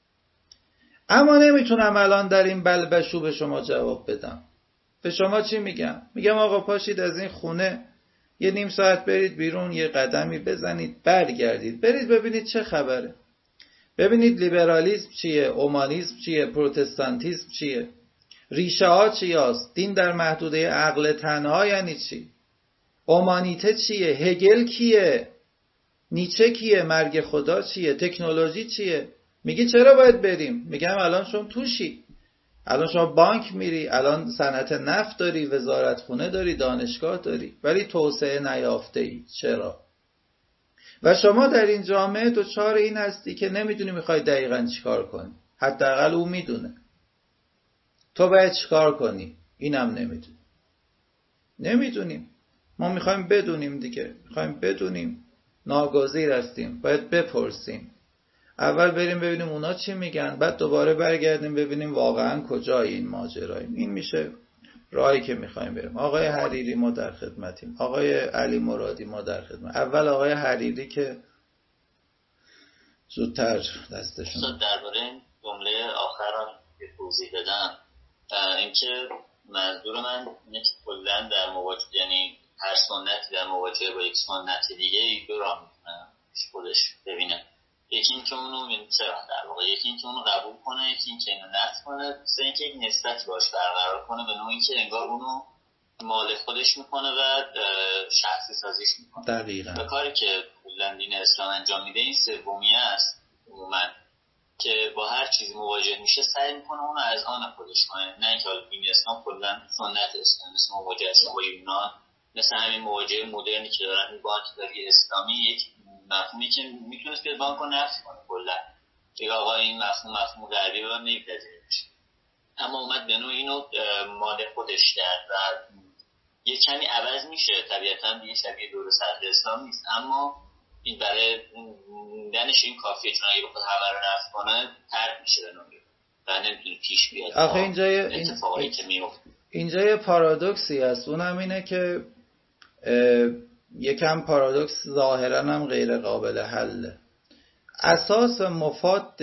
اما نمیتونم الان در این بلبشو به شما جواب بدم. به شما چی میگم؟ میگم آقا پاشید از این خونه یه نیم ساعت برید بیرون، یه قدمی بزنید، برگردید، برید ببینید چه خبره. ببینید لیبرالیسم چیه، اومانیسم چیه، پروتستانتیسم چیه، ریشه ها چی هست، دین در محدوده عقل تنها یعنی چی، اومانیته چیه، هگل کیه، نیچه کیه، مرگ خدا چیه، تکنولوژی چیه. میگی چرا باید بریم؟ میگم الان شما توشی، الان شما بانک میری، الان صنعت نفت داری، وزارتخونه داری، دانشگاه داری، ولی توسعه نیافته ای. چرا؟ و شما در این جامعه دچار این هستی که نمیدونی میخوای دقیقاً چیکار کنی. حداقل او میدونه. تو باید چیکار کنی؟ اینم نمیدونیم. ما میخوایم بدونیم دیگه. میخوایم بدونیم. ناگزیر هستیم. باید بپرسیم. اول بریم ببینیم اونا چی میگن، بعد دوباره برگردیم ببینیم واقعاً کجای این ماجراییم. این میشه راهی که میخوایم بریم. آقای حریری ما در خدمتیم. آقای علی مرادی ما در خدمت. اول آقای حریری که زودتر دستشون. درباره این جمله آخرم که توضیح بدم، اینکه منظور من اینه که کلا در مواجهه، یعنی هر سنتی در مواجهه با یک سنت دیگه دو راه میتونه خودش ببینه. یکی این که اونو در واقع یکی این که اونو قبول کنه، یکی این که اینو نفی کنه، سه این که یک نسبت باش برقرار کنه به نوعی که انگار اونو مال خودش میکنه و شخصی سازیش میکنه. دقیقاً. به کاری که کلا دین اسلام انجام میده این سومیه است عموما، که با هر چیزی مواجه میشه سعی میکنه اونو از آن خودش کنه. نه اینکه دین اسلام کلا سنت اسلام، مثل مواجهه با یونان، مثل همین مواجهه مدرنی که دارن این بانکداری اسلامی، یک مفهومی که میتونست بیاد بانک رو نفی کنه کلا، دیگه آقا این مفهوم غربی رو نمیپذیره، اما اومد به نوع اینو مال خودش کرد و یه کمی عوض میشه. طبیعتاً دیگه شبیه دور صدر اسلام نیست، اما این برای موندنش این کافیه، چون اگه بخواد همه رو نفی کنه ترک میشه به نوعی و نمیتونه پیش بیاد. آخه اینجا یه پارادوکسی هست، اونم اینه که یکم پارادوکس ظاهرا هم غیر قابل حله. اساس مفاد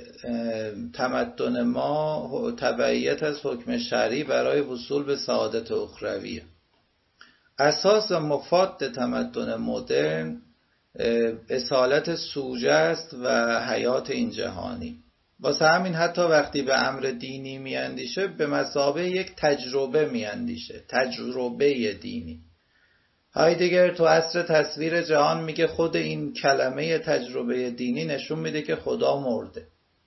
تمدن ما تبعیت از حکم شرعی برای وصول به سعادت اخرویه. اساس مفاد تمدن مدرن اصالت سوژه است و حیات این جهانی. واسه همین حتی وقتی به امر دینی میاندیشه به مثابه یک تجربه میاندیشه، تجربه دینی. هایدگر تو عصر تصویر جهان میگه خود این کلمه تجربه دینی نشون میده که خدا مرده.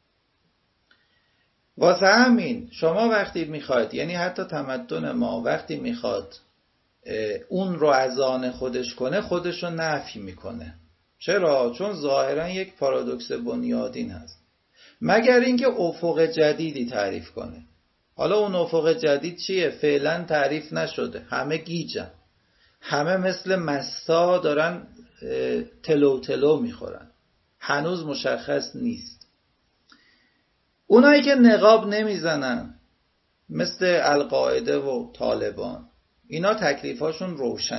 واسه همین شما وقتی میخواید، یعنی حتی تمدن ما وقتی میخواد اون رو از آن خودش کنه، خودش رو نفی میکنه. چرا؟ چون ظاهرا یک پارادوکس بنیادین هست. مگر اینکه افق جدیدی تعریف کنه. حالا اون افق جدید چیه؟ فعلا تعریف نشده. همه گیجن، همه مثل مستا دارن تلو تلو میخورن، هنوز مشخص نیست. اونایی که نقاب نمیزنن مثل القاعده و طالبان، اینا تکلیفاشون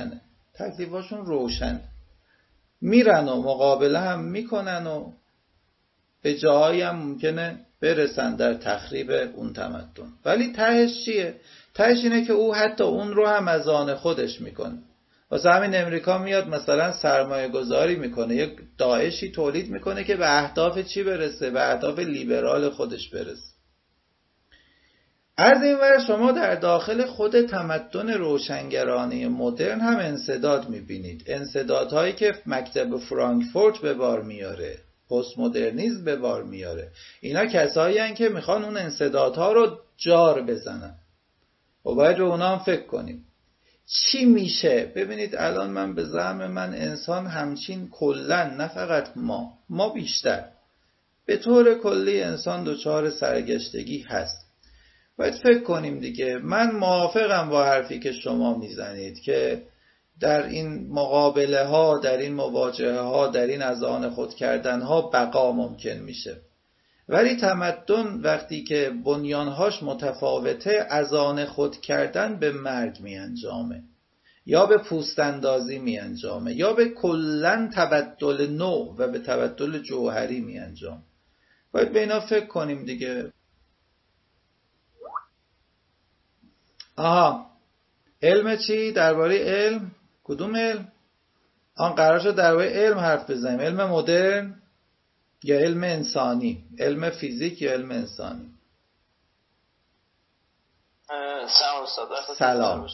روشنه، میرن و مقابله هم میکنن و به جاهایی هم ممکنه برسن در تخریب اون تمدن. ولی تهش چیه؟ تهش اینه که او حتی اون رو هم از آن خودش میکنه. واسه همین امریکا میاد مثلا سرمایه گذاری میکنه، یک داعشی تولید میکنه که به اهداف چی برسه؟ به اهداف لیبرال خودش برسه. از این ور شما در داخل خود تمدن روشنگرانه مدرن هم انسداد میبینید. انسدادهایی که مکتب فرانکفورت به بار میاره، پست مدرنیسم به بار میاره. اینا کسایی هستن که میخوان اون انسدادها رو جار بزنن و باید به اونا هم فکر کنیم. چی میشه؟ ببینید الان من به زعم من انسان همچین کلن، نه فقط ما بیشتر به طور کلی انسان دچار سرگشتگی هست. باید فکر کنیم دیگه. من موافقم با حرفی که شما میزنید که در این مقابله ها، در این مواجهه ها، در این از آن خود کردن ها بقا ممکن میشه. ولی تمدن وقتی که بنیانهاش متفاوته، از آن خود کردن به مرگ می انجامه، یا به پوست اندازی می انجامه، یا به کلن تبدل نوع و به تبدل جوهری می انجام. باید به اینا فکر کنیم دیگه. علم چی؟ درباره علم؟ کدوم علم؟ قرار شد درباره علم حرف بزنیم. علم مدرن یا علم انسانی؟ علم فیزیک یا علم انسانی؟ سلام استاد. سلام.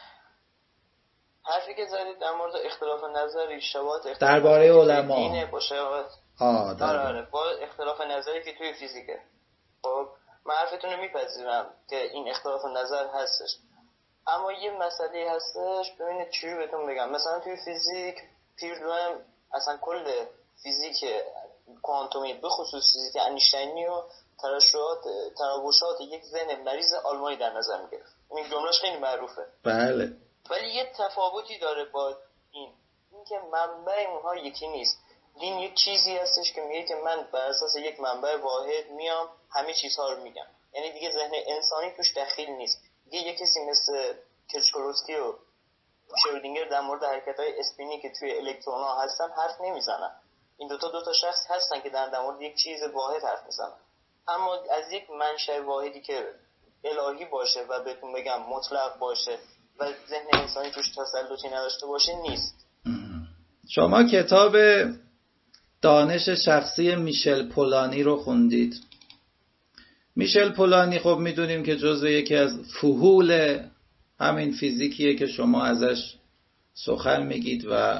حرفی که زدید در مورد اختلاف نظر، اشتباهات درباره علما دینه با شباهت با اختلاف نظری که توی فیزیکه. خب من حرفتون رو میپذیرم که این اختلاف نظر هستش، اما یه مسئله هستش. ببینید چی رو بهتون بگم. مثلا توی فیزیک پیردوم اصلا کل فیزیک کوانتومی، به خصوص فیزیک انیشتینی و تراوشات یک ذهن مریض آلمانی در نظر میگرفت. این جملهش خیلی معروفه. بله. ولی یه تفاوتی داره با این که منبع اونها یکی نیست. دین یک چیزی هستش که میگه که من بر اساس یک منبع واحد میام همه چیزها رو میگم، یعنی دیگه ذهن انسانی توش دخیل نیست. دیگه یه کسی مثل کرچکولوفسکی و شرودینگر در مورد حرکت‌های اسپینی که توی الکترون‌ها هستن حرف نمیزنن. این دو تا شخص هستن که در مورد یک چیز واحد حرف میزنن، اما از یک منشأ واحدی که الهی باشه و بهتون بگم مطلق باشه و ذهن انسانی توش تسلطی نداشته باشه نیست. شما کتاب دانش شخصی میشل پولانی رو خوندید؟ میشل پولانی خب میدونیم که جزو یکی از فحول همین فیزیکیه که شما ازش سخن میگید و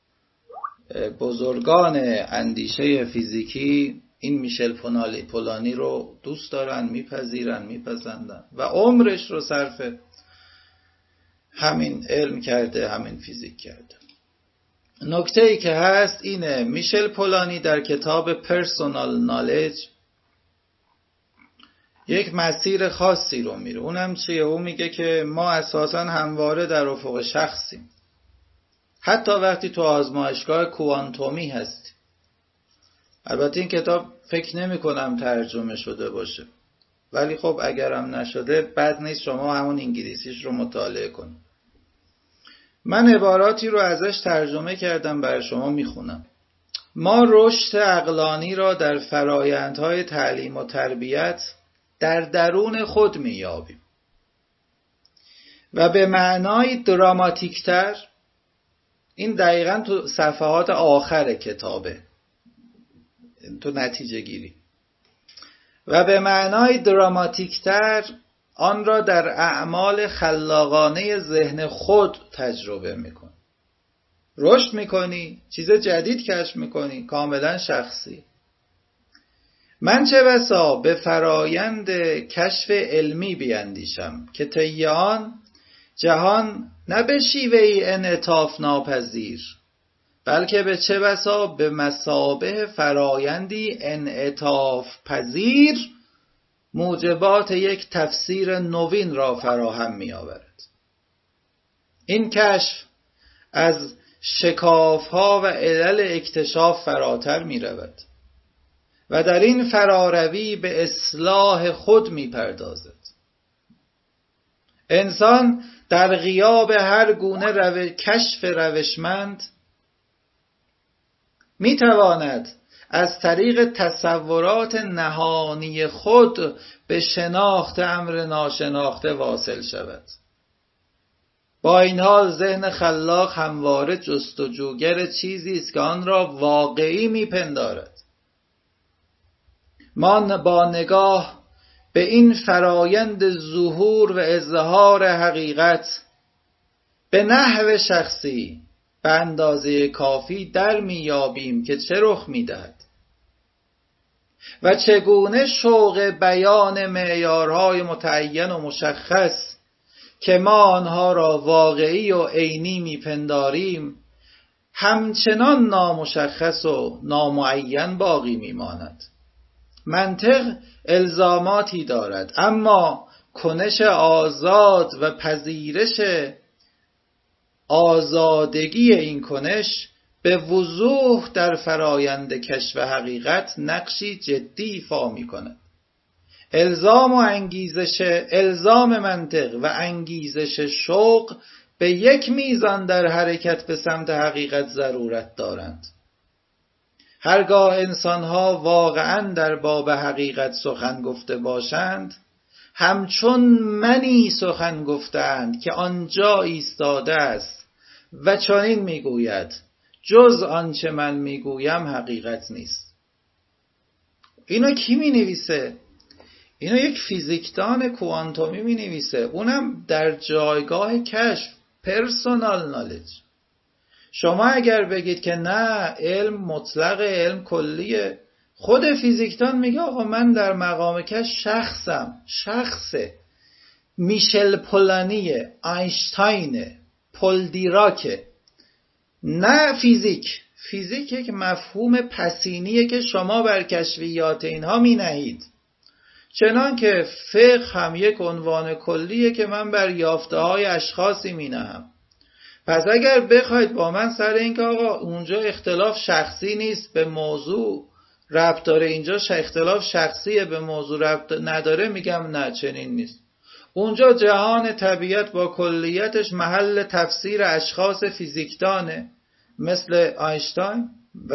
بزرگان اندیشه فیزیکی این میشل پولانی رو دوست دارن، میپسندن و عمرش رو صرف همین علم کرده، همین فیزیک کرده. نکته ای که هست اینه، میشل پولانی در کتاب پرسونال نالج یک مسیر خاصی رو میره. اونم چیه؟ اون میگه که ما اساساً همواره در افق شخصیم، حتی وقتی تو آزمایشگاه کوانتومی هستی. البته این کتاب فکر نمی کنم ترجمه شده باشه، ولی خب اگرم نشده بد نیست شما همون انگلیسیش رو مطالعه کن. من عباراتی رو ازش ترجمه کردم برای شما میخونم. ما رشد عقلانی را در فرایندهای تعلیم و تربیت در درون خود میابیم و به معنای دراماتیکتر، این دقیقاً تو صفحات آخر کتابه، تو نتیجه گیری، و به معنای دراماتیکتر آن را در اعمال خلاقانه ذهن خود تجربه میکنی. رشد میکنی، چیز جدید کشف میکنی، کاملا شخصی. من چه بسا به فرایند کشف علمی بیندیشم که طی آن جهان نه به شیوهی انعطاف ناپذیر، بلکه به چه بسا به مثابه فرایندی انعطاف پذیر موجبات یک تفسیر نوین را فراهم می آورد. این کشف از شکافها و علل اکتشاف فراتر می رود و در این فراروی به اصلاح خود می پردازد. انسان در غیاب هر گونه کشف روشمند می تواند از طریق تصورات نهانی خود به شناخت امر ناشناخته واصل شود. با این حال ذهن خلاق همواره جستجوگر چیزی است که آن را واقعی میپندارد. ما با نگاه به این فرایند ظهور و اظهار حقیقت به نحو شخصی به اندازه کافی در میابیم که چه رخ میدهد و چگونه شوق بیان معیارهای متعین و مشخص که ما آنها را واقعی و عینی میپنداریم همچنان نامشخص و نامعین باقی میماند. منطق الزاماتی دارد، اما کنش آزاد و پذیرش آزادگی این کنش به وضوح در فرایند کشف حقیقت نقشی جدی ایفا می‌کند. الزام منطق و انگیزش شوق به یک میزان در حرکت به سمت حقیقت ضرورت دارند. هرگاه انسان‌ها واقعاً در باب حقیقت سخن گفته باشند، همچون منی سخن گفتند که آنجا ایستاده است و چنین میگوید: جز آنچه من میگویم حقیقت نیست. اینو کی مینویسه؟ اینو یک فیزیکدان کوانتومی مینویسه، اونم در جایگاه کشف، پرسونال نالج. شما اگر بگید که نه علم مطلق، علم کلیه، خود فیزیکدان میگه آقا من در مقام کشف شخصه، میشل پولانیه، اینشتاینه، پل دیراکه، نه فیزیک یک مفهوم پسینیه که شما بر کشفیات اینها می نهید. چنان که فقه هم یک عنوان کلیه که من بر یافته های اشخاصی می نهم. پس اگر بخواید با من سر این که آقا اونجا اختلاف شخصی نیست به موضوع ربط داره، اینجا اختلاف شخصیه به موضوع ربط نداره، میگم نه چنین نیست. اونجا جهان طبیعت با کلیتش محل تفسیر اشخاص فیزیکدانه مثل اینشتاین و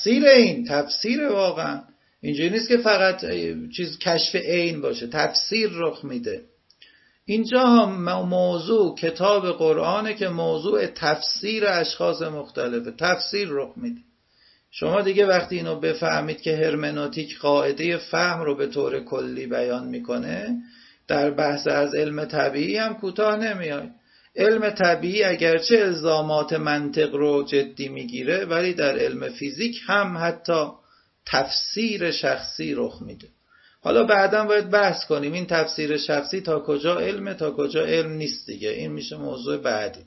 تفسیر واقعا اینجوری نیست که فقط چیز کشف عین باشه، تفسیر رخ میده. اینجا هم موضوع کتاب قرآنه که موضوع تفسیر اشخاص مختلفه، تفسیر رخ میده. شما دیگه وقتی اینو بفهمید که هرمنوتیک قاعده فهم رو به طور کلی بیان میکنه، در بحث از علم طبیعی هم کوتاه نمیاد. علم طبیعی اگرچه الزامات منطق رو جدی میگیره، ولی در علم فیزیک هم حتی تفسیر شخصی رخ میده. حالا بعداً باید بحث کنیم این تفسیر شخصی تا کجا علمه تا کجا علم نیست دیگه، این میشه موضوع بعدی.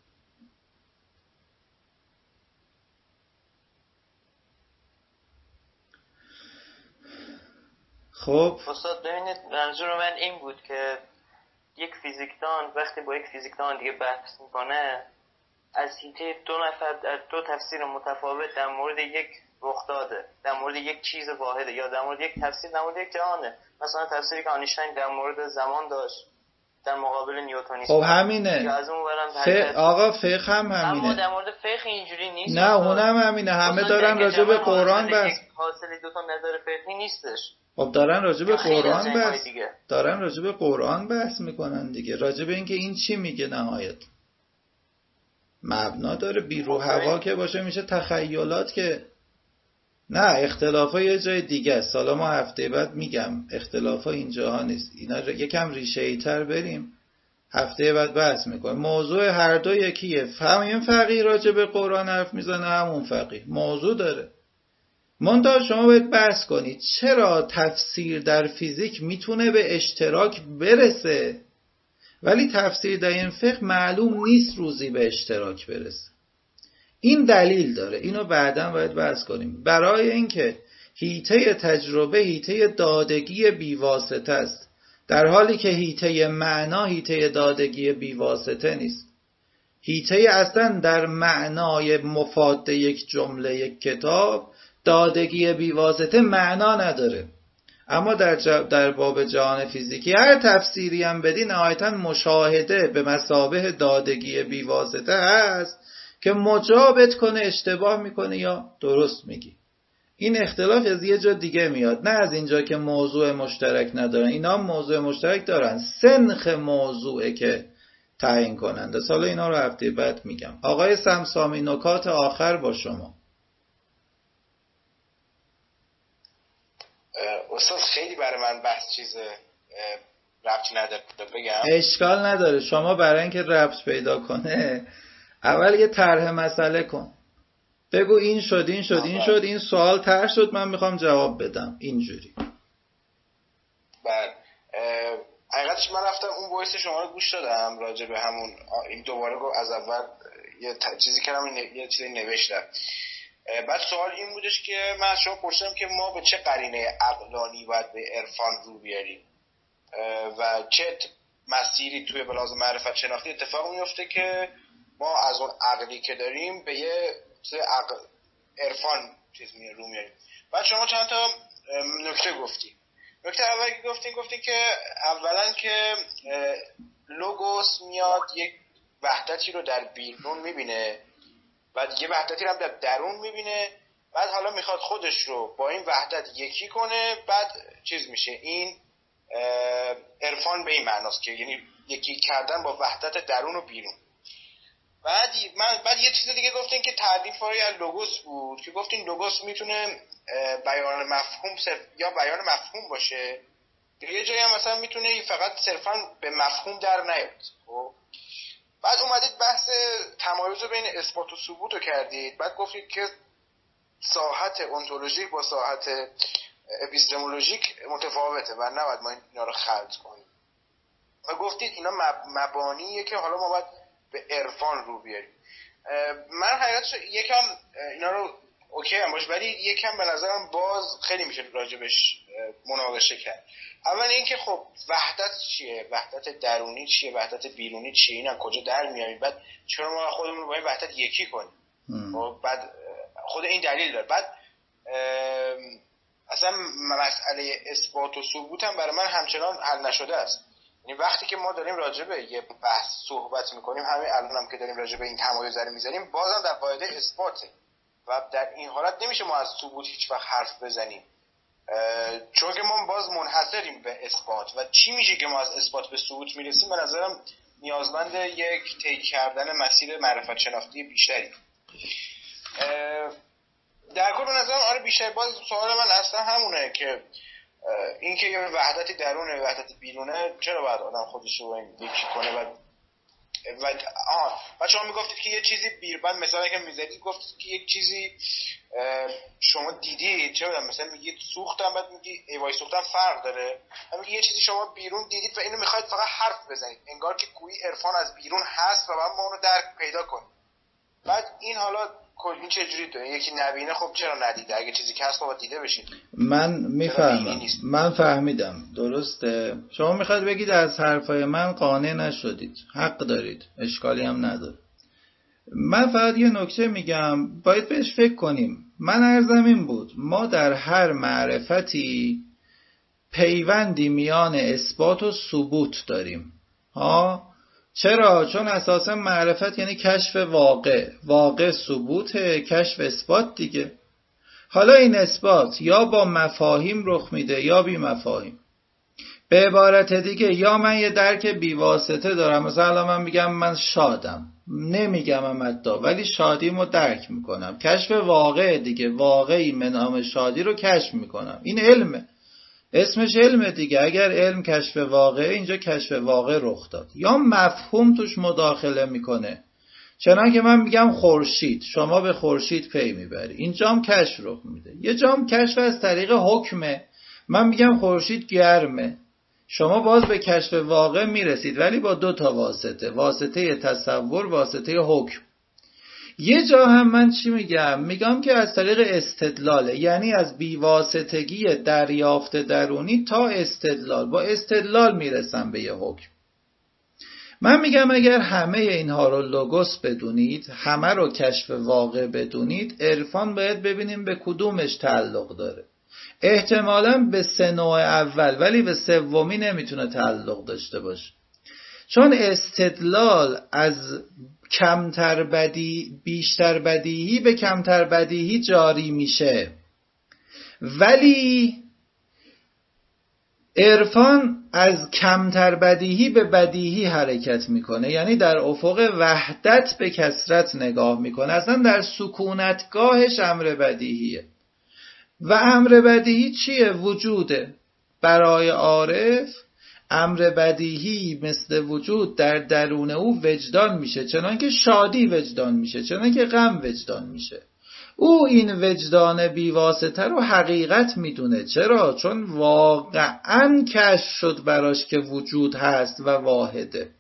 خب استاد ببینید منظور من این بود که یک فیزیکدان وقتی با یک فیزیکدان دیگه بحث میکنه از هیته دو تفسیر متفاوت در مورد یک رخداده، در مورد یک چیز واحده، یا در مورد یک تفسیر در مورد یک جهانه. مثلا تفسیری که آینشتاین در مورد زمان داشت در مقابل نیوتونیسم. خب همینه. آقا فقه هم همینه. اما در مورد فقه اینجوری نیست. نه اونم همینه. همه دارن راجع به قرآن بحث. حاصل دو تا نظر فقهی نیستش. خب دارن راجع به قرآن بحث میکنن دیگه. راجع به اینکه این چی میگه نهایت. مبنا داره، بیرو هوا که باشه میشه تخیلات که نه اختلافا یه جای دیگه است. حالا ما هفته بعد میگم اختلافا اینجاها نیست، اینا یکم ریشه‌ای تر بریم هفته بعد بحث میکنیم. موضوع هر دو یکیه. همین فقیه راجع به قرآن حرف میزنه، همون فقیه موضوع داره. منتها شما باید بحث کنید چرا تفسیر در فیزیک میتونه به اشتراک برسه ولی تفسیر در این فقه معلوم نیست روزی به اشتراک برسه. این دلیل داره، اینو بعداً باید بحث کنیم. برای اینکه حیطه تجربه حیطه دادگی بیواسطه است، در حالی که حیطه معنا حیطه دادگی بیواسطه نیست. حیطه اصلا در معنای مفاد یک جمله یک کتاب دادگی بیواسطه معنا نداره. اما در باب جهان فیزیکی هر تفسیری هم بدی نهایتاً مشاهده به مثابه دادگی بیواسطه هست که مجابت کنه اشتباه میکنه یا درست میگی. این اختلاف از یه جا دیگه میاد، نه از اینجا که موضوع مشترک ندارن. اینا هم موضوع مشترک دارن، سنخ موضوعه که تعیین کننده. حالا اینا رو هفته بعد میگم. آقای سمسامی نکات آخر با شما. استاد خیلی برای من بحث چیز ربطی نداره بگم. اشکال نداره. شما برای اینکه ربط پیدا کنه اول یه طرح مسئله کن، بگو این شد این شد این شد، این سوال طرح شد، من میخوام جواب بدم اینجوری. بله حقیقتش من رفتم اون وایس شما رو گوش دادم راجع به همون این دوباره گفت از اول یه چیزی کردم، یه چیزی نوشتم. بعد سوال این بودش که من از شما پرسیدم که ما به چه قرینه عقلانی باید به عرفان رو بیاریم و چه مسیری توی بلاز معرفت شناختی اتفاق میفته که ما از اون عقلی که داریم به یه عرفان چیز رو میاریم. بعد شما چند تا نکته گفتی. نکته اولی که گفتین که اولا که لوگوس میاد یک وحدتی رو در بیرون میبینه، بعد یه وحدتی رو هم در درون میبینه، بعد حالا میخواد خودش رو با این وحدت یکی کنه، بعد چیز میشه. این عرفان به این معناست که یعنی یکی کردن با وحدت درون و بیرون. بعد یه چیز دیگه گفتین که تعریف های لوگوس بود که گفتین لوگوس میتونه بیان مفهوم یا بیان مفهوم باشه، یه جایی هم مثلا میتونه فقط صرفا به مفهوم در نیاد. خب بعد اومدید بحث تمایز بین اثبات و ثبوت رو کردید. بعد گفتید که ساحت اونتولوژیک با ساحت اپیستمولوژیک متفاوته و نباید ما اینا رو خلط کنیم. و گفتید اینا مبانیه که حالا ما باید به عرفان رو بیاریم. من حقیقتش یکم اینا رو اوکی هم باشه، ولی یکم به نظرم باز خیلی میشه راجبش مناقشه کرد. اول اینکه خب وحدت چیه؟ وحدت درونی چیه؟ وحدت بیرونی چیه؟ اینا کجا در میاریم؟ بعد چرا ما خودمون رو با این وحدت یکی کنیم؟ بعد خود این دلیل داره. بعد اصلا مسئله اثبات و ثبوت هم برای من همچنان حل نشده است. یعنی وقتی که ما داریم راجع به یه بحث صحبت میکنیم، همین الان هم که داریم راجع به این تمایز رو میذاریم، بازم در قاعده اثباته و در این حالت نمیشه ما از ثبوت هیچ وقت حرف بزنیم، چون که ما باز منحصریم به اثبات. و چی میشه که ما از اثبات به ثبوت میرسیم؟ به نظرم نیازمند یک طی کردن مسیر معرفت شناختی بیشتری. در کل به نظرم آره بیشتر باز سوال من اصلا همونه که این که یه وحدتی درونه وحدت بیرونه، چرا باید آدم خودش رو یکی کنه؟ و شما میگفتید که یه چیزی بعد مثلا که میزدید گفتید که یک چیزی شما دیدید، چرا مثلا میگید سوختم، بعد میگی ایوای سوختم فرق داره، میگی یه چیزی شما بیرون دیدید و اینو میخواید فقط حرف بزنید، انگار که گویی عرفان از بیرون هست و بعد ما اونو درک پیدا کنیم. بعد این حالا کلی چجوری تو یکی نبینه؟ خب چرا ندیده؟ اگه چیزی که هست باید دیده بشید. من میفهمم، من فهمیدم، درسته. شما میخواید بگید از حرفای من قانع نشدید، حق دارید، اشکالی هم نداره. من فقط یه نکته میگم باید بهش فکر کنیم. من عرضم این بود ما در هر معرفتی پیوندی میان اثبات و ثبوت داریم. چرا؟ چون اساسا معرفت یعنی کشف واقع، واقع ثبوت، کشف اثبات دیگه. حالا این اثبات یا با مفاهیم رخ میده یا بی مفاهیم. به عبارت دیگه یا من یه درک بیواسطه دارم، مثلا من میگم من شادم، نمیگم حتی، ولی شادیمو درک میکنم. کشف واقع دیگه، واقعی به نام شادی رو کشف میکنم. این علمه، اسمش علمه دیگه. اگر علم کشف واقع، اینجا کشف واقع رخ داد. یا مفهوم توش مداخله میکنه، چنانکه من میگم خورشید، شما به خورشید پی میبری، اینجا هم کشف رخ میده. یه جا هم کشف از طریق حکمه، من میگم خورشید گرمه، شما باز به کشف واقع میرسید، ولی با 2 تا واسطه، واسطه تصور، واسطه حکم. یه جا هم من چی میگم؟ میگم که از طریق استدلاله، یعنی از بیواسطگی دریافت درونی تا استدلال، با استدلال میرسم به یه حکم. من میگم اگر همه اینها رو لوگوس بدونید، همه رو کشف واقع بدونید، عرفان باید ببینیم به کدومش تعلق داره. احتمالاً به 3 نوع اول، ولی به 3می نمیتونه تعلق داشته باشه، چون استدلال از کمتر بیشتر بدیهی به کمتر بدیهی جاری میشه، ولی عرفان از کمتر بدیهی به بدیهی حرکت میکنه، یعنی در افق وحدت به کثرت نگاه میکنه. اصلا در سکونتگاهش امر بدیهیه. و امر بدیهی چیه؟ وجوده. برای عارف امر بدیهی مثل وجود در درون او وجدان میشه، چنانکه شادی وجدان میشه، چنانکه غم وجدان میشه. او این وجدان بیواسطه رو حقیقت میدونه. چرا؟ چون واقعاً کشف شد براش که وجود هست و واحده.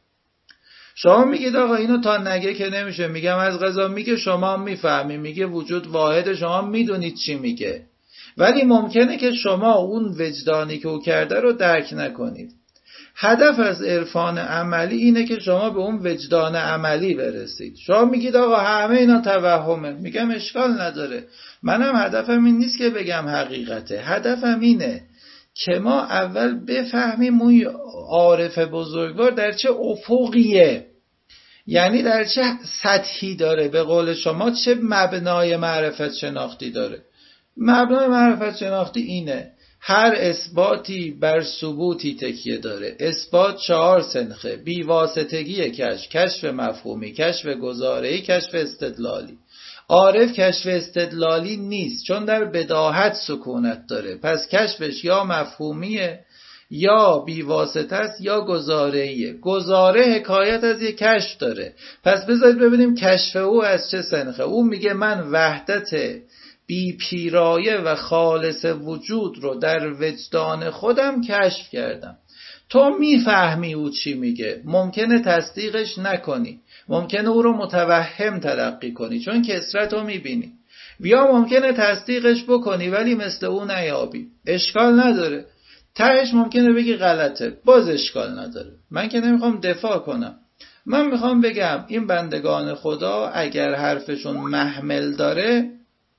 شما میگید آقا اینو تا نگه که نمیشه. میگم از قضا میگه شما میفهمی، میگه وجود واحده، شما میدونید چی میگه، ولی ممکنه که شما اون وجدانی که او کرده رو درک نکنید. هدف از عرفان عملی اینه که شما به اون وجدان عملی برسید. شما میگید آقا همه اینا توهمه، میگم اشکال نداره. منم هدفم این نیست که بگم حقیقته، هدفم اینه که ما اول بفهمیم اون عارف بزرگوار در چه افقیه، یعنی در چه سطحی داره، به قول شما چه مبنای معرفت شناختی داره. مبنای معرفت شناختی اینه: هر اثباتی بر ثبوتی تکیه داره. اثبات 4 سنخه: بیواسطگی کشف، کشف مفهومی، کشف گزاره‌ای، کشف استدلالی. عارف کشف استدلالی نیست، چون در بداهت سکونت داره، پس کشفش یا مفهومیه یا بیواسطه است یا گزاره‌ایه. گزاره حکایت از یک کشف داره. پس بذارید ببینیم کشف او از چه سنخه. او میگه من وحدت بی پیرایه و خالص وجود رو در وجدان خودم کشف کردم. تو میفهمی او چی میگه، ممکنه تصدیقش نکنی، ممکنه او رو متوهم تلقی کنی چون کثرت رو میبینی، یا ممکنه تصدیقش بکنی ولی مثل او نیابی، اشکال نداره. تهش ممکنه بگی غلطه، باز اشکال نداره. من که نمیخوام دفاع کنم، من میخوام بگم این بندگان خدا اگر حرفشون محمل داره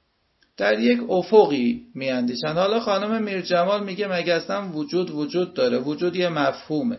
در یک افقی میاندیشن. حالا خانم میرجمال میگه مگه اصلا وجود داره؟ وجود یه مفهومه.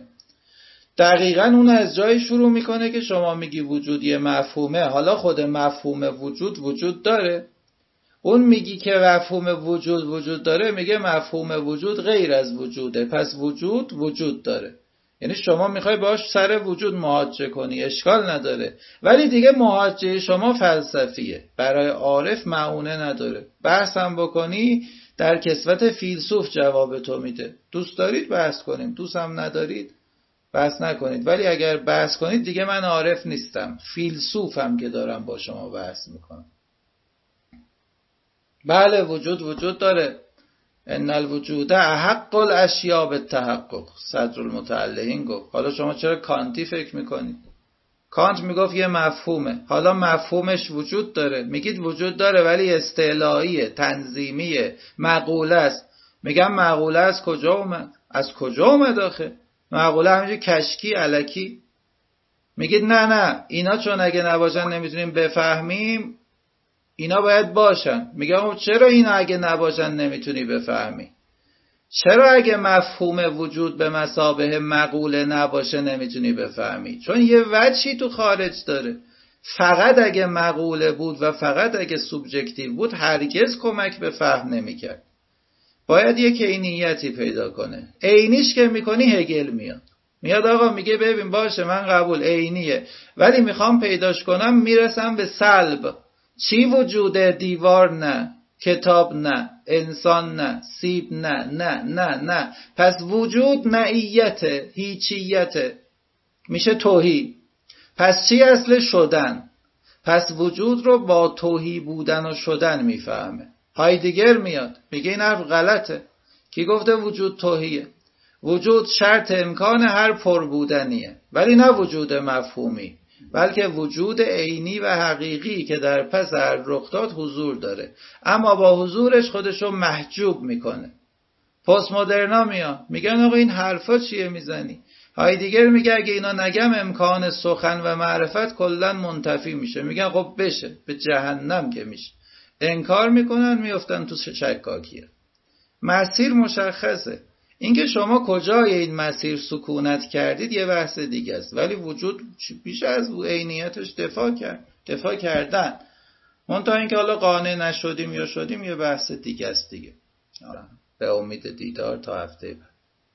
دقیقاً اون از جای شروع میکنه که شما میگی وجود یه مفهومه. حالا خود مفهوم وجود داره؟ اون میگی که مفهوم وجود داره، میگه مفهوم وجود غیر از وجوده، پس وجود داره. یعنی شما میخوای باش سر وجود محاجه کنی، اشکال نداره، ولی دیگه محاجه شما فلسفیه، برای عارف معونه نداره. بحثم بکنی در کسوت فیلسوف جواب تو میده. دوست دارید بحث کنیم، دوست هم ندارید بحث نکنید، ولی اگر بحث کنید دیگه من عارف نیستم، فیلسوفم که دارم با شما بحث میکنم. بله وجود داره. ان الوجود احق الاشیاء بالتحقق، صدرالمتعلقین گفت. حالا شما چرا کانتی فکر میکنید؟ کانت میگفت یه مفهومه، حالا مفهومش وجود داره، میگید وجود داره ولی استعلاییه، تنظیمیه، معقوله است. میگم معقوله از کجا اومد؟ از کجا اومد آخه؟ معقوله همینجور کشکی الکی. میگید نه اینا چون اگه نباشن نمیتونیم بفهمیم، اینا باید باشن. میگم چرا اینا اگه نباشن نمیتونی بفهمی؟ چرا اگه مفهوم وجود به مثابه مقوله نباشه نمیتونی بفهمی؟ چون یه وجهی تو خارج داره. فقط اگه مقوله بود و فقط اگه سوبژکتیو بود هرگز کمک به فهم نمیکرد. باید یک عینیتی پیدا کنه. عینیش که میکنی هگل میاد آقا میگه ببین باشه من قبول عینیه، ولی میخوام پیداش کنم میرسم به سلب. چی وجوده؟ دیوار نه، کتاب نه، انسان نه، سیب نه نه نه نه. پس وجود معیته، هیچیته، میشه توهی. پس چی اصل شدن؟ پس وجود رو با توهی بودن و شدن میفهمه. هایدگر میاد میگه این حرف غلطه. کی گفته وجود توهیه؟ وجود شرط امکان هر پر بودنیه، ولی نه وجود مفهومی، بلکه وجود عینی و حقیقی که در پس هر رخداد حضور داره، اما با حضورش خودشو محجوب میکنه. پست مدرنا میان میگن آقا این حرفا چیه میزنی؟ هایدگر میگه اگه اینا نگم امکان سخن و معرفت کلا منتفی میشه. میگن خب بشه، به جهنم که میشه. انکار میکنن، میافتن تو شکاکیه. مسیر مشخصه. اینکه شما کجای این مسیر سکونت کردید یه بحث دیگه است، ولی وجود بیش از عینیتش دفاع کردن. منتها اینکه حالا قانع نشدیم یا شدیم یه بحث دیگه است دیگه. به امید دیدار تا هفته بعد.